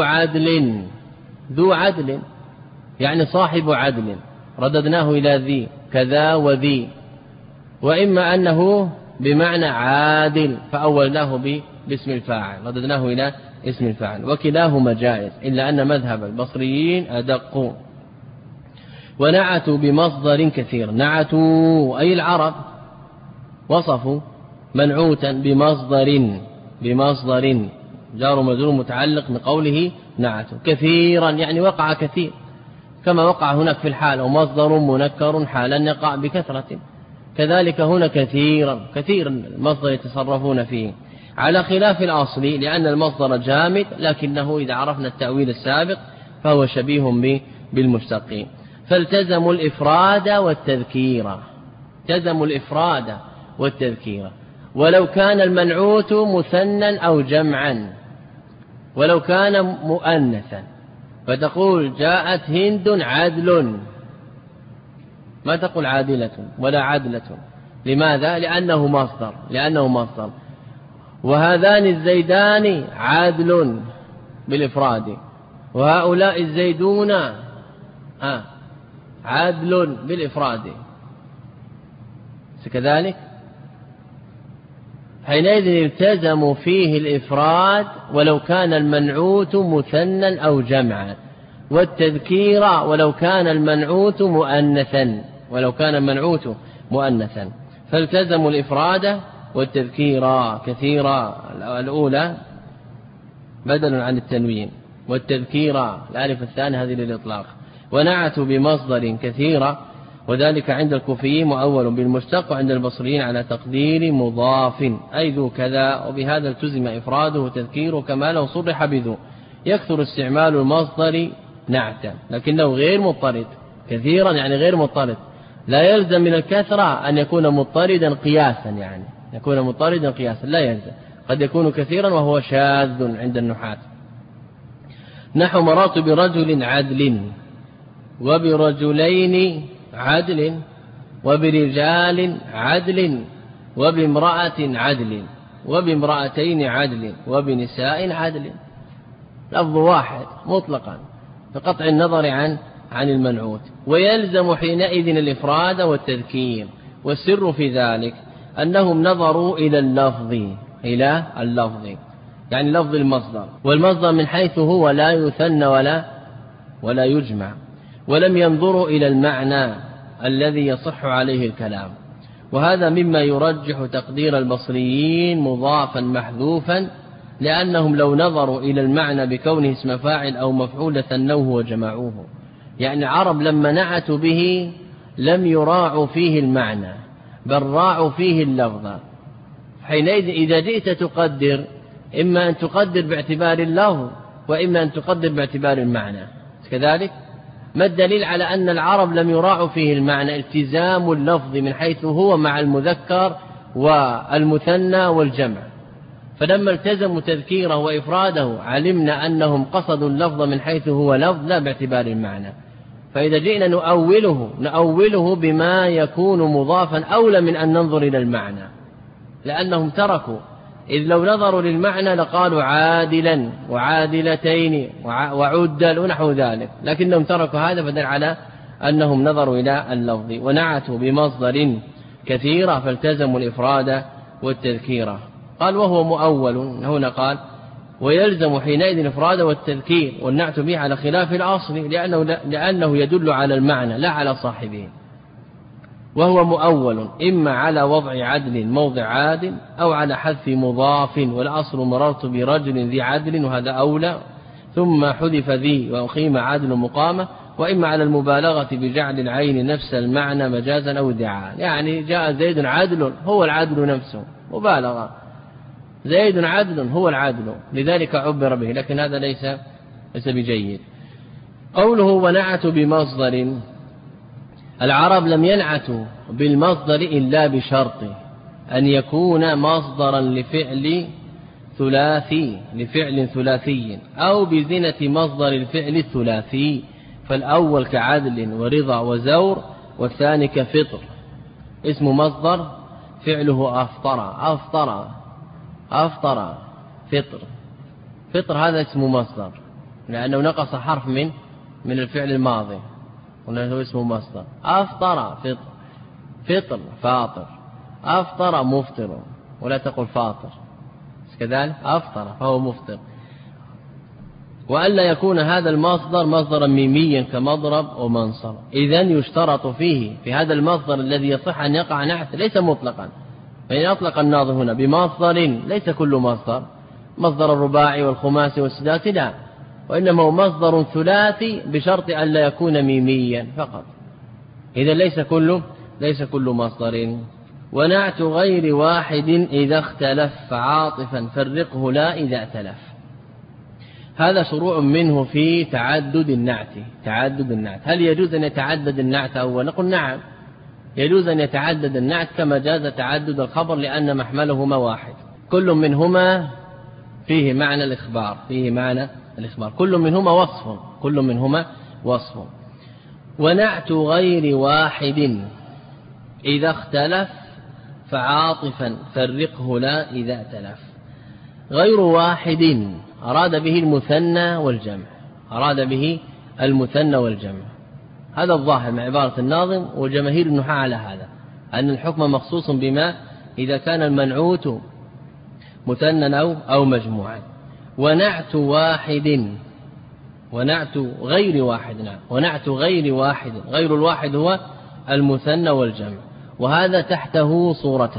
عدل يعني صاحب عدل، رددناه إلى ذي كذا وذي، وإما أنه بمعنى عادل فأولناه باسم الفاعل، رددناه إلى اسم الفاعل، وكلاهما جائز، إلا أن مذهب البصريين أدق. ونعتوا بمصدر كثير، نعتوا أي العرب وصفوا منعوتا بمصدر جار مجرور متعلق بقوله نعتوا كثيرا، يعني وقع كثير، كما وقع هناك في الحال، ومصدر منكر حالا يقع بكثرة، كذلك هنا كثير المصدر يتصرفون فيه، على خلاف الأصل، لأن المصدر جامد، لكنه إذا عرفنا التأويل السابق فهو شبيه بالمشتقين. فالتزموا الإفراد والتذكير، ولو كان المنعوت مثنى أو جمعا، ولو كان مؤنثا، فتقول جاءت هند عدل، ما تقول عادلة ولا عدلة. لماذا؟ لأنه مصدر. وهذان الزيدان عادل بالإفراد، وهؤلاء الزيدون عادل بالإفراد، كذلك حينئذ التزموا فيه الإفراد ولو كان المنعوت مثنى أو جمعا، والتذكير ولو كان المنعوت مؤنثا، فالتزموا الإفراد والتذكير كثيرا، الأولى بدل عن التنوين، والتذكير الألف الثانية هذه للإطلاق. ونعتوا بمصدر كثيرا، وذلك عند الكوفيين مؤول بالمشتق، وعند البصريين على تقدير مضاف أي ذو كذا، وبهذا التزم إفراده وتذكيره كما لو صرح بذو. يكثر استعمال المصدر نعتا لكنه غير مضطرد، كثيرا يعني غير مضطرد، لا يلزم من الكثرة أن يكون مضطردا قياسا، لا يلزم، قد يكون كثيرا وهو شاذ عند النحاة. نحو مررت برجل عدل، وبرجلين عدل، وبرجال عدل، وبامرأة عدل، وبامرأتين عدل، وبنساء عدل، لفظ واحد مطلقا بقطع النظر عن المنعوت، ويلزم حينئذ الإفراد والتذكير. والسر في ذلك أنهم نظروا إلى اللفظ يعني لفظ المصدر، والمصدر من حيث هو لا يثنى ولا يجمع، ولم ينظروا إلى المعنى الذي يصح عليه الكلام. وهذا مما يرجح تقدير البصريين مضافا محذوفا، لأنهم لو نظروا إلى المعنى بكونه اسم فاعل أو مفعول ثنوه وجمعوه. يعني العرب لما نعتوا به لم يراعوا فيه المعنى بل راعوا فيه اللفظ. حينئذ إذا جئت تقدر إما أن تقدر باعتبار اللفظ وإما أن تقدر باعتبار المعنى كذلك. ما الدليل على أن العرب لم يراعوا فيه المعنى؟ التزام اللفظ من حيث هو مع المذكر والمثنى والجمع، فلما التزموا تذكيره وإفراده علمنا أنهم قصدوا اللفظ من حيث هو لفظ لا باعتبار المعنى. فإذا جئنا نؤوله بما يكون مضافا أولى من أن ننظر إلى المعنى، لأنهم تركوا، إذ لو نظروا للمعنى لقالوا عادلا وعادلتين وعدل ونحو ذلك، لكنهم تركوا هذا فدل على أنهم نظروا إلى اللفظ ونعتوا بمصدر كثيرة فالتزموا الإفراد والتذكير. قال وهو مؤول، هنا قال ويلزم حينئذ الإفراد والتذكير، والنعت به على خلاف الأصل لأنه يدل على المعنى لا على صاحبه. وهو مؤول إما على وضع عدل موضع عادل أو على حذف مضاف، والأصل مررت برجل ذي عدل وهذا أولى، ثم حذف ذي وأقيم عادل مقامة، وإما على المبالغة بجعل العين نفس المعنى مجازا أو ادعاء. يعني جاء زيد عدل هو العدل نفسه مبالغة، زيد عدل هو العدل لذلك عبر به، لكن هذا ليس بجيد. قوله ونعت بمصدر، العرب لم ينعتوا بالمصدر إلا بشرط أن يكون مصدرا لفعل ثلاثي أو بزنة مصدر الفعل الثلاثي، فالأول كعدل ورضا وزور، والثاني كفطر. اسم مصدر فعله أفطر فطر هذا اسم مصدر لأنه نقص حرف من الفعل الماضي، وهو اسم مصدر. أفطر فطر فاطر، أفطر مفطر، ولا تقل فاطر كذلك، أفطر فهو مفطر. وألا يكون هذا المصدر مصدرا ميميا كمضرب ومنصب. إذن يشترط فيه في هذا المصدر الذي يصح أن يقع نعت ليس مطلقا، فإن أطلق الناظر هنا بمصدر ليس كل مصدر الرباعي والخماسي والسداسي لا، وإنما هو مصدر ثلاثي بشرط أن لا يكون ميميا فقط. إذا ليس كل مصدر. ونعت غير واحد إذا اختلف فعاطفا فرقه لا إذا ائتلف. هذا شروع منه في تعدد النعت. هل يجوز أن يتعدد النعت أول؟ نقول نعم، يجوز أن يتعدد النعت كما جاز تعدد الخبر، لأن محملهما واحد، كل منهما فيه معنى الإخبار، كل منهما وصف. ونعت غير واحد إذا اختلف فعاطفا فرقه لا إذا ائتلف. غير واحد أراد به المثنى والجمع، هذا الظاهر من عبارة الناظم وجماهير النحاة على هذا، أن الحكم مخصوص بما إذا كان المنعوت مثنى أو مجموعا. ونعت غير واحد، غير الواحد هو المثنى والجمع، وهذا تحته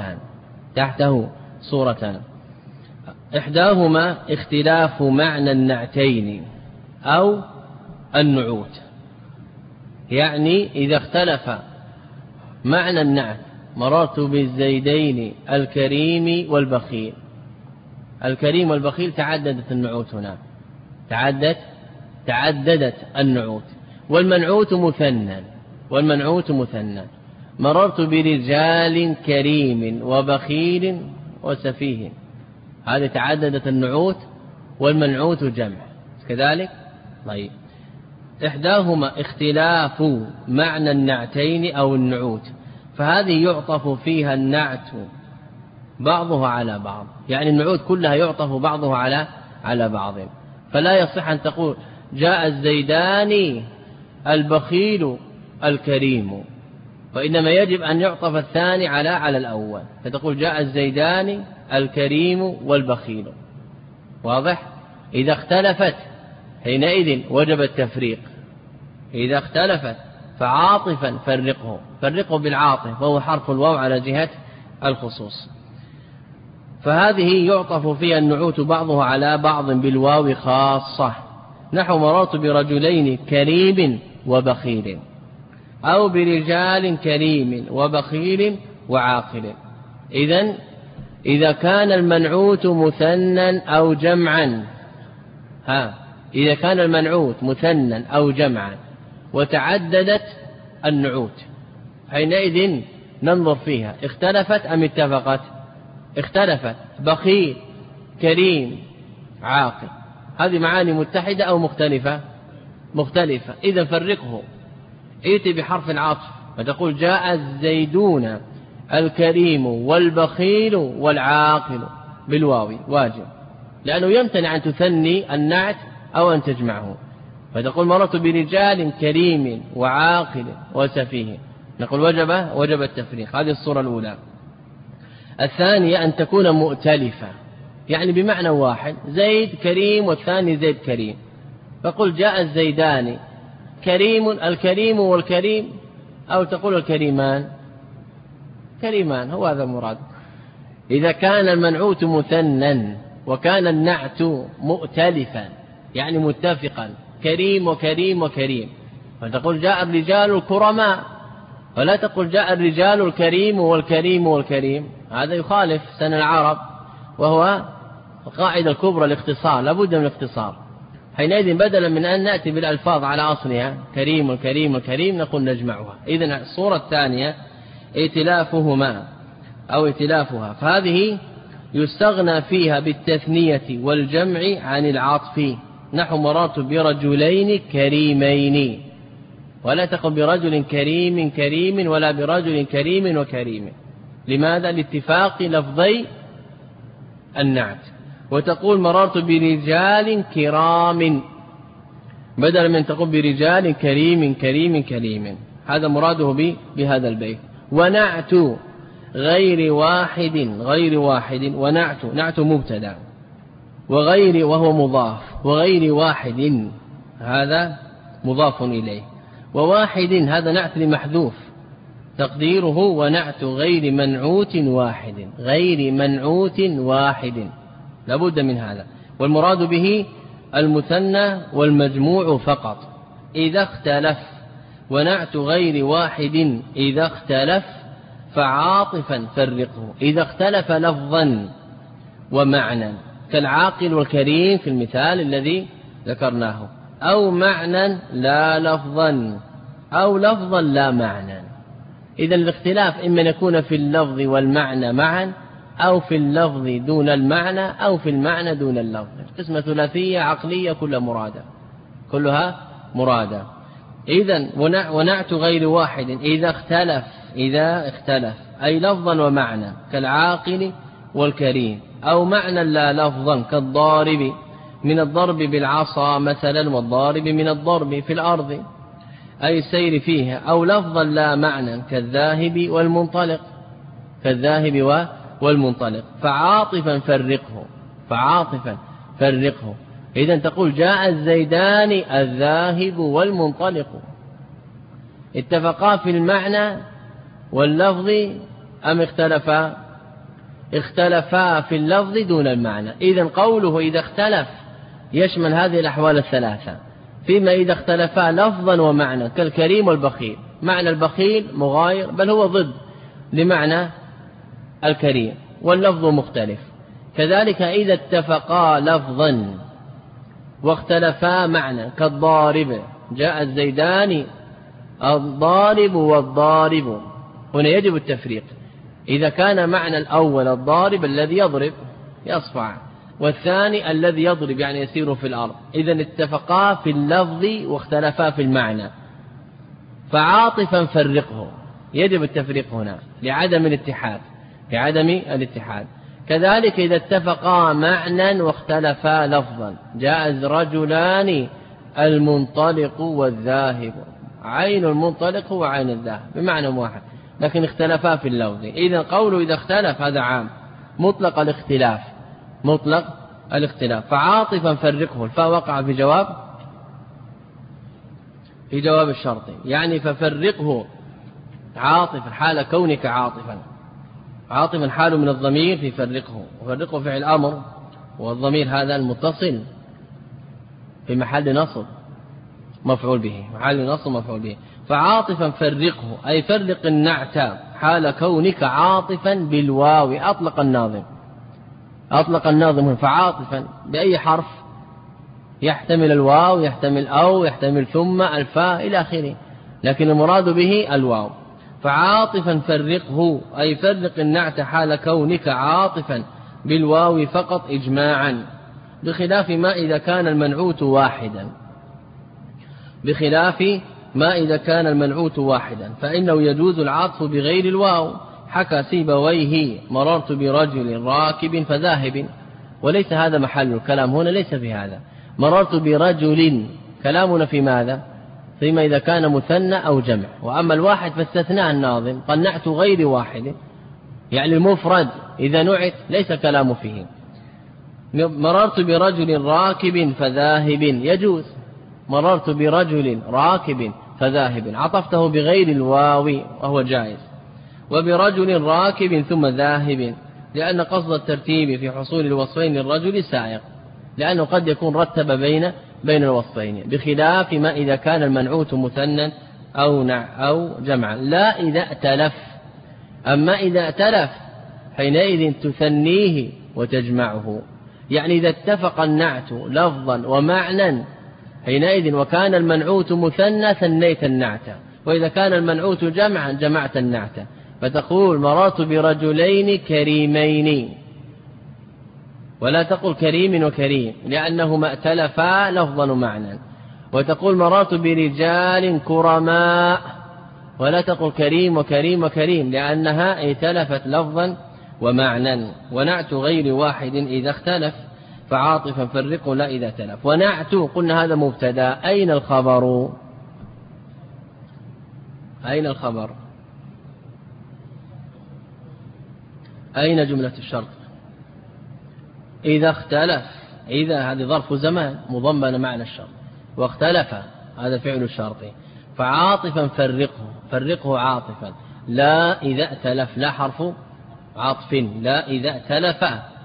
صورتان. إحداهما اختلاف معنى النعتين أو النعوت، يعني إذا اختلف معنى النعت، مررت بالزيدين الكريم والبخيل، الكريم والبخيل تعددت النعوت هنا، تعددت النعوت، والمنعوت مثنى. مررت برجال كريم وبخيل وسفيه، هذه تعددت النعوت والمنعوت جمع كذلك. طيب، إحداهما اختلاف معنى النعتين أو النعوت، فهذه يعطف فيها النعت بعضها على بعض، يعني النعوت كلها يعطف بعضها على بعض، فلا يصح أن تقول جاء الزيدان البخيل الكريم، وإنما يجب أن يعطف الثاني على الأول، فتقول جاء الزيدان الكريم والبخيل. واضح؟ إذا اختلفت حينئذ وجب التفريق. إذا اختلفت فعاطفا فرقه بالعاطف، وهو حرف الواو على جهة الخصوص. فهذه يعطف فيها النعوت بعضها على بعض بالواو خاصة، نحو مررت برجلين كريم وبخيل، أو برجال كريم وبخيل وعاقل. إذا كان المنعوت مثنى أو جمعا، إذا كان المنعوت مثنى أو جمعا وتعددت النعوت، حينئذ ننظر فيها اختلفت أم اتفقت. اختلفت، بخيل كريم عاقل، هذه معاني متحدة أو مختلفة؟ مختلفة. إذا فرقه، ائت بحرف العطف فتقول جاء الزيدون الكريم والبخيل والعاقل بالواو، واجب، لأنه يمتنع أن تثني النعت أو أن تجمعه. فتقول مررت برجال كريم وعاقل وسفيه، نقول وجب التفريق. هذه الصورة الأولى. الثانية أن تكون مؤتلفة، يعني بمعنى واحد، زيد كريم والثاني زيد كريم، فقل جاء الزيدان الكريم والكريم، أو تقول الكريمان هو هذا المراد. إذا كان المنعوت مثنى وكان النعت مؤتلفا يعني متفقا، كريم وكريم وكريم، فتقول جاء الرجال الكرماء، ولا تقول جاء الرجال الكريم والكريم والكريم، هذا يخالف سن العرب، وهو القاعدة الكبرى الاختصار، لابد من الاختصار. حينئذ بدلا من أن نأتي بالألفاظ على أصلها كريم والكريم والكريم نقول نجمعها. إذن الصورة الثانية ائتلافهما أو ائتلافها، فهذه يستغنى فيها بالتثنية والجمع عن العطف، نحو مررت برجلين كريمين، ولا تقل برجل كريم ولا برجل كريم وكريم. لماذا؟ لاتفاق لفظي النعت. وتقول مررت برجال كرام، بدل من تقول برجال كريم، هذا مراده بهذا البيت. ونعت غير واحد، ونعت مبتدا، وغير وهو مضاف، وغير واحد هذا مضاف إليه، وواحد هذا نعت لمحذوف تقديره ونعت غير منعوت واحد، لابد من هذا. والمراد به المثنى والمجموع فقط إذا اختلف، ونعت غير واحد إذا اختلف فعاطفا فرقه، إذا اختلف لفظا ومعنى، كالعاقل والكريم في المثال الذي ذكرناه، أو معنى لا لفظا، أو لفظا لا معنى. إذا الاختلاف إما يكون في اللفظ والمعنى معا، أو في اللفظ دون المعنى، أو في المعنى دون اللفظ. قسمة ثلاثية عقلية كلها مرادة. إذن ونعت غير واحد إذا اختلف أي لفظا ومعنى، كالعاقل والكريم، أو معنى لا لفظا، كالضارب من الضرب بالعصا مثلا، والضارب من الضرب في الأرض أي السير فيها، أو لفظا لا معنى، كالذاهب والمنطلق، فعاطفا فرقه. إذن تقول جاء الزيدان الذاهب والمنطلق، اتفقا في المعنى واللفظ أم اختلفا في اللفظ دون المعنى. إذن قوله إذا اختلف يشمل هذه الأحوال الثلاثة، فيما إذا اختلفا لفظا ومعنى، كالكريم والبخيل، معنى البخيل مغاير بل هو ضد لمعنى الكريم واللفظ مختلف. كذلك إذا اتفقا لفظا واختلفا معنى، كالضارب، جاء الزيدان الضارب والضارب، هنا يجب التفريق. إذا كان معنى الأول الضارب الذي يضرب يصفع، والثاني الذي يضرب يعني يسير في الأرض، إذن اتفقا في اللفظ واختلفا في المعنى، فعاطفا فرقه، يجب التفريق هنا لعدم الاتحاد. كذلك إذا اتفقا معنى واختلفا لفظا، جاء الرجلان المنطلق والذاهب. عين المنطلق هو عين الذاهب بمعنى واحد، لكن اختلفا في اللفظ. إذا قوله إذا اختلف هذا عام مطلق الاختلاف، مطلق الاختلاف. فعاطفا فرقه، الفاء وقع في جواب الشرط، يعني ففرقه عاطفا حال كونك عاطفا. عاطفا حال من الضمير في فرقه، وفرقه فعل أمر، والضمير هذا المتصل في محل نصب مفعول به، محل نصب مفعول به. فعاطفا فرقه أي فرق النعت حال كونك عاطفا بالواو. أطلق الناظم فعاطفا بأي حرف؟ يحتمل الواو، يحتمل أو، يحتمل ثم، الفاء إلى آخره، لكن المراد به الواو. فعاطفا فرقه أي فرق النعت حال كونك عاطفا بالواو فقط إجماعا، بخلاف ما إذا كان المنعوت واحدا. بخلاف ما إذا كان المنعوت واحدا فإنه يجوز العطف بغير الواو. حكى سيبويه مررت برجل راكب فذاهب، وليس هذا محل الكلام هنا، ليس في هذا. مررت برجل كلامنا في ماذا؟ فيما إذا كان مثنى أو جمع. وأما الواحد فاستثناء الناظم، قنعت غير واحد، يعني المفرد إذا نعت ليس كلام فيه. مررت برجل راكب فذاهب يجوز، مررت برجل راكب فذاهب عطفته بغير الواو وهو جائز. وبرجل راكب ثم ذاهب، لأن قصد الترتيب في حصول الوصفين للرجل سائق، لأنه قد يكون رتب بين الوصفين، بخلاف ما إذا كان المنعوت مثنى أو جمعا، لا إذا ائتلف. أما إذا ائتلف حينئذ تثنيه وتجمعه، يعني إذا اتفق النعت لفظا ومعنى حينئذ وكان المنعوت مثنى ثنيت النعت، وإذا كان المنعوت جمعا جمعت النعت. فتقول مررت برجلين كريمين، ولا تقل كريم وكريم لأنهما ائتلفا لفظا ومعنى. وتقول مررت برجال كرماء، ولا تقل كريم وكريم وكريم لأنها ائتلفت لفظا ومعنى. ونعت غير واحد إذا اختلف فعاطفا فرقه لا إذا تلف. ونعت قلنا هذا مبتدا، أين الخبر؟ أين الخبر؟ أين جملة الشرط؟ إذا اختلف، إذا هذه ظرف زمان مضمن معنى الشرط، واختلف هذا فعل الشرط. فعاطفا فرقه عاطفا، لا إذا ائتلف، لا حرف عطف، لا إذا ائتلف.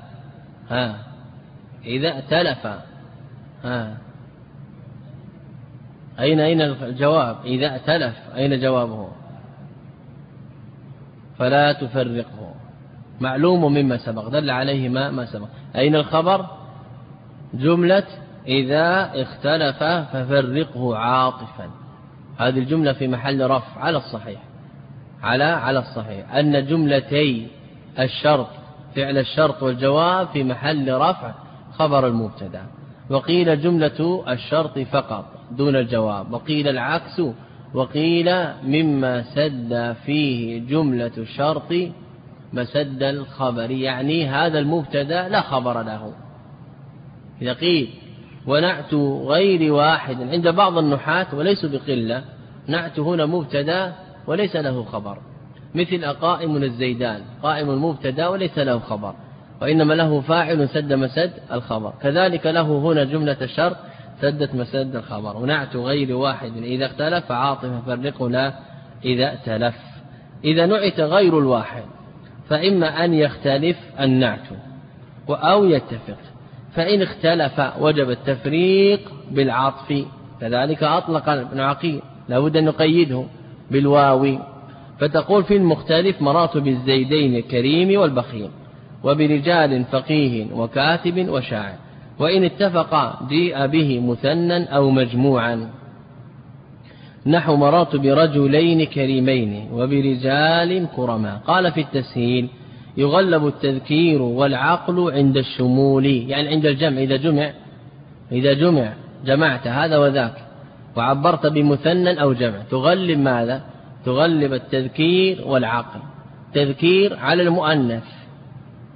إذا ائتلف أين الجواب؟ إذا ائتلف أين جوابه؟ فلا تفرقه، معلوم مما سبق، دل عليه ما سبق. أين الخبر؟ جملة إذا اختلف ففرقه عاطفا، هذه الجملة في محل رفع على الصحيح، على الصحيح أن جملتي الشرط فعل الشرط والجواب في محل رفع خبر المبتدا. وقيل جملة الشرط فقط دون الجواب، وقيل العكس، وقيل مما سد فيه جملة الشرط مسد الخبر، يعني هذا المبتدا لا خبر له. إذا قيل ونعت غير واحد عند بعض النحاة وليس بقلة، نعت هنا مبتدا وليس له خبر، مثل قائم الزيدان، قائم المبتدا وليس له خبر، وإنما له فاعل سد مسد الخبر. كذلك له هنا جملة الشرط سدت مسد الخبر. ونعت غير واحد إذا اختلف فعاطف فرقه لا إذا ائتلف. إذا نعت غير الواحد فإما أن يختلف النعت أو يتفق، فإن اختلف وجب التفريق بالعطف. كذلك أطلق ابن عقيل، لابد أن نقيده بالواو، فتقول في المختلف مررت بالزيدين الكريم والبخيل، وبرجال فقيه وكاتب وشاعر. وإن اتفق جيء به مثنى أو مجموعا، نحو مررت برجلين كريمين وبرجال كرما. قال في التسهيل يغلب التذكير والعقل عند الشمول، يعني عند الجمع، إذا جمع جمعت هذا وذاك وعبرت بمثنى أو جمع، تغلب ماذا؟ تغلب التذكير والعقل، تذكير على المؤنث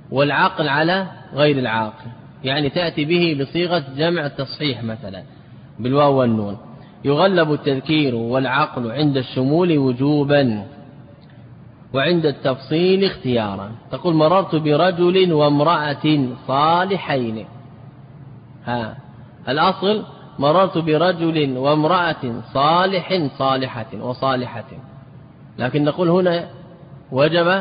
والعقل على غير العاقل، يعني تأتي به بصيغة جمع التصحيح مثلا، بالواو والنون. يغلب التذكير والعقل عند الشمول وجوبا وعند التفصيل اختيارا. تقول مررت برجل وامرأة صالحين. الأصل مررت برجل وامرأة صالحة وصالحة، لكن نقول هنا وجب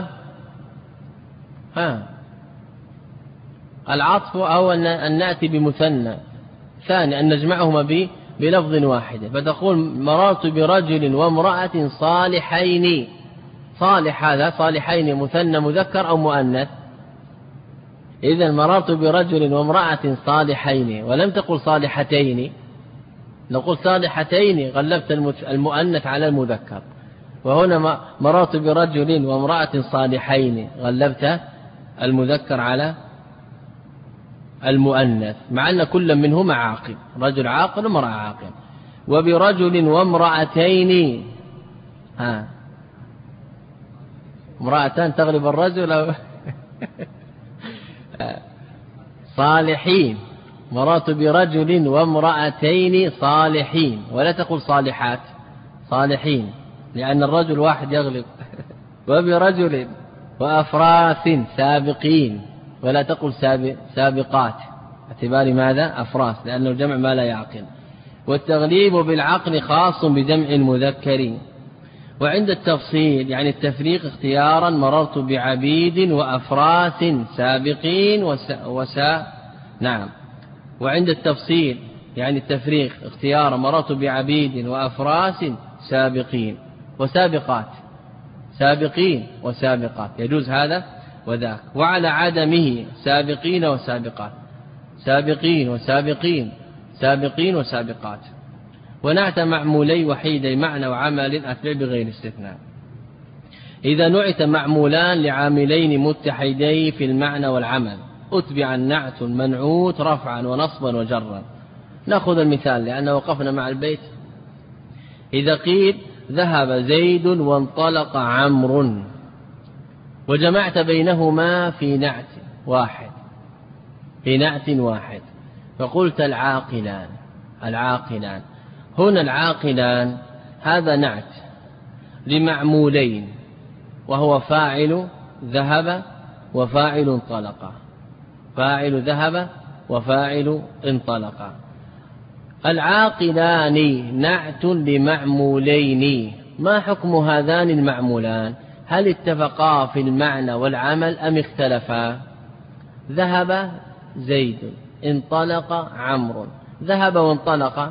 العطف أو أن نأتي بمثنى ثاني، أن نجمعهما بلفظ واحد، فتقول مررت برجل وامرأة صالحين. صالح هذا صالحين مثنى مذكر أو مؤنث؟ إذن مررت برجل وامرأة صالحين، ولم تقل صالحتين. نقول صالحتين غلبت المؤنث على المذكر، وهنا مررت برجل وامرأة صالحين غلبت المذكر على المؤنث، مع أن كل منهما عاقل، رجل عاقل وامرأة عاقل. وبرجل وامرأتين، امرأتان تغلب الرجل صالحين. مررت برجل وامرأتين صالحين، ولا تقول صالحات، صالحين، لأن الرجل واحد يغلب. وبرجل وأفراس سابقين، ولا تقول سابقات، اعتبار ماذا؟ أفراس، لأنه الجمع ما لا يعقل. والتغليب بالعقل خاص بجمع المذكر. وعند التفصيل يعني التفريق اختيارا مررت بعبيد وأفراس سابقين نعم. وعند التفصيل يعني التفريق اختيارا مررت بعبيد وأفراس سابقين وسابقات، سابقين وسابقات، يجوز هذا وذاك. وعلى عدمه سابقين وسابقات، سابقين وسابقين، سابقين وسابقات. ونعت معمولي وحيدي معنى وعمل أتبع بغير استثناء. إذا نعت معمولان لعاملين متحدي في المعنى والعمل أتبع النعت المنعوت رفعا ونصبا وجرا. نأخذ المثال لأنه وقفنا مع البيت. إذا قيل ذهب زيد وانطلق عمرو، وجمعت بينهما في نعت واحد، في نعت واحد، فقلت العاقلان. العاقلان هنا العاقلان هذا نعت لمعمولين، وهو فاعل ذهب وفاعل انطلق، فاعل ذهب وفاعل انطلق. العاقلان نعت لمعمولين. ما حكم هذان المعمولان؟ هل اتفقا في المعنى والعمل أم اختلفا؟ ذهب زيد، انطلق عمرو. ذهب وانطلق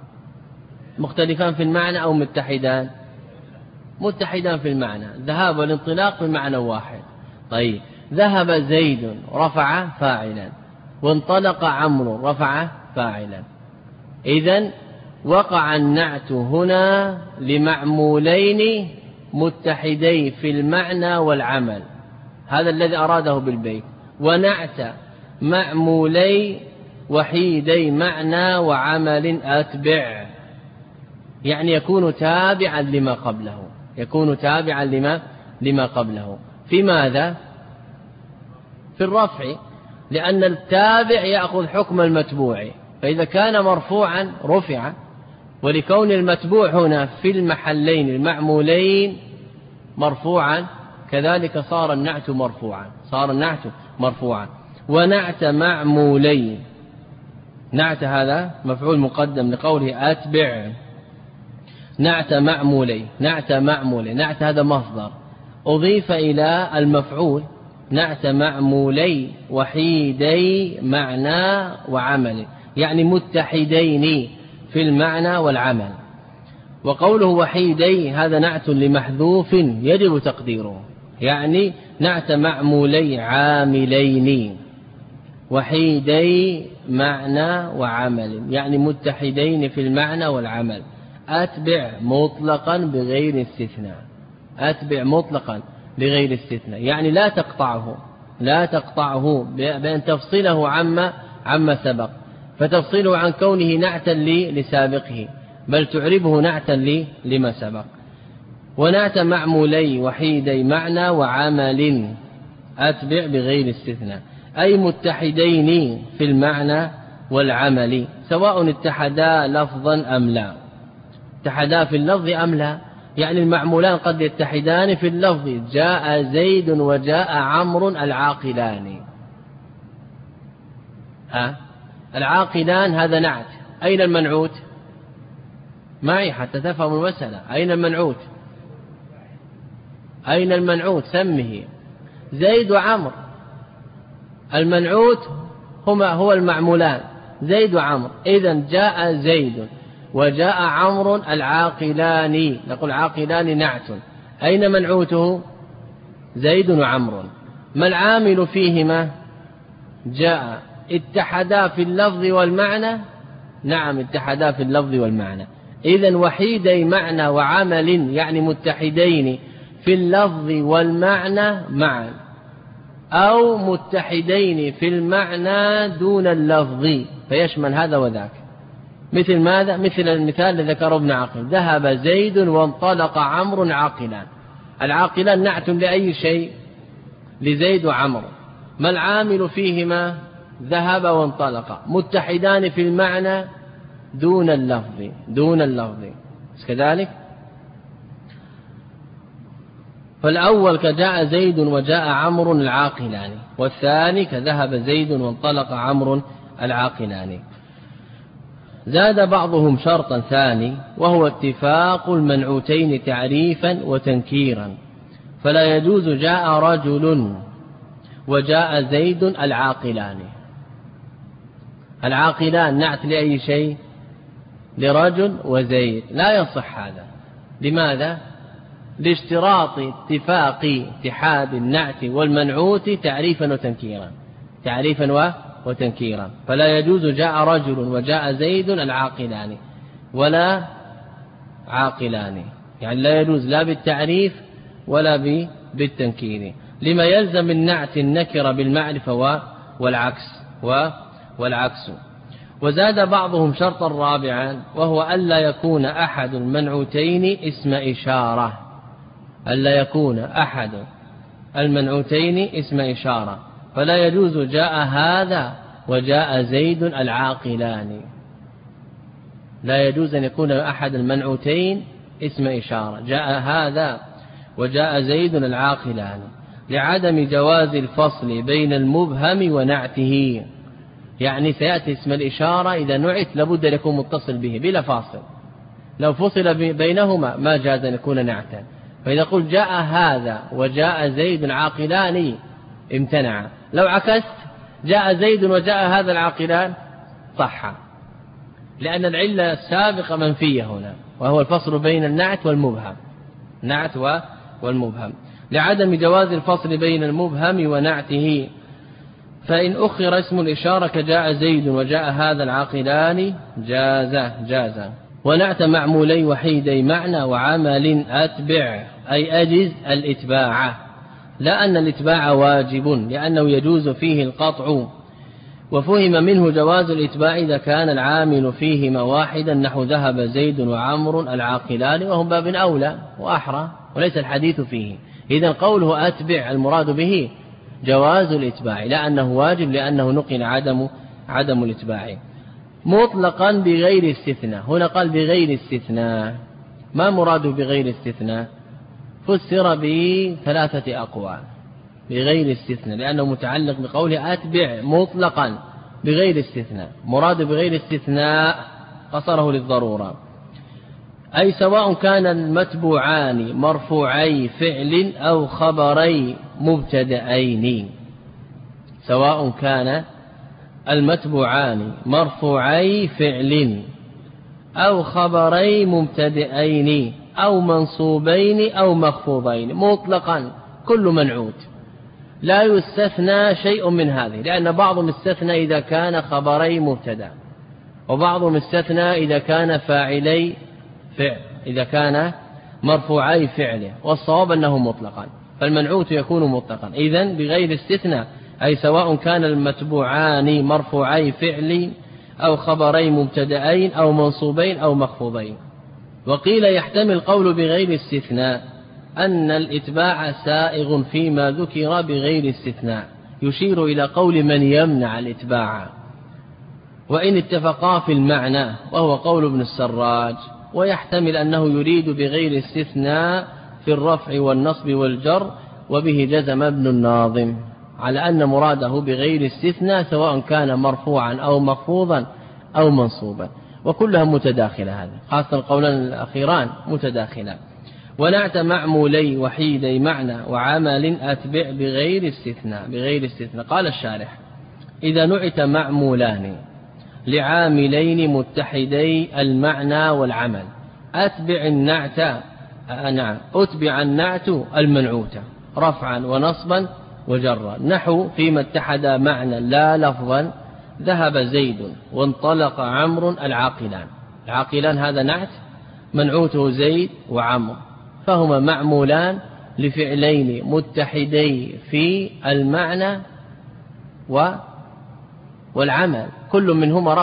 مختلفان في المعنى أو متحدان؟ متحدان في المعنى، الذهاب والانطلاق في معنى واحد. طيب، ذهب زيد رفع فاعلا، وانطلق عمرو رفع فاعلا. إذن وقع النعت هنا لمعمولين متحدي في المعنى والعمل، هذا الذي أراده بالبيت. ونعت معمولي وحيدي معنى وعمل أتبع، يعني يكون تابعا لما قبله، يكون تابعا لما قبله. في ماذا؟ في الرفع، لأن التابع يأخذ حكم المتبوع، فإذا كان مرفوعا رفع، ولكون المتبوع هنا في المحلين المعمولين مرفوعا كذلك صار النعت مرفوعا، صار النعت مرفوعا. ونعت معمولين، نعت هذا مفعول مقدم لقوله أتبع، نعت معمولي، نعت معمولي، نعت هذا مصدر أضيف إلى المفعول، نعت معمولي وحيدي معنى وعمل، يعني متحدين في المعنى والعمل. وقوله وحيدي هذا نعت لمحذوف يجب تقديره، يعني نعت معمولي عاملين وحيدي معنى وعمل، يعني متحدين في المعنى والعمل. أتبع مطلقا بغير استثناء، أتبع مطلقا بغير استثناء، يعني لا تقطعه، لا تقطعه بأن تفصله عما سبق، فتفصله عن كونه نعتا لسابقه، بل تعربه نعتا لما سبق. ونعت معمولي وحيدي معنى وعمل أتبع بغير استثناء، أي متحدين في المعنى والعمل، سواء اتحدا لفظا أم لا، اتحدا في اللفظ أم لا، يعني المعمولان قد يتحدان في اللفظ، جاء زيد وجاء عمرو العاقلان. العاقلان هذا نعت، أين المنعوت؟ معي حتى تفهم المسألة. أين المنعوت؟ أين المنعوت؟ سمه. زيد وعمر، المنعوت هو المعمولان زيد وعمر. إذن جاء زيد وجاء عمرو العاقلان، نقول عاقلان نعت، أين منعوته؟ زيد وعمرو. ما العامل فيهما؟ جاء. اتحدا في اللفظ والمعنى؟ نعم اتحدا في اللفظ والمعنى. إذن وحيدي معنى وعمل، يعني متحدين في اللفظ والمعنى معا، أو متحدين في المعنى دون اللفظ، فيشمل هذا وذاك. مثل ماذا؟ مثل المثال الذي ذكره ابن عقيل، ذهب زيد وانطلق عمرو عاقلان. العاقلان نعت لأي شيء؟ لزيد وعمرو. ما العامل فيهما؟ ذهب وانطلق، متحدان في المعنى دون اللفظ، دون اللفظ كذلك. فالأول كجاء زيد وجاء عمرو العاقلان، والثاني كذهب زيد وانطلق عمرو العاقلان. زاد بعضهم شرطا ثاني، وهو اتفاق المنعوتين تعريفا وتنكيرا، فلا يجوز جاء رجل وجاء زيد العاقلان. العاقلان نعت لأي شيء؟ لرجل وزيد، لا يصح هذا. لماذا؟ لاشتراط اتفاق اتحاد النعت والمنعوت تعريفا وتنكيرا، تعريفا وتنكيرا. فلا يجوز جاء رجل وجاء زيد العاقلان ولا عاقلان، يعني لا يجوز لا بالتعريف ولا بالتنكير، لما يلزم النعت النكر بالمعرفة والعكس. وزاد بعضهم شرطا رابعا، وهو ألا يكون أحد المنعوتين اسم إشارة، ألا يكون أحد المنعوتين اسم إشارة، فلا يجوز جاء هذا وجاء زيد العاقلان، لا يجوز أن يكون أحد المنعوتين اسم إشارة، جاء هذا وجاء زيد العاقلان، لعدم جواز الفصل بين المبهم ونعته. يعني سيأتي اسم الإشارة إذا نعت لابد أن يكون متصل به بلا فاصل، لو فصل بينهما ما جاز أن يكون نعتا. فإذا قلت جاء هذا وجاء زيد العاقلان امتنع. لو عكست جاء زيد وجاء هذا العاقلان صح، لأن العلة السابقة منفية هنا، وهو الفصل بين النعت والمبهم، نعت والمبهم، لعدم جواز الفصل بين المبهم ونعته. فإن أخر اسم الإشارة كجاء زيد وجاء هذا العاقلان جاز. ونعت معمولي وحيدي معنى وعمل أتبع، أي أجز الإتباع، لا أن الإتباع واجب لأنه يجوز فيه القطع. وفهم منه جواز الإتباع إذا كان العامل فيهما واحدا، نحو ذهب زيد وعمر العاقلان، وهم باب أولى وأحرى وليس الحديث فيه. إذن قوله أتبع المراد به جواز الإتباع، لا أنه واجب لأنه نقل عدم الإتباع. مطلقا بغير استثناء، هنا قال بغير استثناء، ما مراده بغير استثناء؟ فسر بثلاثة أقوال. بغير استثناء لأنه متعلق بقوله أتبع مطلقا بغير استثناء، مراد بغير استثناء قصره للضرورة، أي سواء كان المتبوعان مرفوعي فعل أو خبري مبتدأين، سواء كان المتبوعان مرفوعي فعل أو خبري مبتدئين أو منصوبين أو مخفوضين، مطلقا كل منعوت، لا يستثنى شيء من هذه، لأن بعضهم استثنى إذا كان خبري مبتدأ، وبعضهم استثنى إذا كان فاعلي فعل، إذا كان مرفوعي فعل، والصواب أنه مطلقا، فالمنعوت يكون مطلقا. إذن بغير استثناء أي سواء كان المتبوعان مرفوعي فعل أو خبري مبتدأين أو منصوبين أو مخفوضين. وقيل يحتمل قول بغير استثناء أن الإتباع سائغ فيما ذكر بغير استثناء، يشير إلى قول من يمنع الإتباع، وإن اتفقا في المعنى، وهو قول ابن السراج. ويحتمل أنه يريد بغير استثناء في الرفع والنصب والجر، وبه جزم ابن الناظم على أن مراده بغير استثناء سواء كان مرفوعا أو مخفوضا أو منصوبا، وكلها متداخلة، هذا خاصة القولان الأخيران متداخلة. ونعت معمولي وحيدي معنى وعمل أتبع بغير استثناء. بغير استثناء قال الشارح: إذا نعت معمولان لعاملين متحدي المعنى والعمل أتبع النعت المنعوت رفعا ونصبا وجرا، نحو فيما اتحد معنى لا لفظا ذهب زيد وانطلق عمرو العاقلان. العاقلان هذا نعت منعوته زيد وعمرو، فهما معمولان لفعلين متحدي في المعنى والعمل، كل منهما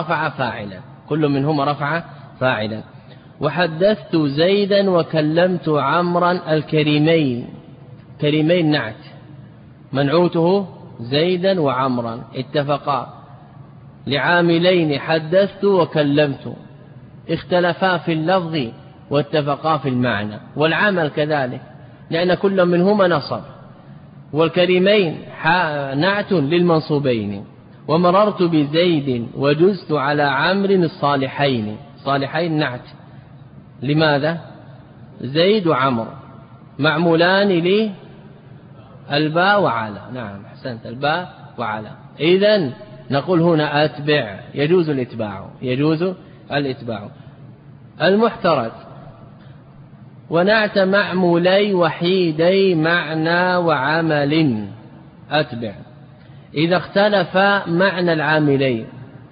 رفع فاعلا. وحدثت زيدا وكلمت عمرا الكريمين. كريمين نعت منعوته زيدا وعمرا اتفقا لعاملين حدثت وكلمت، اختلفا في اللفظ واتفقا في المعنى، والعمل كذلك لأن كل منهما نصب. والكريمين نعت للمنصوبين. ومررت بزيد وجزت على عمرو الصالحين. صالحين نعت لماذا؟ زيد وعمر معمولان للباء وعلى. نعم أحسنت، الباء وعلى. إذن نقول هنا أتبع، يجوز الإتباع. المحترز: ونعت معمولي وحيدي معنى وعمل أتبع إذا اختلف معنى العاملين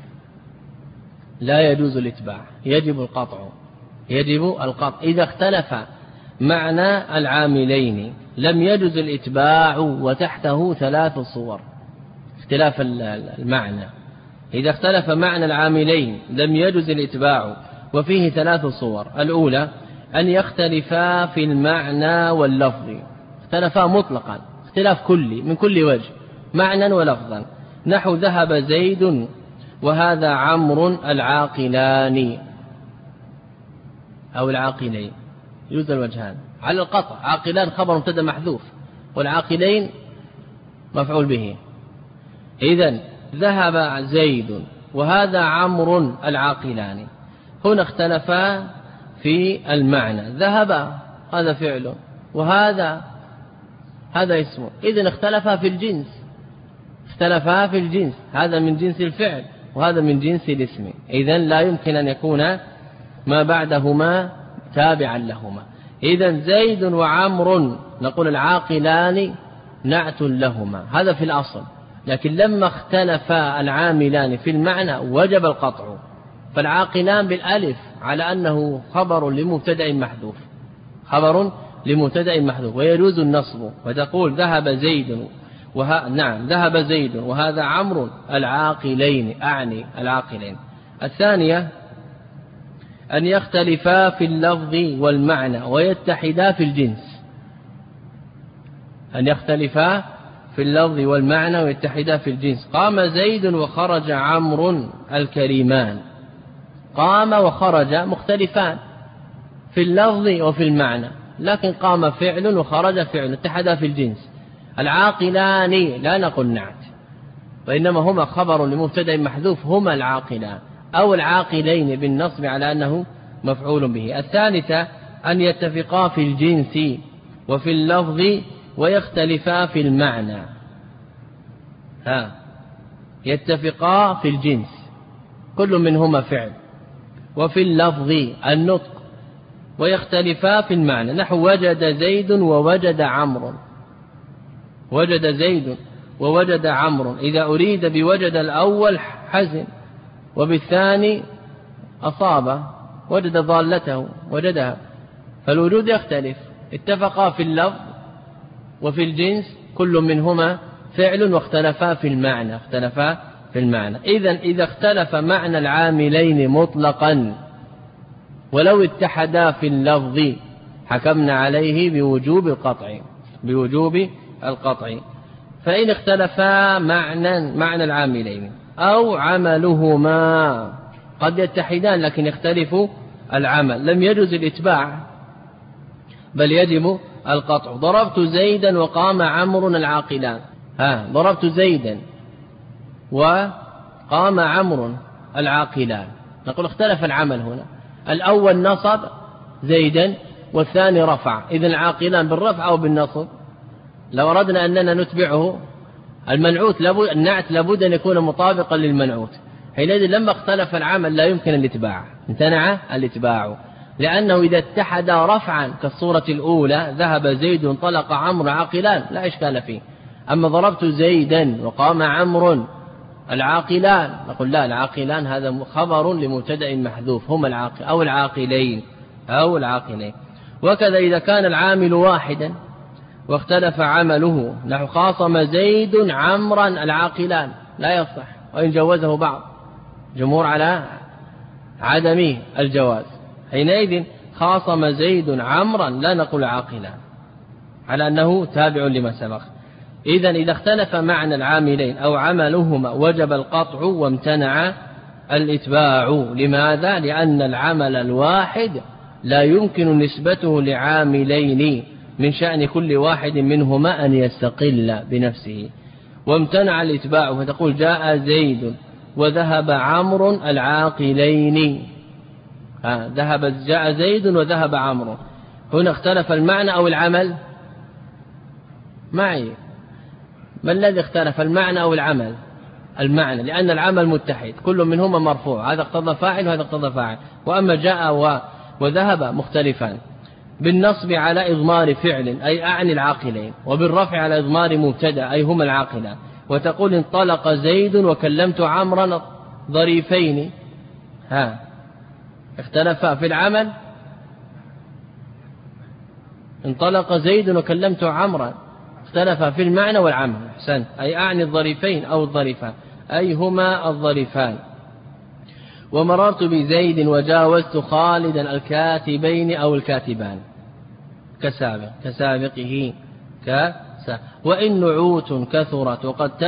لا يجوز الإتباع، يجب القطع. إذا اختلف معنى العاملين لم يجوز الإتباع، وتحته 3 صور اختلاف المعنى. إذا اختلف معنى العاملين لم يجوز الإتباع، وفيه 3 صور. الأولى أن يختلفا في المعنى واللفظ، اختلفا مطلقا اختلاف كلي من كل وجه معنى ولفظا، نحو ذهب زيد وهذا عمرو العاقلان أو العاقلين، يجوز الوجهان على القطع. عاقلان خبر مبتدا محذوف، والعاقلين مفعول به. إذن ذهب زيد وهذا عمرو العاقلان، هنا اختلفا في المعنى. ذهب هذا فعل وهذا اسمه، إذن اختلفا في الجنس، هذا من جنس الفعل وهذا من جنس الاسم، إذن لا يمكن أن يكون ما بعدهما تابعا لهما. إذن زيد وعمر نقول العاقلان نعت لهما، هذا في الأصل. لكن لما اختلفا العاملان في المعنى وجب القطع، فالعاقلان بالألف على أنه خبر لمبتدأ محذوف، ويجوز النصب، فتقول ذهب زيد وهذا عمرو العاقلين، أعني العاقلين. الثانية أن يختلفا في اللفظ والمعنى ويتحدا في الجنس. قام زيد وخرج عمرو الكريمان. قام وخرج مختلفان في اللفظ وفي المعنى، لكن قام فعل وخرج فعل، اتحدا في الجنس. العاقلان لا نقول نعت، وإنما هما خبر لمبتدأ محذوف، هما العاقلان أو العاقلين بالنصب على أنه مفعول به. الثالثة أن يتفقا في الجنس وفي اللفظ ويختلفا في المعنى. يتفقا في الجنس كل منهما فعل، وفي اللفظ النطق، ويختلفا في المعنى، نحو وجد زيد ووجد عمرو. إذا أريد بوجد الأول حزن، وبالثاني أصاب، وجد ضالته وجدها، فالوجود يختلف. اتفقا في اللفظ وفي الجنس كل منهما فعل، واختلفا في المعنى. إذا اختلف معنى العاملين مطلقا ولو اتحدا في اللفظ حكمنا عليه بوجوب القطع. فإن اختلفا معنى العاملين أو عملهما. قد يتحدان لكن يختلف العمل. لم يجوز الإتباع بل يجب القطع. ضربت زيدا وقام عمرو العاقلان. ضربت زيدا وقام عمرو العاقلان، نقول اختلف العمل هنا. الأول نصب زيدا والثاني رفع، إذن العاقلان بالرفع أو بالنصب. لو أردنا أننا نتبعه المنعوت النعت لابد أن يكون مطابقا للمنعوت. حينئذ لما اختلف العمل لا يمكن الاتباع، امتنع الاتباع، لأنه إذا اتحد رفعا كالصورة الأولى ذهب زيد انطلق عمرو عاقلان لا إشكال فيه. أما ضربت زيدا وقام عمرو العاقلان، نقول لا، العاقلان هذا خبر لمبتدأ محذوف، هم العاقل أو العاقلين. وكذا إذا كان العامل واحدا واختلف عمله، نحو خاصم زيد عمرا العاقلان، لا يصح وإن جوزه بعض، جمهور على عدم الجواز. حينئذ خاصم زيد عمرا لا نقول عاقلان على أنه تابع لما سبق. إذن إذا اختلف معنى العاملين أو عملهما وجب القطع وامتنع الإتباع. لماذا؟ لأن العمل الواحد لا يمكن نسبته لعاملين، من شأن كل واحد منهما أن يستقل بنفسه. وامتنع الإتباع فتقول جاء زيد وذهب عمرو العاقلين. جاء زيد وذهب عمرو، هنا اختلف المعنى أو العمل معي. ما الذي اختلف، المعنى أو العمل؟ المعنى، لأن العمل متحد كل منهما مرفوع، هذا اقتضى فاعل وهذا اقتضى فاعل. وأما جاء وذهب مختلفان، بالنصب على إضمار فعل أي أعني العاقلين، وبالرفع على إضمار مبتدأ أي هم العاقلان. وتقول انطلق زيد وكلمت عمرا ظريفين، اختلفا في العمل. انطلق زيد وكلمت عمرا، اختلفا في المعنى والعمل. أحسنت، أي أعني الظريفين أو الظريفان أي هما الظريفان. ومررت بزيد وجاوزت خالدا الكاتبين أو الكاتبان كسابقه وإن نعوت كثرت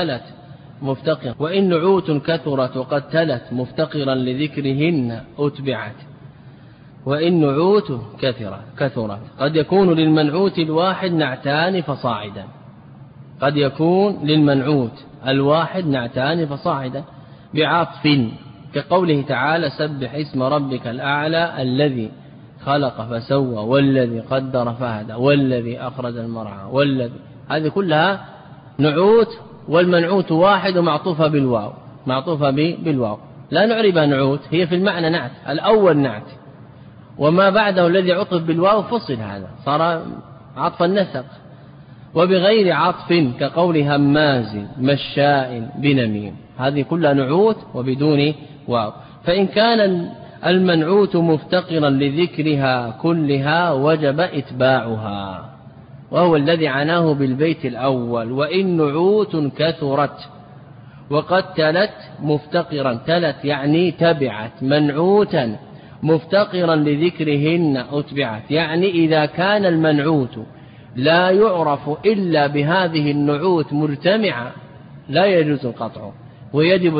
وقد تلت مفتقرا لذكرهن أتبعت. وإن نعوت كثرت قد يكون للمنعوت الواحد نعتان فصاعدا، قد يكون للمنعوت الواحد نعتان فصاعدا بعطف، كقوله تعالى سبح اسم ربك الأعلى الذي خلق فسوى والذي قدر فهدى والذي أخرج المرعى والذي، هذه كلها نعوت والمنعوت واحد ومعطوفة بالواو، لا نعربها نعوت، هي في المعنى نعت، الأول نعت وما بعده الذي عطف بالواو فصل، هذا صار عطف النسق. وبغير عطف كقول هماز مشاء بنميم، هذه كلها نعوت وبدون واو. فإن كان المنعوت مفتقرا لذكرها كلها وجب إتباعها، وهو الذي عناه بالبيت الأول. وإن نعوت كثرت وقد تلت مفتقرا، تلت يعني تبعت منعوتا مفتقرا لذكرهن أتبعت، يعني إذا كان المنعوت لا يعرف إلا بهذه النعوت مرتمعة لا يجوز القطع ويجب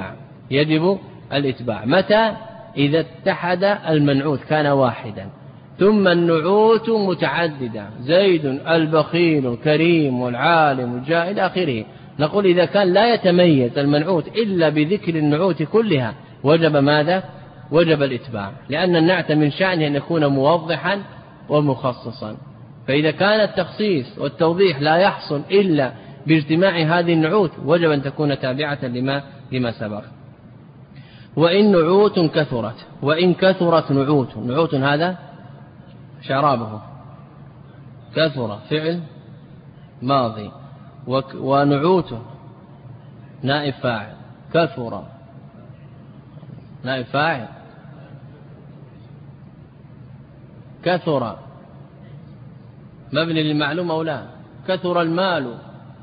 الإتباع. متى؟ إذا اتحد المنعوت كان واحدا ثم النعوت متعددة، زيد البخيل الكريم والعالم الجاهل إلى آخره. نقول إذا كان لا يتميز المنعوت إلا بذكر النعوت كلها وجب ماذا؟ وجب الإتباع، لأن النعت من شأنه أن يكون موضحا ومخصصا. فإذا كان التخصيص والتوضيح لا يحصل إلا باجتماع هذه النعوت وجب أن تكون تابعة لما سبق. وإن نعوت كثرت، وإن كثرت نعوت هذا شرابه كثر فعل ماضي، ونعوت نائب فاعل، كثر نائب فاعل، كثر مبني للمعلوم أو لا، كثر المال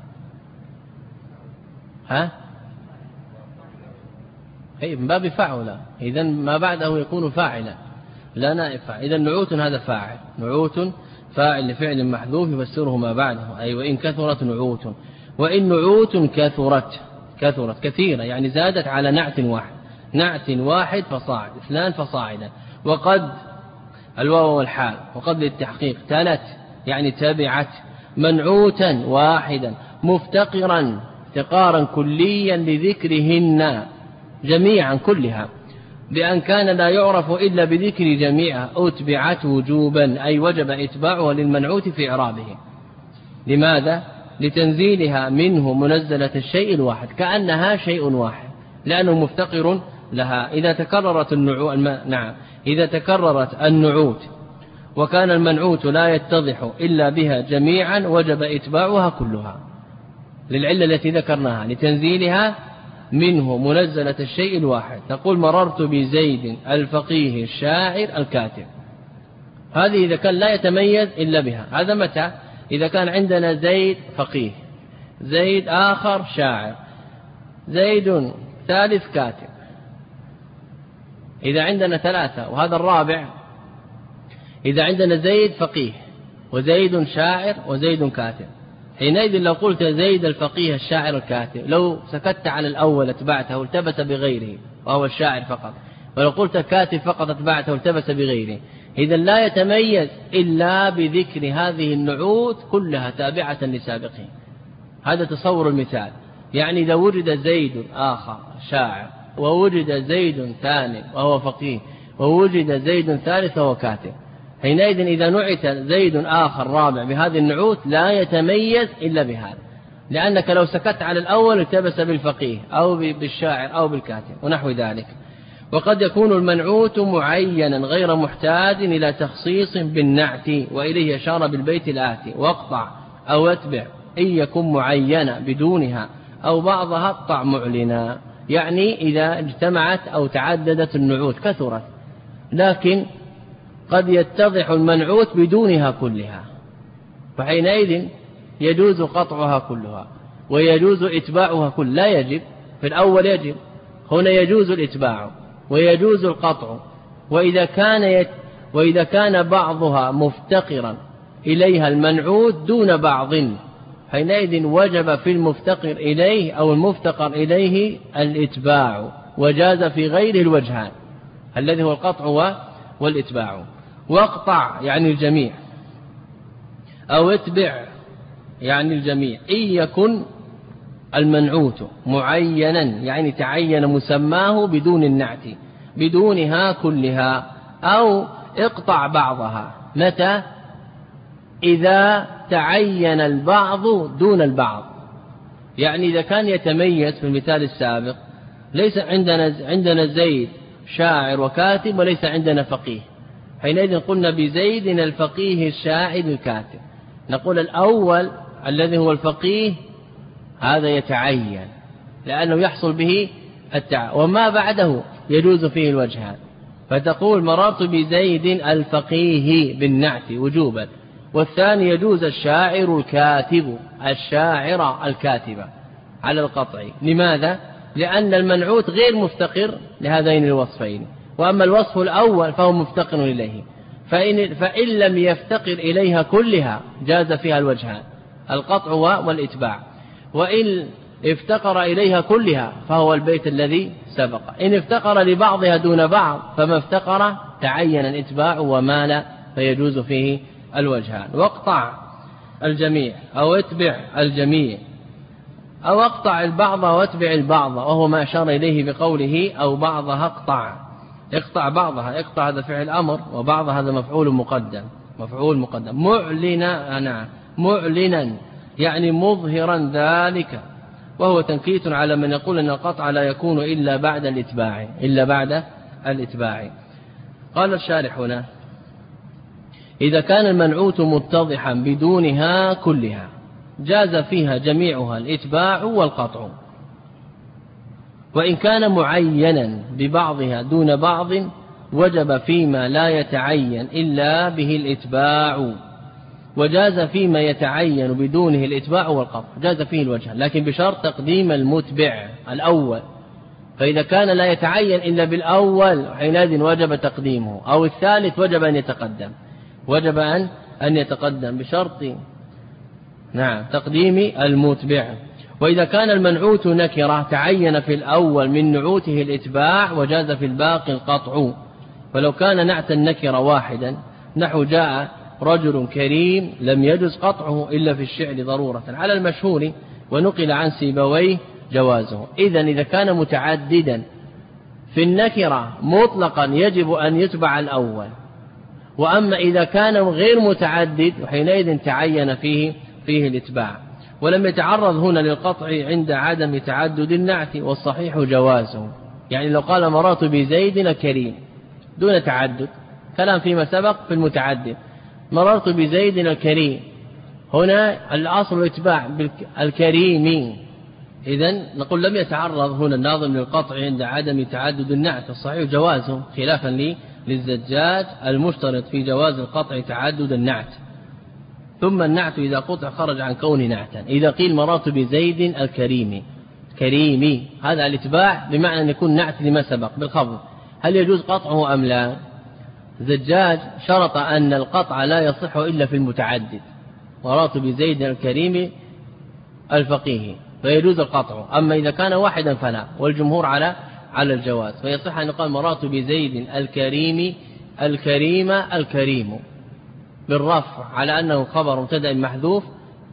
من باب فعل، إذن ما بعده يكون فاعلا لا نائب فاعل. إذن نعوت هذا فاعل، نعوت فاعل لفعل محذوف يفسره ما بعده، أي وإن كثرت نعوت. وإن نعوت كثرت كثيرة يعني زادت على نعت واحد، نعت واحد فصاعد، اثنان فصاعدا. وقد الواو والحال وقد للتحقيق تلت يعني تبعت، منعوتا واحدا، مفتقرا افتقارا كليا لذكرهن جميعا كلها، بأن كان لا يعرف إلا بذكر جميعها، أتبعت وجوبا أي وجب إتباعها للمنعوت في إعرابه. لماذا؟ لتنزيلها منه منزلة الشيء الواحد، كأنها شيء واحد لأنه مفتقر لها. إذا تكررت إذا تكررت النعوت وكان المنعوت لا يتضح إلا بها جميعا وجب إتباعها كلها، للعلة التي ذكرناها، لتنزيلها منه منزلة الشيء الواحد. تقول مررت بزيد الفقيه الشاعر الكاتب، هذه إذا كان لا يتميز إلا بها. هذا متى؟ إذا كان عندنا زيد فقيه، زيد آخر شاعر، زيد ثالث كاتب. إذا عندنا ثلاثة وهذا الرابع، إذا عندنا زيد فقيه وزيد شاعر وزيد كاتب، حينئذ لو قلت زيد الفقيه الشاعر الكاتب، لو سكت على الأول اتبعته التبس بغيره وهو الشاعر فقط، ولو قلت كاتب فقط اتبعته التبس بغيره. إذا لا يتميز إلا بذكر هذه النعوت كلها تابعة لسابقه. هذا تصور المثال. يعني إذا وجد زيد آخر شاعر ووجد زيد ثاني وهو فقيه ووجد زيد ثالث وهو كاتب، حينئذ إذا نعت زيد آخر رابع بهذه النعوت لا يتميز إلا بهذا، لأنك لو سكت على الأول التبس بالفقيه أو بالشاعر أو بالكاتب ونحو ذلك. وقد يكون المنعوت معينا غير محتاج إلى تخصيص بالنعت، وإليه أشار بالبيت الآتي: واقطع أو اتبع إن يكن معينا بدونها أو بعضها اقطع معلنا. يعني إذا اجتمعت أو تعددت النعوت كثرت، لكن قد يتضح المنعوت بدونها كلها، فحينئذ يجوز قطعها كلها ويجوز إتباعها كلها. لا يجب في الأول، يجب هنا يجوز الإتباع ويجوز القطع. وإذا كان بعضها مفتقرا إليها المنعوت دون بعض، حينئذ وجب في المفتقر إليه أو المفتقر إليه الإتباع، وجاز في غيره الوجهان الذي هو القطع والإتباع. واقطع يعني الجميع أو اتبع يعني الجميع إن يكن المنعوت معينا يعني تعين مسماه بدون النعت بدونها كلها، أو اقطع بعضها. متى؟ إذا تعين البعض دون البعض. يعني إذا كان يتميز في المثال السابق ليس عندنا زيد شاعر وكاتب وليس عندنا فقيه، حينئذ قلنا بزيد الفقيه الشاعر الكاتب، نقول الأول الذي هو الفقيه هذا يتعين لأنه يحصل به وما بعده يجوز فيه الوجهان. فتقول مررت بزيد الفقيه بالنعت وجوبا، والثاني يجوز الشاعر الكاتب، الشاعر الكاتبة على القطع. لماذا؟ لأن المنعوت غير مفتقر لهذين الوصفين، وأما الوصف الأول فهو مفتقر إليه، فإن لم يفتقر إليها كلها جاز فيها الوجهان القطع والإتباع، وإن افتقر إليها كلها فهو البيت الذي سبق. إن افتقر لبعضها دون بعض فما افتقر تعين الإتباع وما لا فيجوز فيه الوجهان. واقطع الجميع أو اتبع الجميع أو اقطع البعض واتبع البعض، وهو ما أشار إليه بقوله أو بعضها اقطع. اقطع بعضها، اقطع هذا فعل أمر وبعض هذا مفعول مقدم. معلنا يعني مظهرا ذلك، وهو تنكيت على من يقول أن القطع لا يكون إلا بعد الإتباع. قال الشارح هنا: إذا كان المنعوت متضحا بدونها كلها جاز فيها جميعها الإتباع والقطع، وإن كان معينا ببعضها دون بعض وجب فيما لا يتعين إلا به الإتباع، وجاز فيما يتعين بدونه الإتباع والقطع، جاز فيه الوجه، لكن بشرط تقديم المتبع الأول. فإذا كان لا يتعين إلا بالأول حينئذ وجب تقديمه، أو الثالث وجب أن يتقدم بشرط تقديم المتبع. وإذا كان المنعوت نكرة تعين في الأول من نعوته الإتباع وجاز في الباقي القطع. ولو كان نعت النكرة واحدا نحو جاء رجل كريم لم يجز قطعه إلا في الشعر ضرورة على المشهور، ونقل عن سيبويه جوازه. إذا كان متعددا في النكرة مطلقا يجب أن يتبع الأول، وأما إذا كان غير متعدد وحينئذ تعين فيه الإتباع. ولم يتعرض هنا للقطع عند عدم تعدد النعت، والصحيح جوازه. يعني لو قال مررت بزيد الكريم دون تعدد، كلام فيما سبق في المتعدد، مررت بزيد الكريم، هنا الأصل إتباع الكريم. إذن نقول لم يتعرض هنا الناظم للقطع عند عدم تعدد النعت، الصحيح جوازه، خلافا للزجاج المشترط في جواز القطع تعدد النعت. ثم النعت إذا قطع خرج عن كون نعتا. إذا قيل مررت بزيد الكريم كريمي، هذا الاتباع بمعنى أن يكون نعت لما سبق بالخفض، هل يجوز قطعه أم لا؟ زجاج شرط أن القطع لا يصح إلا في المتعدد، مررت بزيد الكريم الفقيه، فيجوز القطع. أما إذا كان واحدا فلا، والجمهور على الجواز، فيصح أن يقال مررت بزيد الكريم الكريم الكريم بالرفع على أنه خبر مبتدأ محذوف،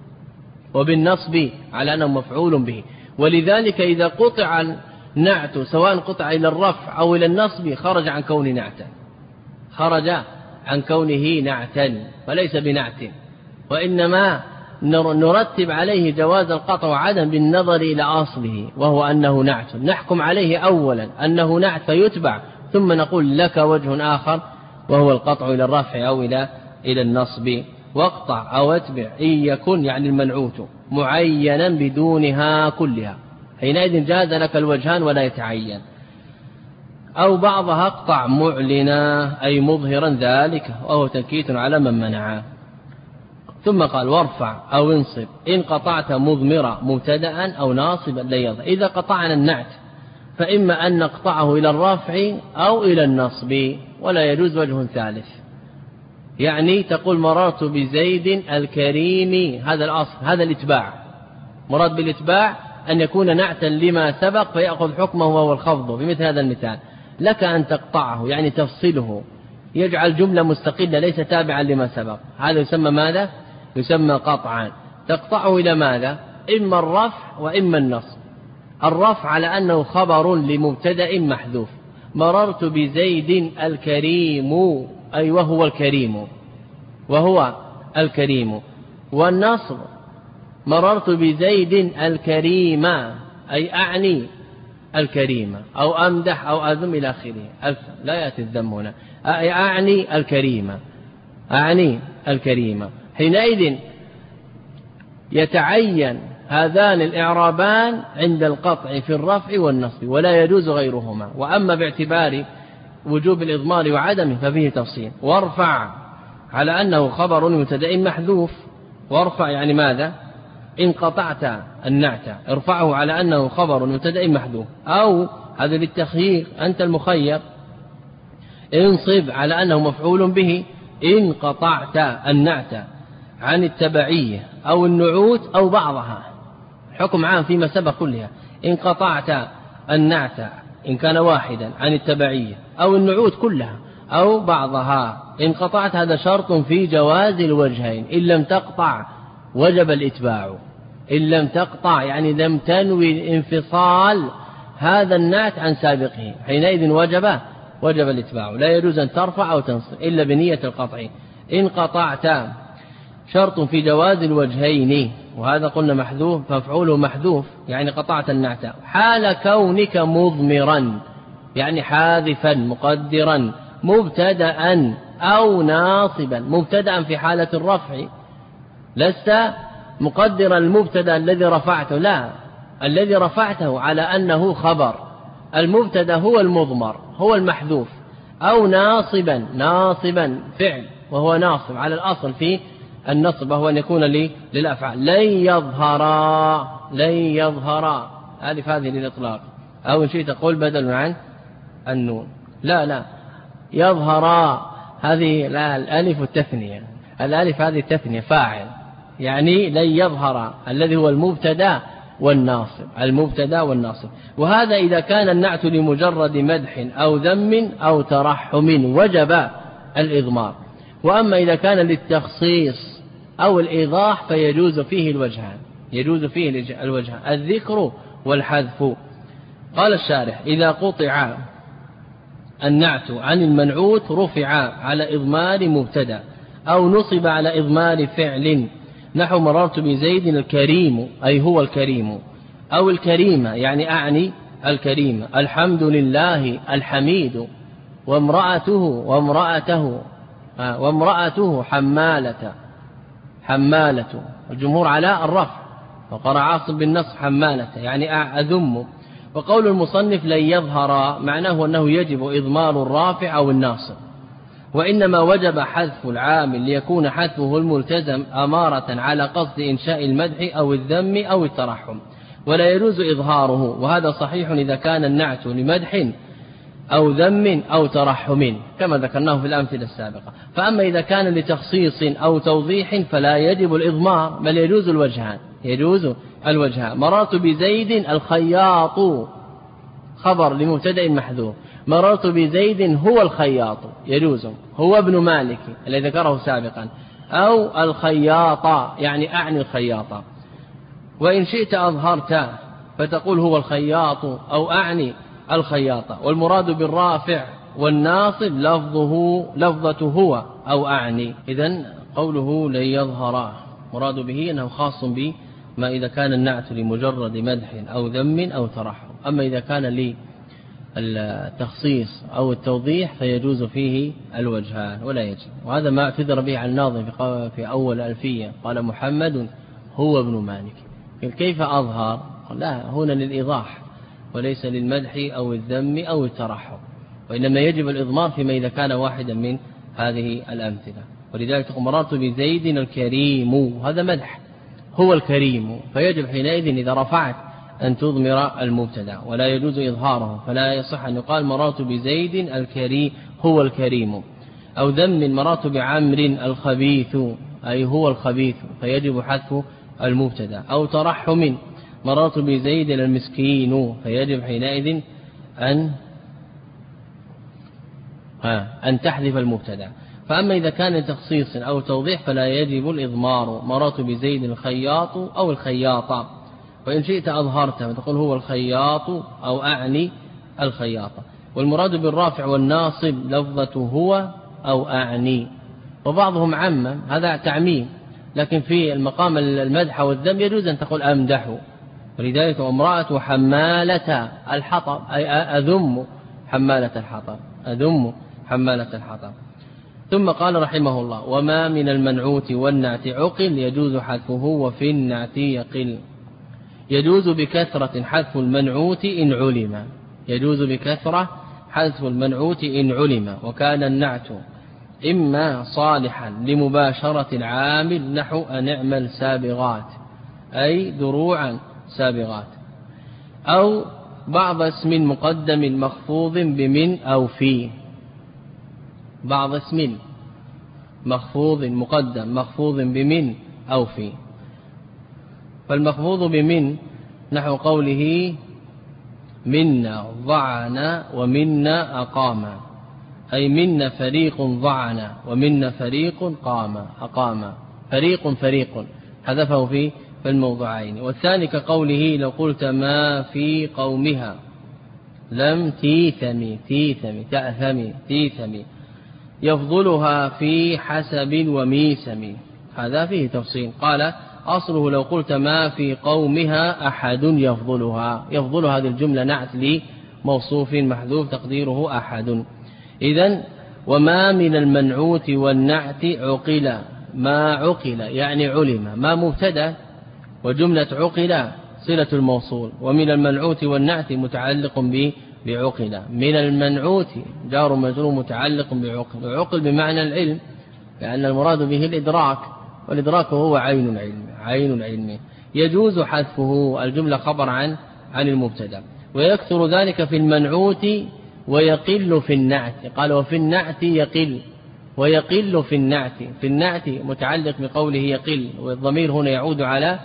وبالنصب على أنه مفعول به. ولذلك إذا قطع النعت سواء قطع إلى الرفع أو إلى النصب خرج عن كون نعتا، خرج عن كونه نعتا فليس بنعت، وإنما نرتب عليه جواز القطع عدم بالنظر إلى أصله وهو أنه نعت، نحكم عليه أولا أنه نعت فيتبع، ثم نقول لك وجه آخر وهو القطع إلى الرفع أو إلى النصب. واقطع أو اتبع إن يكن يعني المنعوت معينا بدونها كلها، حينئذ جاز لك الوجهان ولا يتعين. أو بعضها اقطع معلنا أي مظهرا ذلك، وهو تنكيت على من منعه. ثم قال وارفع أو انصب إن قطعت مضمرا مبتدأ أو ناصبا لا يظهر. إذا قطعنا النعت فإما أن نقطعه إلى الرفع أو إلى النصب، ولا يجوز وجه ثالث. يعني تقول مررت بزيد الكريم، هذا الأصل، هذا الإتباع، مراد بالإتباع أن يكون نعتا لما سبق فيأخذ حكمه وهو الخفض. بمثل هذا المثال لك أن تقطعه يعني تفصله، يجعل جملة مستقلة ليس تابعا لما سبق، هذا يسمى ماذا؟ يسمى قطعا. تقطعه إلى ماذا؟ إما الرفع وإما النصب. الرفع على أنه خبر لمبتدأ محذوف، مررت بزيد الكريم أي وهو الكريم، وهو الكريم. والنصب مررت بزيد الكريم أي أعني الكريم أو أمدح أو أذم إلى آخره، لا يأتي الذم هنا، أي أعني الكريم، أعني الكريم. حينئذ يتعين هذان الإعرابان عند القطع في الرفع والنصب ولا يجوز غيرهما. وأما باعتبار وجوب الإضمار وعدمه ففيه تفصيل. وارفع على أنه خبر مبتدأ محذوف، وارفع يعني ماذا؟ إن قطعت النعت ارفعه على أنه خبر مبتدأ محذوف، أو هذا بالتخيير أنت المخير، انصب على أنه مفعول به إن قطعت النعت عن التبعية أو النعوت أو بعضها، حكم عام فيما سبق كلها. إن قطعت النعت إن كان واحدا عن التبعية أو النعوت كلها أو بعضها، إن قطعت هذا شرط في جواز الوجهين. إن لم تقطع وجب الإتباع، إن لم تقطع يعني لم تنوي انفصال هذا النعت عن سابقه، حينئذ وجب الإتباع. لا يجوز أن ترفع أو تنصب إلا بنية القطع. إن قطعت شرط في جواز الوجهين، وهذا قلنا محذوف فمفعوله محذوف يعني قطعت النعت، حال كونك مضمرا يعني حاذفا مقدرا مبتدأ أو ناصبا. مبتدأ في حالة الرفع، لست مقدرا المبتدأ الذي رفعته، لا، الذي رفعته على أنه خبر، المبتدأ هو المضمر هو المحذوف. أو ناصبا فعل وهو ناصب على الأصل في النصب وهو أن يكون للأفعال. لن يظهر ألف هذه للإطلاق، أو إن شئت تقول بدل عن النون. لا يظهر هذه لا، الألف التثنية، الألف هذه التثنية فاعل، يعني لن يظهر الذي هو المبتدا والناصب، المبتدا والناصب. وهذا إذا كان النعت لمجرد مدح أو ذم أو ترحم وجب الإضمار. وأما إذا كان للتخصيص أو الإيضاح فيجوز فيه الوجهان، يجوز فيه الوجهان الذكر والحذف. قال الشارح: إذا قطع النعت عن المنعوت رفع على إضمار مبتدا أو نصب على إضمار فعل، نحو مررت بزيد الكريم أي هو الكريم، أو الكريمة يعني أعني الكريمة، الحمد لله الحميد، وامرأته حمالة، الجمهور على الرفع، وقرأ عاصم بالنصب حمالة يعني أذم. وقول المصنف لن يظهر معناه أنه يجب إضمار الرافع أو الناصب، وإنما وجب حذف العامل ليكون حذفه الملتزم أمارة على قصد إنشاء المدح أو الذم أو الترحم، ولا يجوز إظهاره. وهذا صحيح إذا كان النعت لمدح أو ذم أو ترحم كما ذكرناه في الأمثلة السابقة. فأما إذا كان لتخصيص أو توضيح فلا يجب الإضمار، بل يجوز الوجهان. مررت بزيد الخياط خبر لمبتدأ محذوف، مررت بزيد هو الخياط يجوز، هو ابن مالك الذي ذكره سابقا، أو الخياط يعني أعني الخياط. وإن شئت أظهرت فتقول هو الخياط أو أعني الخياطة. والمراد بالرافع والناصب لفظة هو أو أعني. إذن قوله لن يظهر مراد به أنه خاص بما إذا كان النعت لمجرد مدح أو ذم أو ترحم. أما إذا كان للتخصيص أو التوضيح فيجوز فيه الوجهان ولا يجب. وهذا ما اعتذر به عن الناظم في أول ألفية، قال محمد هو ابن مالك. كيف أظهر؟ لا، هنا للإيضاح وليس للمدح أو الذم أو الترحم، وإنما يجب الإضمار فيما إذا كان واحدا من هذه الأمثلة. ولذلك مررت بزيد الكريم، هذا مدح، هو الكريم، فيجب حينئذ إذا رفعت أن تضمر المبتدا ولا يجوز إظهاره، فلا يصح أن يقال مررت بزيد الكريم هو الكريم. أو ذم مررت بعمر الخبيث أي هو الخبيث، فيجب حذف المبتدا. أو ترحم مررت بزيد المسكين، فيجب حينئذ أن تحذف المبتدا. فأما إذا كان تخصيص أو توضيح فلا يجب الإضمار، مررت بزيد الخياط أو الخياطة. وإن شئت أظهرت فتقول هو الخياط أو أعني الخياطة. والمراد بالرافع والناصب لفظة هو أو أعني. وبعضهم عمم، هذا تعميم، لكن في المقام المدح والذم يجوز أن تقول أمدح. ولذلك امرأة حمالة الحطب أي أذم حمالة الحطب. ثم قال رحمه الله: وما من المنعوت والنعت عقل يجوز حذفه وفي النعت يقل. يجوز بكثرة حذف المنعوت إن علم، يجوز بكثرة حذف المنعوت إن علم. وكان النعت إما صالحا لمباشرة العامل نحو أن اعمل سابغات أي دروعا سابغات، أو بعض اسم مقدم مخفوض بمن أو في، بعض اسم مخفوض مقدم مخفوض بمن أو في. فالمخفوض بمن نحو قوله منا ضعنا ومنا أقاما، أي منا فريق ضعنا ومنا فريق أقاما، فريق حذفه في الموضعين. والثاني كقوله لو قلت ما في قومها لم تيثمي يفضلها في حسب وميسم. هذا فيه تفصيل. قال أصله لو قلت ما في قومها أحد يفضلها هذه الجملة نعت لموصوف محذوف تقديره أحد. إذن وما من المنعوت والنعت عقل، ما عقل يعني علم، ما مبتدا وجملة عقل صلة الموصول، ومن المنعوت والنعت متعلق بعقل. من المنعوت جار مجرور متعلق بعقل، وعقل بمعنى العلم، لأن المراد به الإدراك، والإدراك هو عين العلم. يجوز حذفه، الجملة خبر عن المبتدا. ويكثر ذلك في المنعوت ويقل في النعت. قال وفي النعت يقل ويقل في النعت متعلق بقوله يقل، والضمير هنا يعود على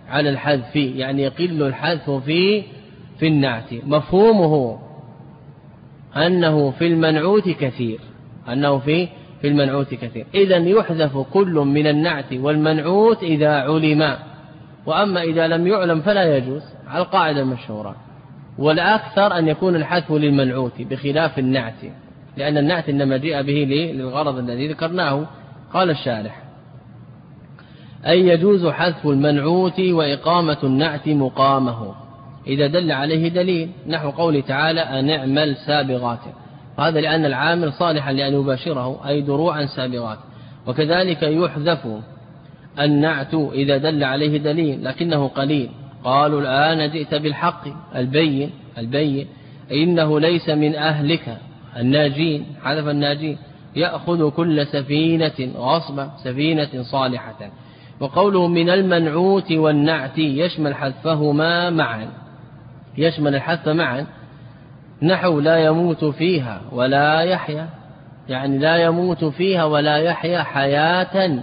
على الحذف، يعني يقل الحذف في النعت. مفهومه أنه في المنعوت كثير، أنه في المنعوت كثير. إذن يحذف كل من النعت والمنعوت إذا علم، وأما إذا لم يعلم فلا يجوز على القاعدة المشهورة. والأكثر أن يكون الحذف للمنعوت بخلاف النعت، لأن النعت إنما جاء به للغرض الذي ذكرناه. قال الشارح: أي يجوز حذف المنعوت وإقامة النعت مقامه إذا دل عليه دليل، نحو قوله تعالى: أن اعمل سابغات، هذا لأن العامل صالحا لأن يباشره، أي دروعا سابغات. وكذلك يحذف النعت إذا دل عليه دليل لكنه قليل، قالوا: الآن جئت بالحق البين إنه ليس من أهلك الناجين، حذف الناجين، يأخذ كل سفينة غصبا، سفينة صالحة. وقوله من المنعوت والنعت يشمل حذفهما معا، يشمل الحذف معا، نحو لا يموت فيها ولا يحيا، يعني لا يموت فيها ولا يحيا حياة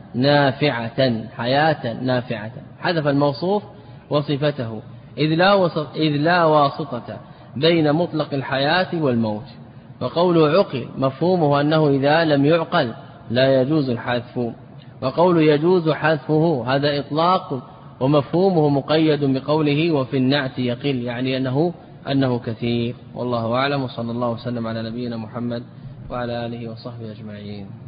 نافعة، حذف الموصوف وصفته، إذ لا واسطة بين مطلق الحياة والموت. وقوله عقل مفهومه أنه إذا لم يعقل لا يجوز الحذف. وقوله يجوز حذفه هذا إطلاق، ومفهومه مقيد بقوله وفي النعت يقل، يعني أنه كثير. والله أعلم، وصلى الله وسلم على نبينا محمد وعلى آله وصحبه أجمعين.